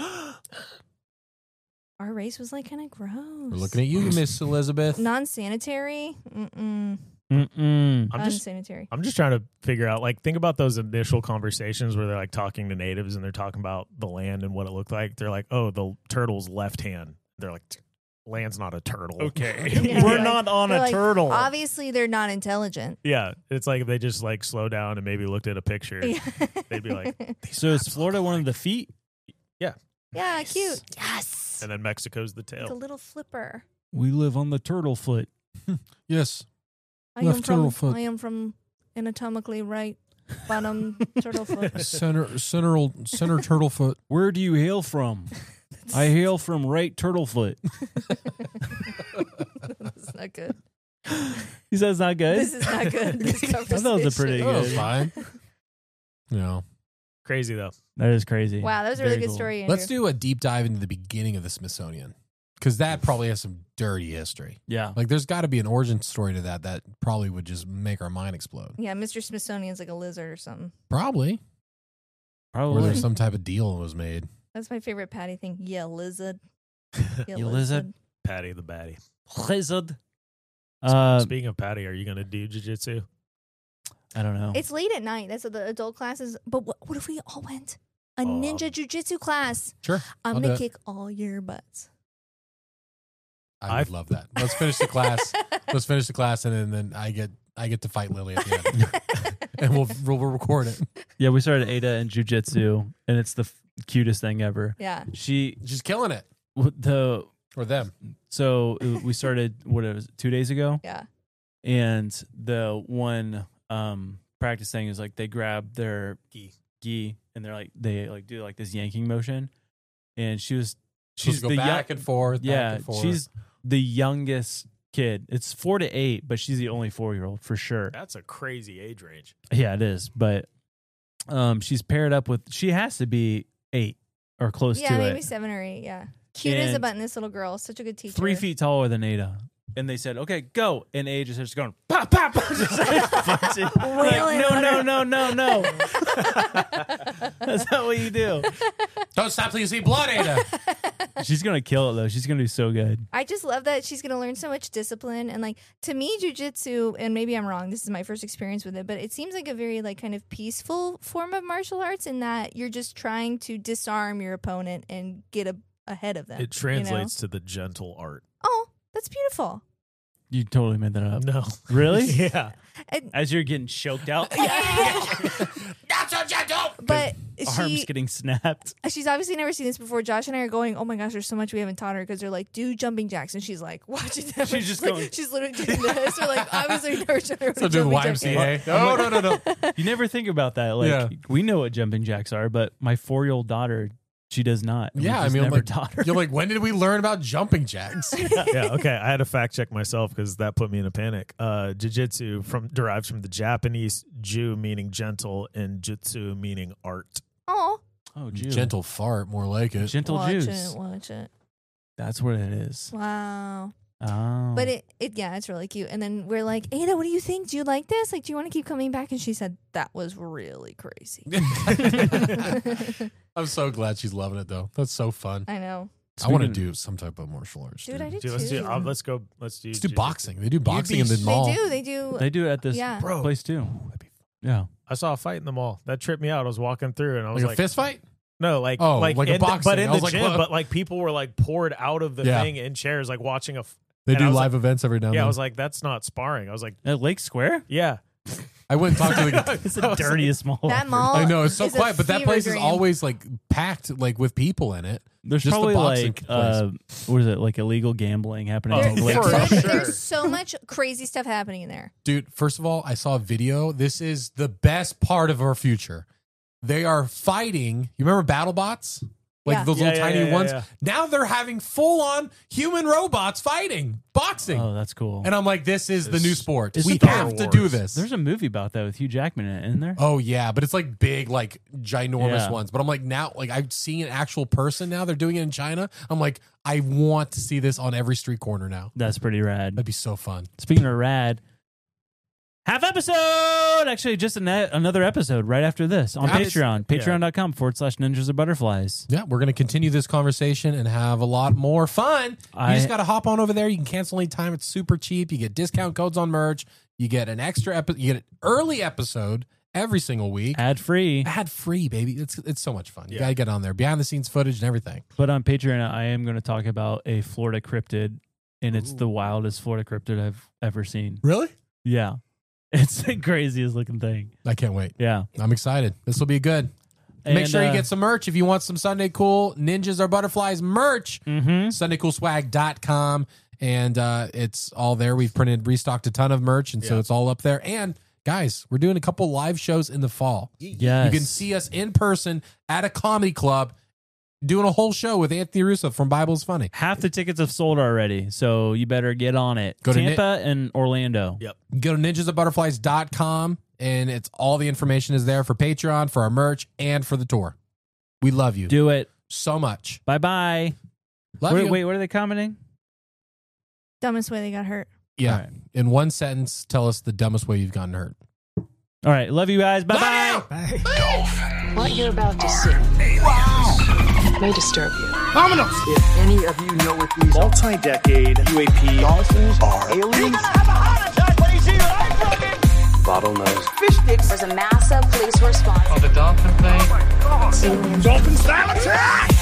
F: Our race was like kind of gross.
I: We're looking at you, Miss Elizabeth.
F: Non-sanitary, mm-mm.
E: Mm-mm.
G: I'm just,
F: unsanitary.
G: I'm just trying to figure out, like, think about those initial conversations where they're like talking to natives and they're talking about the land and what it looked like. They're like, oh, the turtle's left hand. They're like, land's not a turtle. Okay.
F: Yeah,
E: We're
F: they're
E: not on
F: they're
E: a
F: like,
E: turtle.
F: Obviously, they're not intelligent.
G: Yeah. It's like they just like slow down and maybe looked at a picture. They'd be like,
E: So is Florida one of the feet?
G: yeah.
F: Yeah, cute. Yes.
G: And then Mexico's the
F: Like a
G: tail.
F: little flipper.
E: We live on the turtle foot.
I: Yes.
F: I
I: Left
F: am from.
I: turtle foot.
F: I am from anatomically right bottom turtle foot.
I: Center, center, center turtle foot.
E: Where do you hail from? I hail from right turtle foot.
F: That's not good.
E: He says it's not good.
F: This is not good. This
E: I thought it was a pretty
I: That was
E: good.
I: fine. No.
G: Crazy, though.
E: That is crazy.
F: Wow, that was a really
E: Very
F: good
E: cool.
F: story, Andrew.
I: Let's do a deep dive into the beginning of the Smithsonian, because that probably has some dirty history.
E: Yeah.
I: Like, there's got to be an origin story to that that probably would just make our mind explode.
F: Yeah, Mister Smithsonian's like a lizard or something.
I: Probably. Or
E: Probably.
I: there's some type of deal that was made.
F: That's my favorite Patty thing. Yeah, lizard. Yeah,
E: You lizard.
G: Patty the Batty.
E: Lizard. Uh,
G: Speaking of Patty, are you going to do jiu-jitsu?
E: I don't know.
F: It's late at night. That's what the adult classes. But what, what if we all went? A
G: Oh,
F: ninja
G: um,
F: jujitsu class.
I: Sure.
F: I'm
I: I'll
F: going
I: do
F: to
I: it.
F: kick all your butts.
I: I would
G: I've-
I: love that. Let's finish the class. Let's finish the class, and then, then I get I get to fight Lily at the end, and we'll, we'll we'll record it.
E: Yeah, we started Ada in jujitsu, and it's the f- cutest thing ever.
F: Yeah.
E: She
I: She's killing it.
E: w- the
I: Or them.
E: so uh, we started what it was two days ago,
F: Yeah.
E: and the one um practice thing is like they grab their gi gi and they're like they like do like this yanking motion, and she was
I: She's
E: she's
I: go
E: the
I: back
E: young-
I: and forth.
E: yeah
I: back and forth.
E: she's the youngest kid. It's four to eight, but she's the only four year old for sure.
G: That's a crazy age range.
E: Yeah, it is. But um, she's paired up with. She has to be eight or close
F: Yeah,
E: to
F: maybe
E: it.
F: seven or eight. Yeah. Cute as a
E: And
F: button, this little girl. Such a good teacher.
E: Three feet taller than Ada. And they said, "Okay, go." And Ada just starts going, "Pop, pop!" Just like punching. Like,
F: Wailing
E: no,
F: on
E: no,
F: her.
E: no, no, no. That's not what you do.
I: Don't stop till you see blood, Ada.
E: She's gonna kill it though. She's gonna do so good.
F: I just love that she's going to learn so much discipline. And like, to me, jujitsu, and maybe I'm wrong, this is my first experience with it, but it seems like a very like kind of peaceful form of martial arts in that you're just trying to disarm your opponent and get a, ahead of them.
G: It translates to the gentle art.
F: Oh, that's beautiful.
E: You totally made that up.
G: No.
E: Really?
G: Yeah.
F: And,
E: As you're getting choked out,
I: Not so gentle.
F: but
E: arms
F: she,
E: getting snapped.
F: she's obviously never seen this before. Josh and I are going, oh my gosh, there's so much we haven't taught her because they're like, do jumping jacks. And she's like, watching them.
E: She's just
F: like,
E: going-
F: she's literally doing this. We're like, obviously, never shown her
I: So
F: what
I: doing
F: jumping
I: Y M
F: jacks
I: C
F: are.
I: A. No, no, no, no.
E: You never think about that. Like
I: Yeah.
E: we know what jumping jacks are, but my four year old daughter, she does not. We
I: Yeah, I
E: just
I: mean,
E: never
I: like,
E: taught her.
I: you're like, when did we learn about jumping jacks?
G: Yeah, okay. I had to fact check myself because that put me in a panic. Uh, jiu-jitsu from derives from the Japanese ju meaning gentle and jutsu meaning art.
F: Oh,
E: Oh, Jew.
I: Gentle fart, more like it.
E: Gentle
F: watch
E: juice.
F: it, watch it.
E: That's what it is.
F: Wow.
E: Oh.
F: But it, it, yeah, it's really cute. And then we're like, Ada, what do you think? Do you like this? Like, do you want to keep coming back? And she said, that was really crazy.
I: I'm so glad she's loving it, though. That's so fun.
F: I know.
I: I want to do some type of martial arts.
F: Dude, I did
G: Dude, let's
F: too.
G: do. Uh, let's go. Let's do.
I: Let's do
G: jiu-jitsu.
I: boxing. They do boxing in the
F: They
I: mall.
F: do. They do.
E: They do it at this
F: Yeah.
G: Bro.
E: place too. Yeah.
G: I saw a fight in the mall that tripped me out. I was walking through and I was
I: Like
G: like,
I: a fist fight?
G: No, like
I: Oh,
G: like,
I: like a
G: in the-
I: boxing.
G: but in
I: I
G: the
I: was like,
G: gym.
I: what?
G: But like people were like poured out of the
I: Yeah.
G: thing in chairs, like watching a. f-
I: They
G: and I
I: do
G: was
I: live
G: like-
I: events every now and
G: Yeah,
I: then.
G: I was like, that's not sparring. I was like,
E: At Lake Square?
G: yeah.
I: I went and talked to the guy.
E: It's the dirtiest mall.
F: That
E: ever.
F: mall.
I: I know it's so
F: is a
I: quiet, but that
F: fever
I: place is
F: dream.
I: always like packed, like with people in it.
E: There's
I: Just the
E: probably
I: boxing
E: like
I: place.
E: uh, what is it? Like illegal gambling happening.
G: Oh,
E: at Lake
G: for
E: Square.
F: Dude,
G: sure.
F: there's so much crazy stuff happening in there.
I: Dude, first of all, I saw a video. This is the best part of our future. They are fighting. You remember BattleBots? Like
F: Yeah.
I: those
G: Yeah,
I: little
G: yeah,
I: tiny
G: yeah, yeah,
I: ones.
G: yeah.
I: Now they're having full on human robots fighting, boxing.
E: Oh, that's cool.
I: And I'm like, this is the new sport.
E: It's
I: We
E: Star
I: have to
G: Wars.
I: do this.
E: There's a movie about that with Hugh Jackman in it, isn't there?
I: Oh yeah, but it's like big, like ginormous
E: Yeah.
I: ones. But I'm like now, like I've seen an actual person now. They're doing it in China. I'm like, I want to see this on every street corner now.
E: That's pretty rad.
I: That'd be so fun.
E: Speaking of rad, half episode. Actually, just an, another episode right after this on
I: Abs-
E: Patreon. Patreon.com forward slash ninjas or butterflies.
I: Yeah, we're gonna continue this conversation and have a lot more fun.
E: I-
I: you just gotta hop on over there. You can cancel anytime. It's super cheap. You get discount codes on merch. You get an extra episode. You get an early episode every single week.
E: Ad free.
I: Ad free, baby. It's it's so much fun. You
G: Yeah.
I: gotta get on there. Behind the scenes footage and everything.
E: But on Patreon, I am going to talk about a Florida cryptid, and it's the wildest Florida cryptid I've ever seen.
I: Really?
E: Yeah. It's the craziest looking thing.
I: I can't wait.
E: Yeah.
I: I'm excited. This will be good. Make
E: And,
I: sure you
E: uh,
I: get some merch if you want some Sunday Cool Ninjas or Butterflies merch.
E: Mm-hmm.
I: Sunday Cool Swag dot com. And uh, it's all there. We've printed, restocked a ton of merch, and so
G: Yeah.
I: it's all up there. And guys, we're doing a couple live shows in the fall.
E: Yes.
I: You can see us in person at a comedy club doing a whole show with Anthony Russo from Bible's Funny.
E: Half the tickets have sold already, so you better get on it.
I: Go to
E: Tampa and Orlando.
G: Yep.
I: Go to ninjas of butterflies dot com, and it's all the information is there for Patreon, for our merch, and for the tour. We love you
E: Do it.
I: so much.
E: Bye bye.
I: Love
E: Wait,
I: you.
E: wait, what are they commenting?
F: Dumbest way they got hurt.
I: Yeah.
E: All right.
I: In one sentence, tell us the dumbest way you've gotten hurt.
E: All right. Love you guys. Bye bye.
N: What you're about to see may disturb you.
L: If any of you know what these multi-decade U A P dolphins are, aliens, bottlenose fish sticks.
N: There's a massive police response.
L: Oh, the dolphin thing? Oh my God! Dolphin style attack!